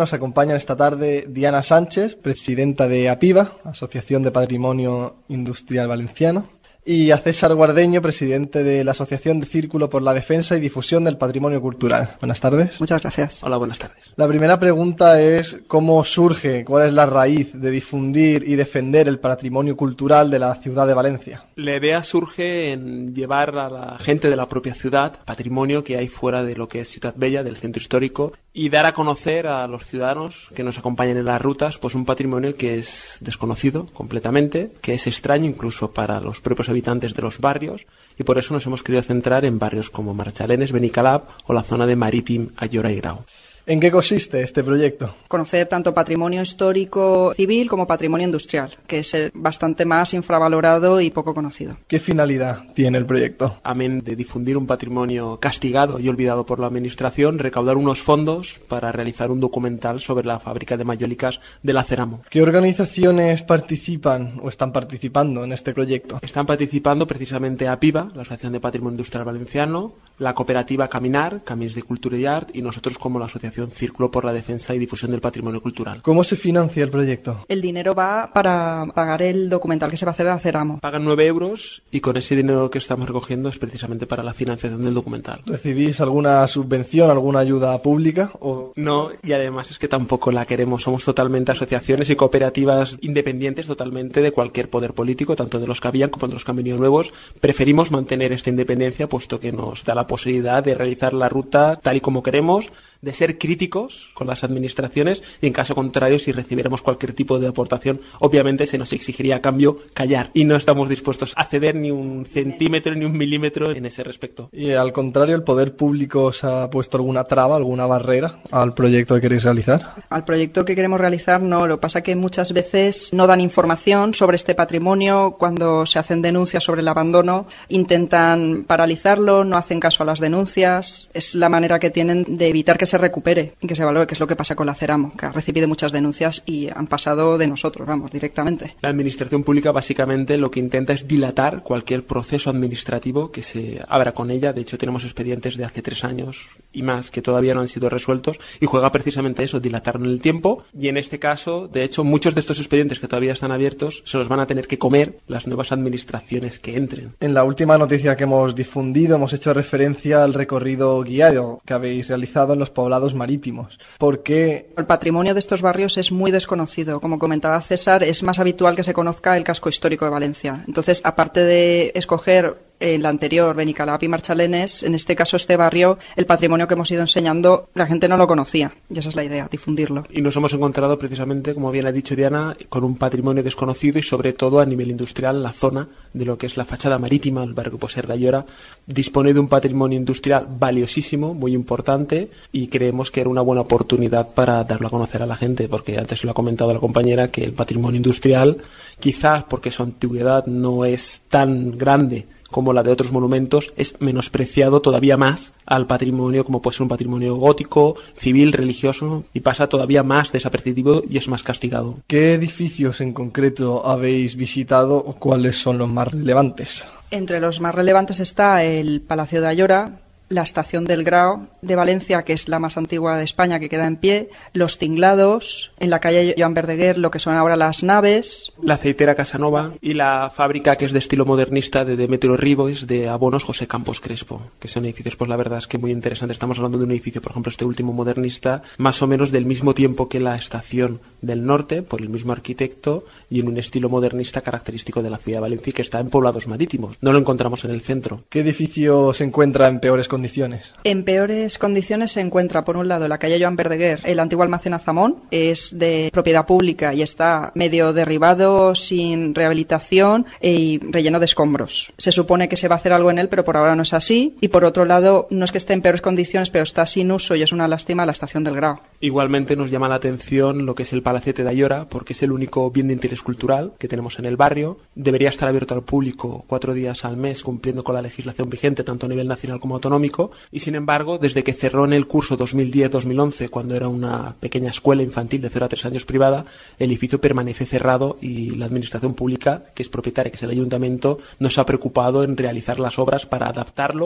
nos acompañan esta tarde Diana Sánchez, presidenta de APIVA, Asociación de Patrimonio Industrial Valenciano, y a César Guardeño, presidente de la Asociación de Círculo por la Defensa y Difusión del Patrimonio Cultural. Buenas tardes. Muchas gracias. Hola, buenas tardes. La primera pregunta es ¿cómo surge, cuál es la raíz de difundir y defender el patrimonio cultural de la ciudad de Valencia? La idea surge en llevar a la gente de la propia ciudad patrimonio que hay fuera de lo que es Ciutat Vella, del centro histórico, y dar a conocer a los ciudadanos que nos acompañan en las rutas pues un patrimonio que es desconocido completamente, que es extraño incluso para los propios habitantes de los barrios, y por eso nos hemos querido centrar en barrios como Marchalenes, Benicalap o la zona de Marítim, Ayora y Grau. ¿En qué consiste este proyecto? Conocer tanto patrimonio histórico civil como patrimonio industrial, que es bastante más infravalorado y poco conocido. ¿Qué finalidad tiene el proyecto? Amén de difundir un patrimonio castigado y olvidado por la administración, recaudar unos fondos para realizar un documental sobre la fábrica de mayólicas de la Ceramo. ¿Qué organizaciones participan o están participando en este proyecto? Están participando precisamente APIVA, la Asociación de Patrimonio Industrial Valenciano, la cooperativa Caminar, Camins de Cultura y Art, y nosotros como la Asociación Círculo por la Defensa y Difusión del Patrimonio Cultural. ¿Cómo se financia el proyecto? El dinero va para pagar el documental que se va a hacer a Ceramo. Pagan nueve euros y con ese dinero que estamos recogiendo es precisamente para la financiación del documental. ¿Recibís alguna subvención, alguna ayuda pública? O... No, y además es que tampoco la queremos. Somos totalmente asociaciones y cooperativas independientes totalmente de cualquier poder político, tanto de los que habían como de los que han venido nuevos. Preferimos mantener esta independencia puesto que nos da la posibilidad de realizar la ruta tal y como queremos, de ser críticos con las administraciones y en caso contrario, si recibiéramos cualquier tipo de aportación, obviamente se nos exigiría a cambio callar y no estamos dispuestos a ceder ni un centímetro ni un milímetro en ese respecto. Y al contrario, ¿el poder público os ha puesto alguna traba, alguna barrera al proyecto que queréis realizar? Al proyecto que queremos realizar no, lo que pasa que muchas veces no dan información sobre este patrimonio, cuando se hacen denuncias sobre el abandono intentan paralizarlo, no hacen caso a las denuncias, es la manera que tienen de evitar que se recupere y que se valore, que es lo que pasa con la Ceramo, que ha recibido muchas denuncias y han pasado de nosotros, vamos, directamente. La administración pública básicamente lo que intenta es dilatar cualquier proceso administrativo que se abra con ella. De hecho, tenemos expedientes de hace tres años y más que todavía no han sido resueltos y juega precisamente eso, dilatar en el tiempo, y en este caso, de hecho, muchos de estos expedientes que todavía están abiertos se los van a tener que comer las nuevas administraciones que entren. En la última noticia que hemos difundido hemos hecho referencia al recorrido guiado que habéis realizado en los poblados marítimos. ¿Por qué? El patrimonio de estos barrios es muy desconocido. Como comentaba César, es más habitual que se conozca el casco histórico de Valencia. Entonces, aparte de escoger el anterior, Benicalap y Marchalenes, en este caso este barrio, el patrimonio que hemos ido enseñando, la gente no lo conocía. Y esa es la idea, difundirlo. Y nos hemos encontrado precisamente, como bien ha dicho Diana, con un patrimonio desconocido y sobre todo a nivel industrial, la zona de lo que es la fachada marítima, el barrio Poser de Ayora, dispone de un patrimonio industrial valiosísimo, muy importante, y creemos que era una buena oportunidad para darlo a conocer a la gente, porque antes lo ha comentado la compañera que el patrimonio industrial, quizás porque su antigüedad no es tan grande como la de otros monumentos, es menospreciado todavía más al patrimonio, como puede ser un patrimonio gótico, civil, religioso, y pasa todavía más desapercibido y es más castigado. ¿Qué edificios en concreto habéis visitado o cuáles son los más relevantes? Entre los más relevantes está el Palacio de Ayora, la Estación del Grao de Valencia, que es la más antigua de España, que queda en pie, los Tinglados, en la calle Joan Verdaguer, lo que son ahora las naves, la aceitera Casanova y la fábrica que es de estilo modernista de Demetrio Ribos de abonos José Campos Crespo, que son edificios, pues la verdad es que muy interesantes. Estamos hablando de un edificio, por ejemplo, este último modernista, más o menos del mismo tiempo que la Estación del Norte, por el mismo arquitecto, y en un estilo modernista característico de la ciudad de Valencia, que está en poblados marítimos. No lo encontramos en el centro. ¿Qué edificio se encuentra en peores condiciones? En peores condiciones se encuentra, por un lado, la calle Joan Verdaguer, el antiguo almacén Azamón, es de propiedad pública y está medio derribado, sin rehabilitación y relleno de escombros. Se supone que se va a hacer algo en él, pero por ahora no es así. Y por otro lado, no es que esté en peores condiciones, pero está sin uso y es una lástima la Estación del Grao. Igualmente nos llama la atención lo que es el Palacete de Ayora, porque es el único bien de interés cultural que tenemos en el barrio. Debería estar abierto al público cuatro días al mes, cumpliendo con la legislación vigente, tanto a nivel nacional como autonómico, y sin embargo, desde que cerró en el curso dos mil diez dos mil once, cuando era una pequeña escuela infantil de cero a tres años privada, el edificio permanece cerrado y la administración pública, que es propietaria, que es el ayuntamiento, no se ha preocupado en realizar las obras para adaptarlo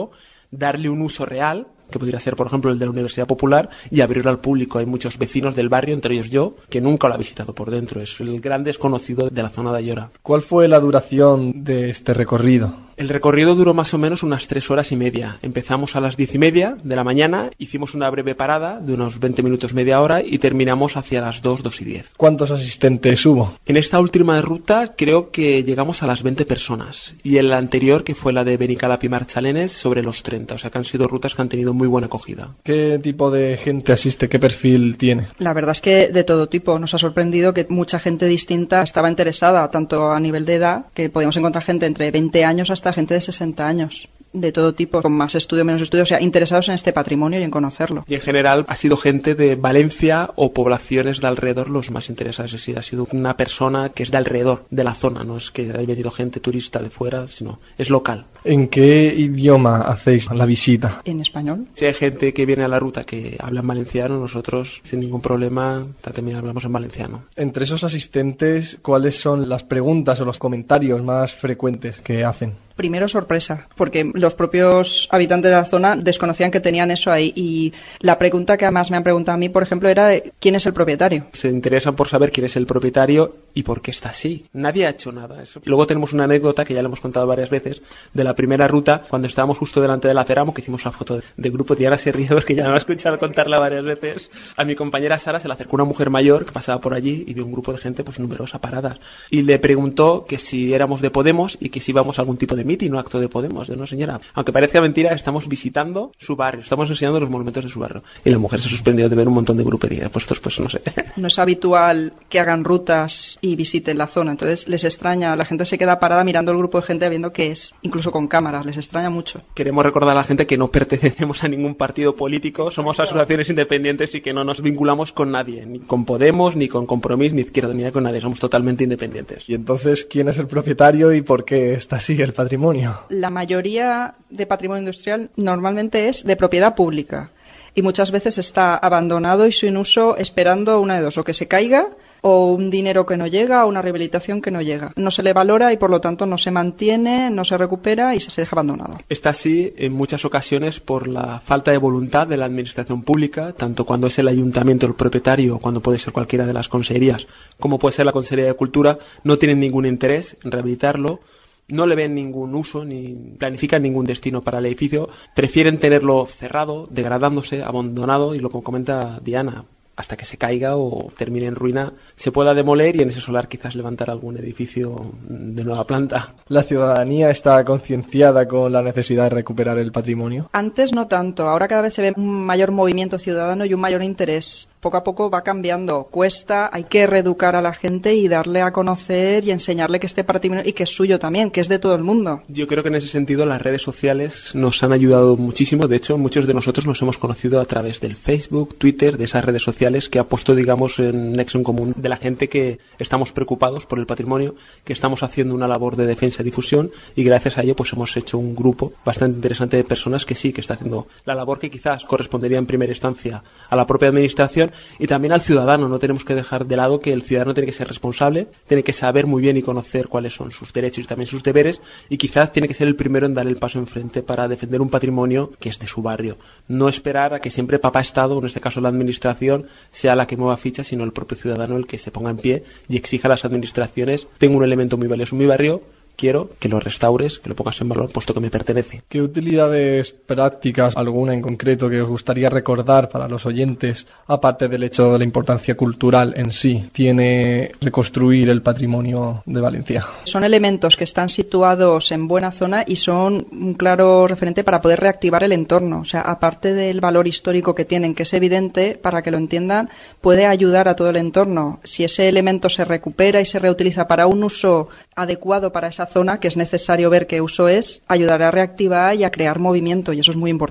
darle un uso real, que podría ser, por ejemplo, el de la Universidad Popular, y abrirlo al público. Hay muchos vecinos del barrio, entre ellos yo, que nunca lo ha visitado por dentro. Es el gran desconocido de la zona de Ayora. ¿Cuál fue la duración de este recorrido? El recorrido duró más o menos unas tres horas y media. Empezamos a las diez y media de la mañana, hicimos una breve parada de unos veinte minutos, media hora, y terminamos hacia las dos, dos y diez. ¿Cuántos asistentes hubo? En esta última ruta creo que llegamos a las veinte personas, y en la anterior, que fue la de Benicalap y Marchalenes, sobre los treinta. O sea que han sido rutas que han tenido muy buena acogida. ¿Qué tipo de gente asiste? ¿Qué perfil tiene? La verdad es que de todo tipo. Nos ha sorprendido que mucha gente distinta estaba interesada, tanto a nivel de edad, que podíamos encontrar gente entre veinte años hasta gente de sesenta años. De todo tipo, con más estudio, menos estudio, o sea, interesados en este patrimonio y en conocerlo. Y en general ha sido gente de Valencia o poblaciones de alrededor los más interesados, es decir, ha sido una persona que es de alrededor de la zona, no es que haya venido gente turista de fuera, sino es local. ¿En qué idioma hacéis la visita? En español. Si hay gente que viene a la ruta que habla en valenciano, nosotros sin ningún problema también hablamos en valenciano. Entre esos asistentes, ¿cuáles son las preguntas o los comentarios más frecuentes que hacen? Primero, sorpresa, porque los propios habitantes de la zona desconocían que tenían eso ahí, y la pregunta que además me han preguntado a mí, por ejemplo, era de ¿quién es el propietario? Se interesan por saber quién es el propietario y por qué está así. Nadie ha hecho nada. Eso. Luego tenemos una anécdota que ya le hemos contado varias veces de la primera ruta, cuando estábamos justo delante de la Ceramo, que hicimos la foto de, de grupo. Diana se ríe porque ya me ha escuchado contarla varias veces. A mi compañera Sara se le acercó una mujer mayor que pasaba por allí y vio un grupo de gente pues numerosa paradas, y le preguntó que si éramos de Podemos y que si íbamos a algún tipo de mitin o acto de Podemos. De no, señora, aunque parezca mentira, estamos visitando su barrio, estamos enseñando los monumentos de su barrio. Y la mujer se sorprendió de ver un montón de grupos y dije, pues estos, pues no sé. No es habitual que hagan rutas y visiten la zona, entonces les extraña, la gente se queda parada mirando el grupo de gente viendo qué es, incluso con cámaras, les extraña mucho. Queremos recordar a la gente que no pertenecemos a ningún partido político, somos asociaciones independientes y que no nos vinculamos con nadie, ni con Podemos, ni con Compromís, ni Izquierda Unida, con nadie, somos totalmente independientes. Y entonces, ¿quién es el propietario y por qué está así el patrimonio? La mayoría de patrimonio industrial normalmente es de propiedad pública y muchas veces está abandonado y sin uso, esperando una de dos, o que se caiga o un dinero que no llega o una rehabilitación que no llega. No se le valora y por lo tanto no se mantiene, no se recupera y se deja abandonado. Está así en muchas ocasiones por la falta de voluntad de la administración pública, tanto cuando es el ayuntamiento el propietario, cuando puede ser cualquiera de las consejerías, como puede ser la Consejería de Cultura, no tienen ningún interés en rehabilitarlo. No le ven ningún uso ni planifican ningún destino para el edificio, prefieren tenerlo cerrado, degradándose, abandonado, y lo que comenta Diana, hasta que se caiga o termine en ruina, se pueda demoler y en ese solar quizás levantar algún edificio de nueva planta. ¿La ciudadanía está concienciada con la necesidad de recuperar el patrimonio? Antes no tanto, ahora cada vez se ve un mayor movimiento ciudadano y un mayor interés. Poco a poco va cambiando, cuesta, hay que reeducar a la gente y darle a conocer y enseñarle que este patrimonio y que es suyo también, que es de todo el mundo. Yo creo que en ese sentido las redes sociales nos han ayudado muchísimo. De hecho, muchos de nosotros nos hemos conocido a través del Facebook, Twitter, de esas redes sociales que ha puesto, digamos, en nexo en común de la gente que estamos preocupados por el patrimonio, que estamos haciendo una labor de defensa y difusión, y gracias a ello pues hemos hecho un grupo bastante interesante de personas que sí, que está haciendo la labor que quizás correspondería en primera instancia a la propia administración y también al ciudadano. No tenemos que dejar de lado que el ciudadano tiene que ser responsable, tiene que saber muy bien y conocer cuáles son sus derechos y también sus deberes, y quizás tiene que ser el primero en dar el paso enfrente para defender un patrimonio que es de su barrio. No esperar a que siempre papá Estado, en este caso la administración, sea la que mueva ficha, sino el propio ciudadano el que se ponga en pie y exija a las administraciones: tengo un elemento muy valioso en mi barrio, quiero que lo restaures, que lo pongas en valor, puesto que me pertenece. ¿Qué utilidades prácticas, alguna en concreto, que os gustaría recordar para los oyentes, aparte del hecho de la importancia cultural en sí, tiene reconstruir el patrimonio de Valencia? Son elementos que están situados en buena zona y son un claro referente para poder reactivar el entorno. O sea, aparte del valor histórico que tienen, que es evidente, para que lo entiendan, puede ayudar a todo el entorno. Si ese elemento se recupera y se reutiliza para un uso adecuado para esa zona, que es necesario ver qué uso es, ayudará a reactivar y a crear movimiento, y eso es muy importante.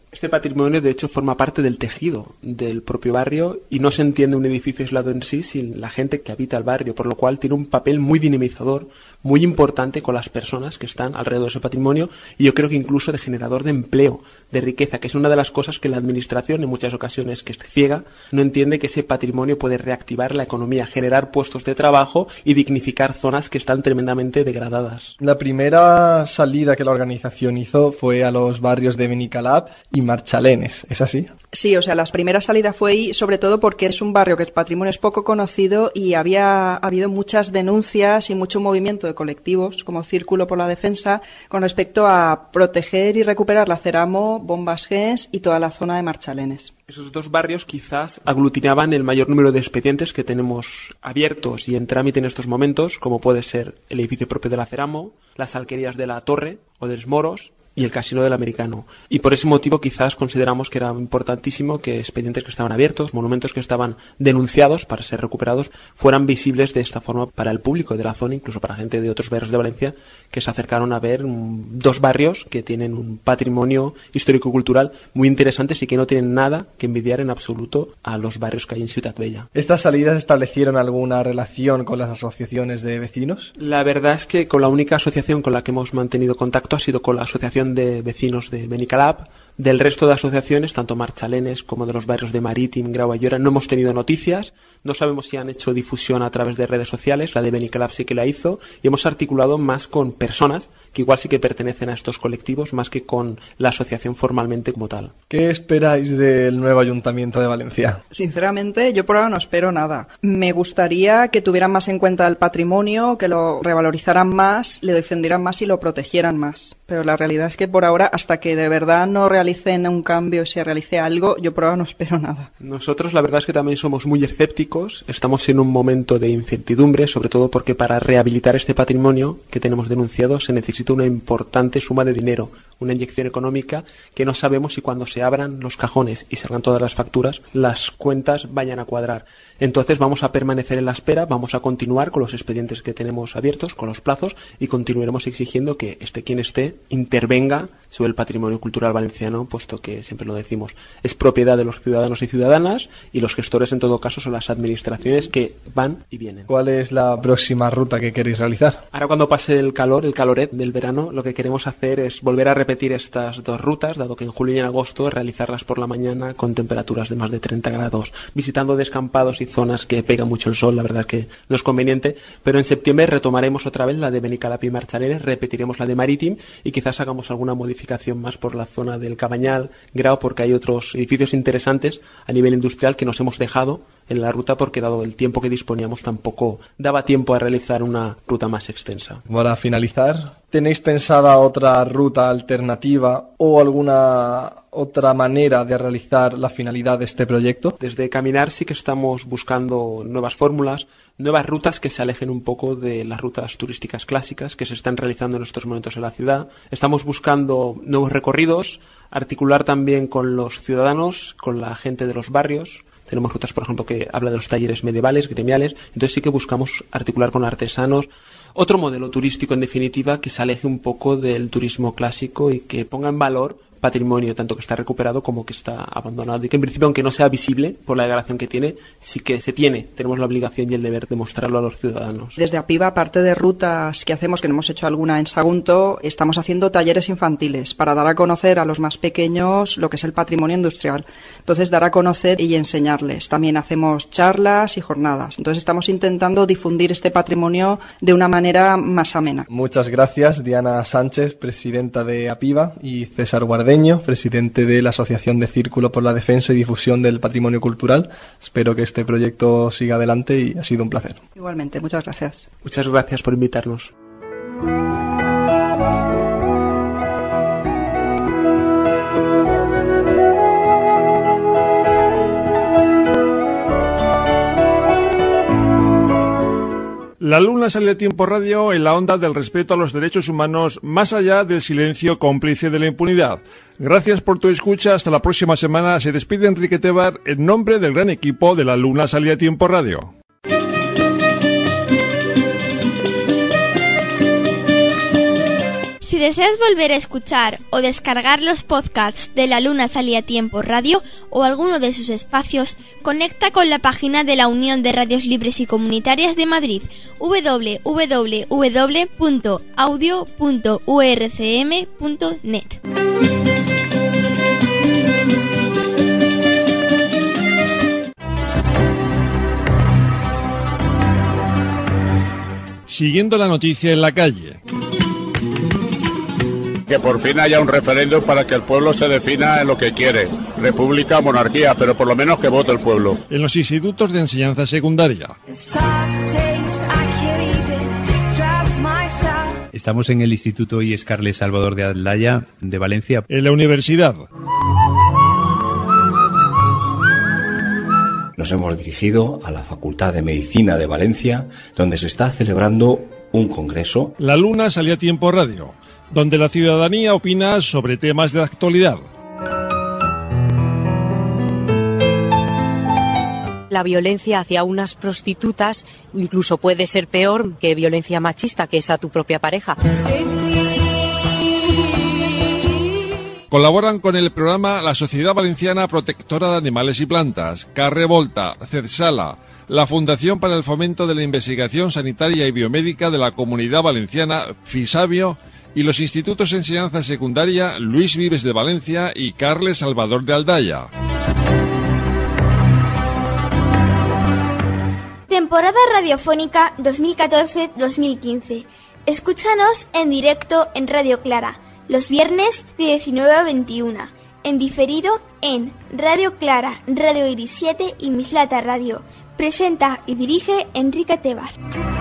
Este patrimonio, de hecho, forma parte del tejido del propio barrio y no se entiende un edificio aislado en sí sin la gente que habita el barrio, por lo cual tiene un papel muy dinamizador, muy importante con las personas que están alrededor de ese patrimonio y yo creo que incluso de generador de empleo, de riqueza, que es una de las cosas que la administración en muchas ocasiones que esté ciega no entiende, que ese patrimonio puede reactivar la economía, generar puestos de trabajo y dignificar zonas que están tremendamente degradadas. La primera salida que la organización hizo fue a los barrios de Benicalap y Marchalenes, ¿es así? Sí, o sea, la primera salida fue ahí, sobre todo porque es un barrio que el patrimonio es poco conocido y había habido muchas denuncias y mucho movimiento de colectivos como Círculo por la Defensa con respecto a proteger y recuperar la Ceramo, Bombas Gens y toda la zona de Marchalenes. Esos dos barrios quizás aglutinaban el mayor número de expedientes que tenemos abiertos y en trámite en estos momentos, como puede ser el edificio propio de la Ceramo, las alquerías de la Torre o de los Moros y el Casino del Americano. Y por ese motivo quizás consideramos que era importantísimo que expedientes que estaban abiertos, monumentos que estaban denunciados para ser recuperados, fueran visibles de esta forma para el público de la zona, incluso para gente de otros barrios de Valencia que se acercaron a ver um, dos barrios que tienen un patrimonio histórico-cultural muy interesante y que no tienen nada que envidiar en absoluto a los barrios que hay en Ciutat Bella. ¿Estas salidas establecieron alguna relación con las asociaciones de vecinos? La verdad es que con la única asociación con la que hemos mantenido contacto ha sido con la Asociación de Vecinos de Benicalap. Del resto de asociaciones, tanto Marchalenes como de los barrios de Marítim, Grau Ayora, no hemos tenido noticias. No sabemos si han hecho difusión a través de redes sociales. La de Benicalap sí que la hizo. Y hemos articulado más con personas que igual sí que pertenecen a estos colectivos, más que con la asociación formalmente como tal. ¿Qué esperáis del nuevo Ayuntamiento de Valencia? Sinceramente, yo por ahora no espero nada. Me gustaría que tuvieran más en cuenta el patrimonio, que lo revalorizaran más, le defendieran más y lo protegieran más. Pero la realidad es que por ahora, hasta que de verdad no realicen un cambio y se realice algo, yo por ahora no espero nada. Nosotros la verdad es que también somos muy escépticos. Estamos en un momento de incertidumbre, sobre todo porque para rehabilitar este patrimonio que tenemos denunciado se necesita una importante suma de dinero, una inyección económica que no sabemos si cuando se abran los cajones y salgan todas las facturas, las cuentas vayan a cuadrar. Entonces vamos a permanecer en la espera, vamos a continuar con los expedientes que tenemos abiertos, con los plazos, y continuaremos exigiendo que esté quien esté intervenga sobre el patrimonio cultural valenciano, puesto que, siempre lo decimos, es propiedad de los ciudadanos y ciudadanas y los gestores en todo caso son las administraciones que van y vienen. ¿Cuál es la próxima ruta que queréis realizar? Ahora, cuando pase el calor, el caloret del verano, lo que queremos hacer es volver a repetir estas dos rutas, dado que en julio y en agosto realizarlas por la mañana con temperaturas de más de treinta grados, visitando descampados y zonas que pega mucho el sol, la verdad que no es conveniente, pero en septiembre retomaremos otra vez la de Benicalap y Marchalenes, repetiremos la de Marítim y quizás hagamos alguna modificación más por la zona del Cabañal, Grau, porque hay otros edificios interesantes a nivel industrial que nos hemos dejado en la ruta porque, dado el tiempo que disponíamos, tampoco daba tiempo a realizar una ruta más extensa. Para finalizar, ¿tenéis pensada otra ruta alternativa o alguna otra manera de realizar la finalidad de este proyecto? Desde Caminar sí que estamos buscando nuevas fórmulas, nuevas rutas que se alejen un poco de las rutas turísticas clásicas que se están realizando en estos momentos en la ciudad. Estamos buscando nuevos recorridos, articular también con los ciudadanos, con la gente de los barrios. Tenemos rutas, por ejemplo, que habla de los talleres medievales, gremiales. Entonces sí que buscamos articular con artesanos. Otro modelo turístico, en definitiva, que se aleje un poco del turismo clásico y que ponga en valor patrimonio, tanto que está recuperado como que está abandonado. Y que en principio, aunque no sea visible por la degradación que tiene, sí que se tiene. Tenemos la obligación y el deber de mostrarlo a los ciudadanos. Desde APIVA, aparte de rutas que hacemos, que no hemos hecho alguna en Sagunto, estamos haciendo talleres infantiles para dar a conocer a los más pequeños lo que es el patrimonio industrial. Entonces, dar a conocer y enseñarles. También hacemos charlas y jornadas. Entonces, estamos intentando difundir este patrimonio de una manera más amena. Muchas gracias, Diana Sánchez, presidenta de APIVA, y César Guardeño, presidente de la Asociación de Círculo por la Defensa y Difusión del Patrimonio Cultural. Espero que este proyecto siga adelante y ha sido un placer. Igualmente, muchas gracias. Muchas gracias por invitarnos. La Luna sale a Tiempo Radio en la onda del respeto a los derechos humanos, más allá del silencio cómplice de la impunidad. Gracias por tu escucha. Hasta la próxima semana. Se despide Enrique Tebar en nombre del gran equipo de La Luna sale a Tiempo Radio. Si deseas volver a escuchar o descargar los podcasts de La Luna Salía Tiempo Radio o alguno de sus espacios, conecta con la página de la Unión de Radios Libres y Comunitarias de Madrid, doble u doble u doble u punto audio punto u r c m punto net. Siguiendo la noticia en la calle. Que por fin haya un referéndum para que el pueblo se defina en lo que quiere, república o monarquía, pero por lo menos que vote el pueblo. En los institutos de enseñanza secundaria. Estamos en el Instituto I E S Carles Salvador de Aldaya, de Valencia. En la universidad. Nos hemos dirigido a la Facultad de Medicina de Valencia, donde se está celebrando un congreso. La Luna Salía Tiempo Radio, donde la ciudadanía opina sobre temas de actualidad. La violencia hacia unas prostitutas incluso puede ser peor que violencia machista, que es a tu propia pareja. Colaboran con el programa la Sociedad Valenciana Protectora de Animales y Plantas, Carrevolta, CERSALA, la Fundación para el Fomento de la Investigación Sanitaria y Biomédica de la Comunidad Valenciana, FISABIO, y los institutos de enseñanza secundaria Luis Vives de Valencia y Carles Salvador de Aldaya. Temporada radiofónica dos mil catorce dos mil quince. Escúchanos en directo en Radio Clara, los viernes de diecinueve a veintiuna. En diferido en Radio Clara, Radio Iris siete y Mislata Radio. Presenta y dirige Enrique Tebar.